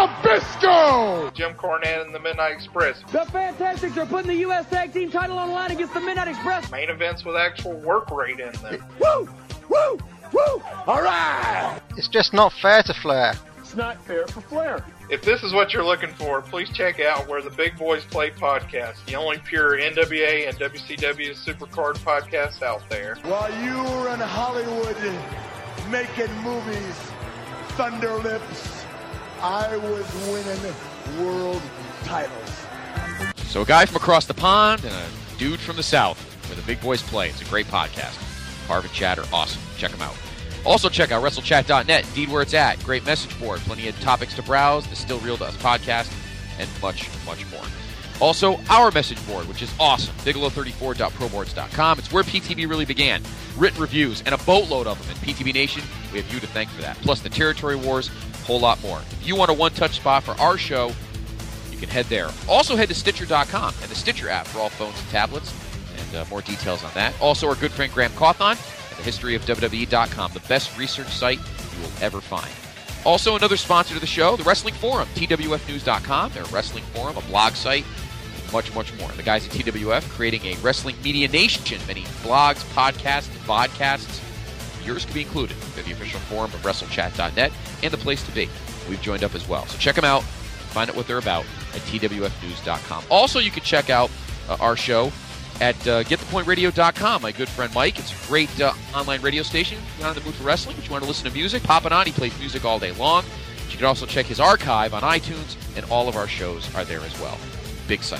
[SPEAKER 10] Zbyszko.
[SPEAKER 9] Jim Cornette and the Midnight Express.
[SPEAKER 11] The Fantastics are putting the U S Tag Team title on the line against the Midnight Express.
[SPEAKER 9] Main events with actual work rate in them.
[SPEAKER 7] Woo! Woo! Woo! All right!
[SPEAKER 8] It's just not fair to Flair.
[SPEAKER 7] It's not fair for Flair.
[SPEAKER 9] If this is what you're looking for, please check out Where the Big Boys Play podcast, the only pure N W A and W C W Supercard podcast out there.
[SPEAKER 7] While you were in Hollywood making movies, Thunder Lips, I was winning world titles.
[SPEAKER 2] So a guy from across the pond and a dude from the south, Where the Big Boys Play. It's a great podcast. Harv and Chad are awesome. Check them out. Also check out WrestleChat dot net, indeed where it's at. Great message board, plenty of topics to browse, the Still Real to Us podcast, and much, much more. Also, our message board, which is awesome, bigelow thirty-four dot proboards dot com. It's where P T B really began. Written reviews, and a boatload of them. And P T B Nation, we have you to thank for that. Plus the Territory Wars, a whole lot more. If you want a one-touch spot for our show, you can head there. Also head to Stitcher dot com and the Stitcher app for all phones and tablets, and uh, more details on that. Also, our good friend Graham Cawthon, the history of W W E dot com, the best research site you will ever find. Also, another sponsor to the show, the Wrestling Forum, T W F news dot com. They're a wrestling forum, a blog site, much, much more. The guys at T W F creating a wrestling media nation, many blogs, podcasts, and vodcasts. Yours could be included. They're the official forum of WrestleChat dot net and the place to be. We've joined up as well. So check them out, find out what they're about at T W F news dot com. Also, you can check out uh, our show at uh, get the point radio dot com. My good friend Mike. It's a great uh, online radio station. If you're not in the mood for wrestling, but you want to listen to music, pop it on. He plays music all day long. You can also check his archive on iTunes, and all of our shows are there as well. big site.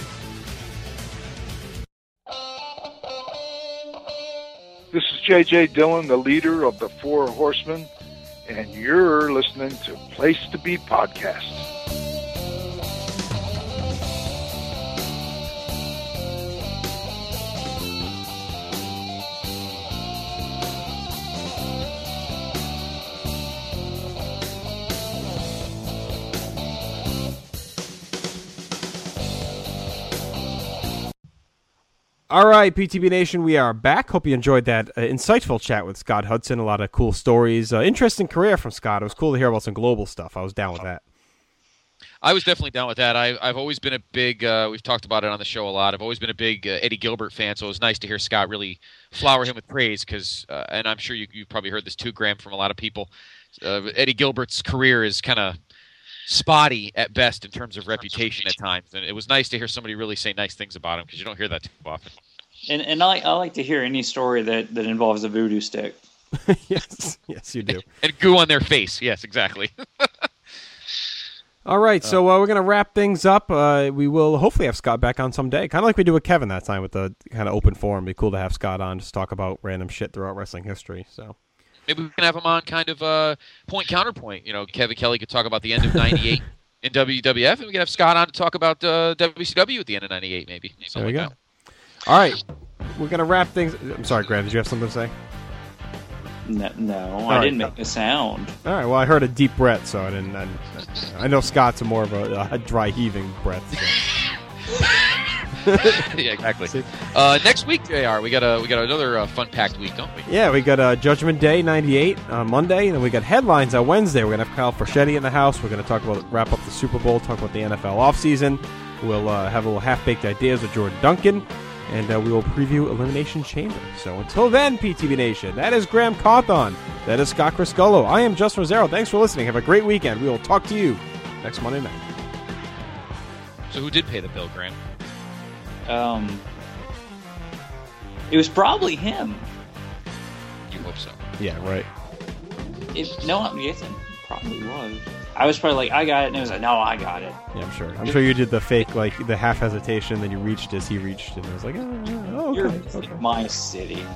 [SPEAKER 6] This is J J Dillon, the leader of the Four Horsemen, and you're listening to Place to Be Podcast.
[SPEAKER 4] All right, P T B Nation, we are back. Hope you enjoyed that uh, insightful chat with Scott Hudson. A lot of cool stories. Uh, interesting career from Scott. It was cool to hear about some global stuff. I was down with that.
[SPEAKER 2] I was definitely down with that. I, I've always been a big, uh, we've talked about it on the show a lot, I've always been a big uh, Eddie Gilbert fan, so it was nice to hear Scott really flower him with praise, because, uh, and I'm sure you, you've probably heard this too, Graham, from a lot of people. Uh, Eddie Gilbert's career is kind of spotty at best in terms of reputation at times, and it was nice to hear somebody really say nice things about him, because you don't hear that too often.
[SPEAKER 5] And and I, I like to hear any story that, that involves a voodoo stick.
[SPEAKER 4] yes, yes, you do.
[SPEAKER 2] And goo on their face. Yes, exactly.
[SPEAKER 4] All right, so uh, we're going to wrap things up. Uh, we will hopefully have Scott back on someday, kind of like we did with Kevin that time with the kind of open forum. It'd be cool to have Scott on, just talk about random shit throughout wrestling history. So
[SPEAKER 2] maybe we can have him on kind of uh, point counterpoint. You know, Kevin Kelly could talk about the end of ninety-eight in W W F, and we could have Scott on to talk about uh, W C W at the end of ninety-eight, maybe.
[SPEAKER 4] There we
[SPEAKER 2] like
[SPEAKER 4] go.
[SPEAKER 2] That.
[SPEAKER 4] All right, we're going to wrap things. I'm sorry, Graham, did you have something to say?
[SPEAKER 5] No, no I
[SPEAKER 4] right.
[SPEAKER 5] didn't make a sound.
[SPEAKER 4] All right, well, I heard a deep breath, so I didn't. I, I know Scott's more of a, a dry heaving breath. So.
[SPEAKER 2] Yeah, exactly. Uh, next week, J R, we got a we got another uh, fun-packed week, don't we?
[SPEAKER 4] Yeah, we got uh, Judgment Day ninety-eight on Monday, and then we got headlines on Wednesday. We're gonna have Kyle Forschetti in the house. We're gonna talk about wrap up the Super Bowl, talk about the N F L offseason. We'll uh, have a little half-baked ideas with Jordan Duncan, and uh, we will preview Elimination Chamber. So until then, P T B Nation, that is Graham Cawthon. That is Scott Criscullo. I am Justin Rosero. Thanks for listening. Have a great weekend. We will talk to you next Monday night.
[SPEAKER 2] So who did pay the bill, Graham?
[SPEAKER 5] Um, it was probably him.
[SPEAKER 2] You hope so.
[SPEAKER 4] Yeah, right.
[SPEAKER 5] If no, I'm guessing it probably was. I was probably like, I got it, and it was like, no, I got it.
[SPEAKER 4] Yeah, I'm sure. I'm sure you did the fake, like the half hesitation, then you reached as he reached, and it was like, oh, oh okay.
[SPEAKER 5] You're
[SPEAKER 4] okay.
[SPEAKER 5] my city.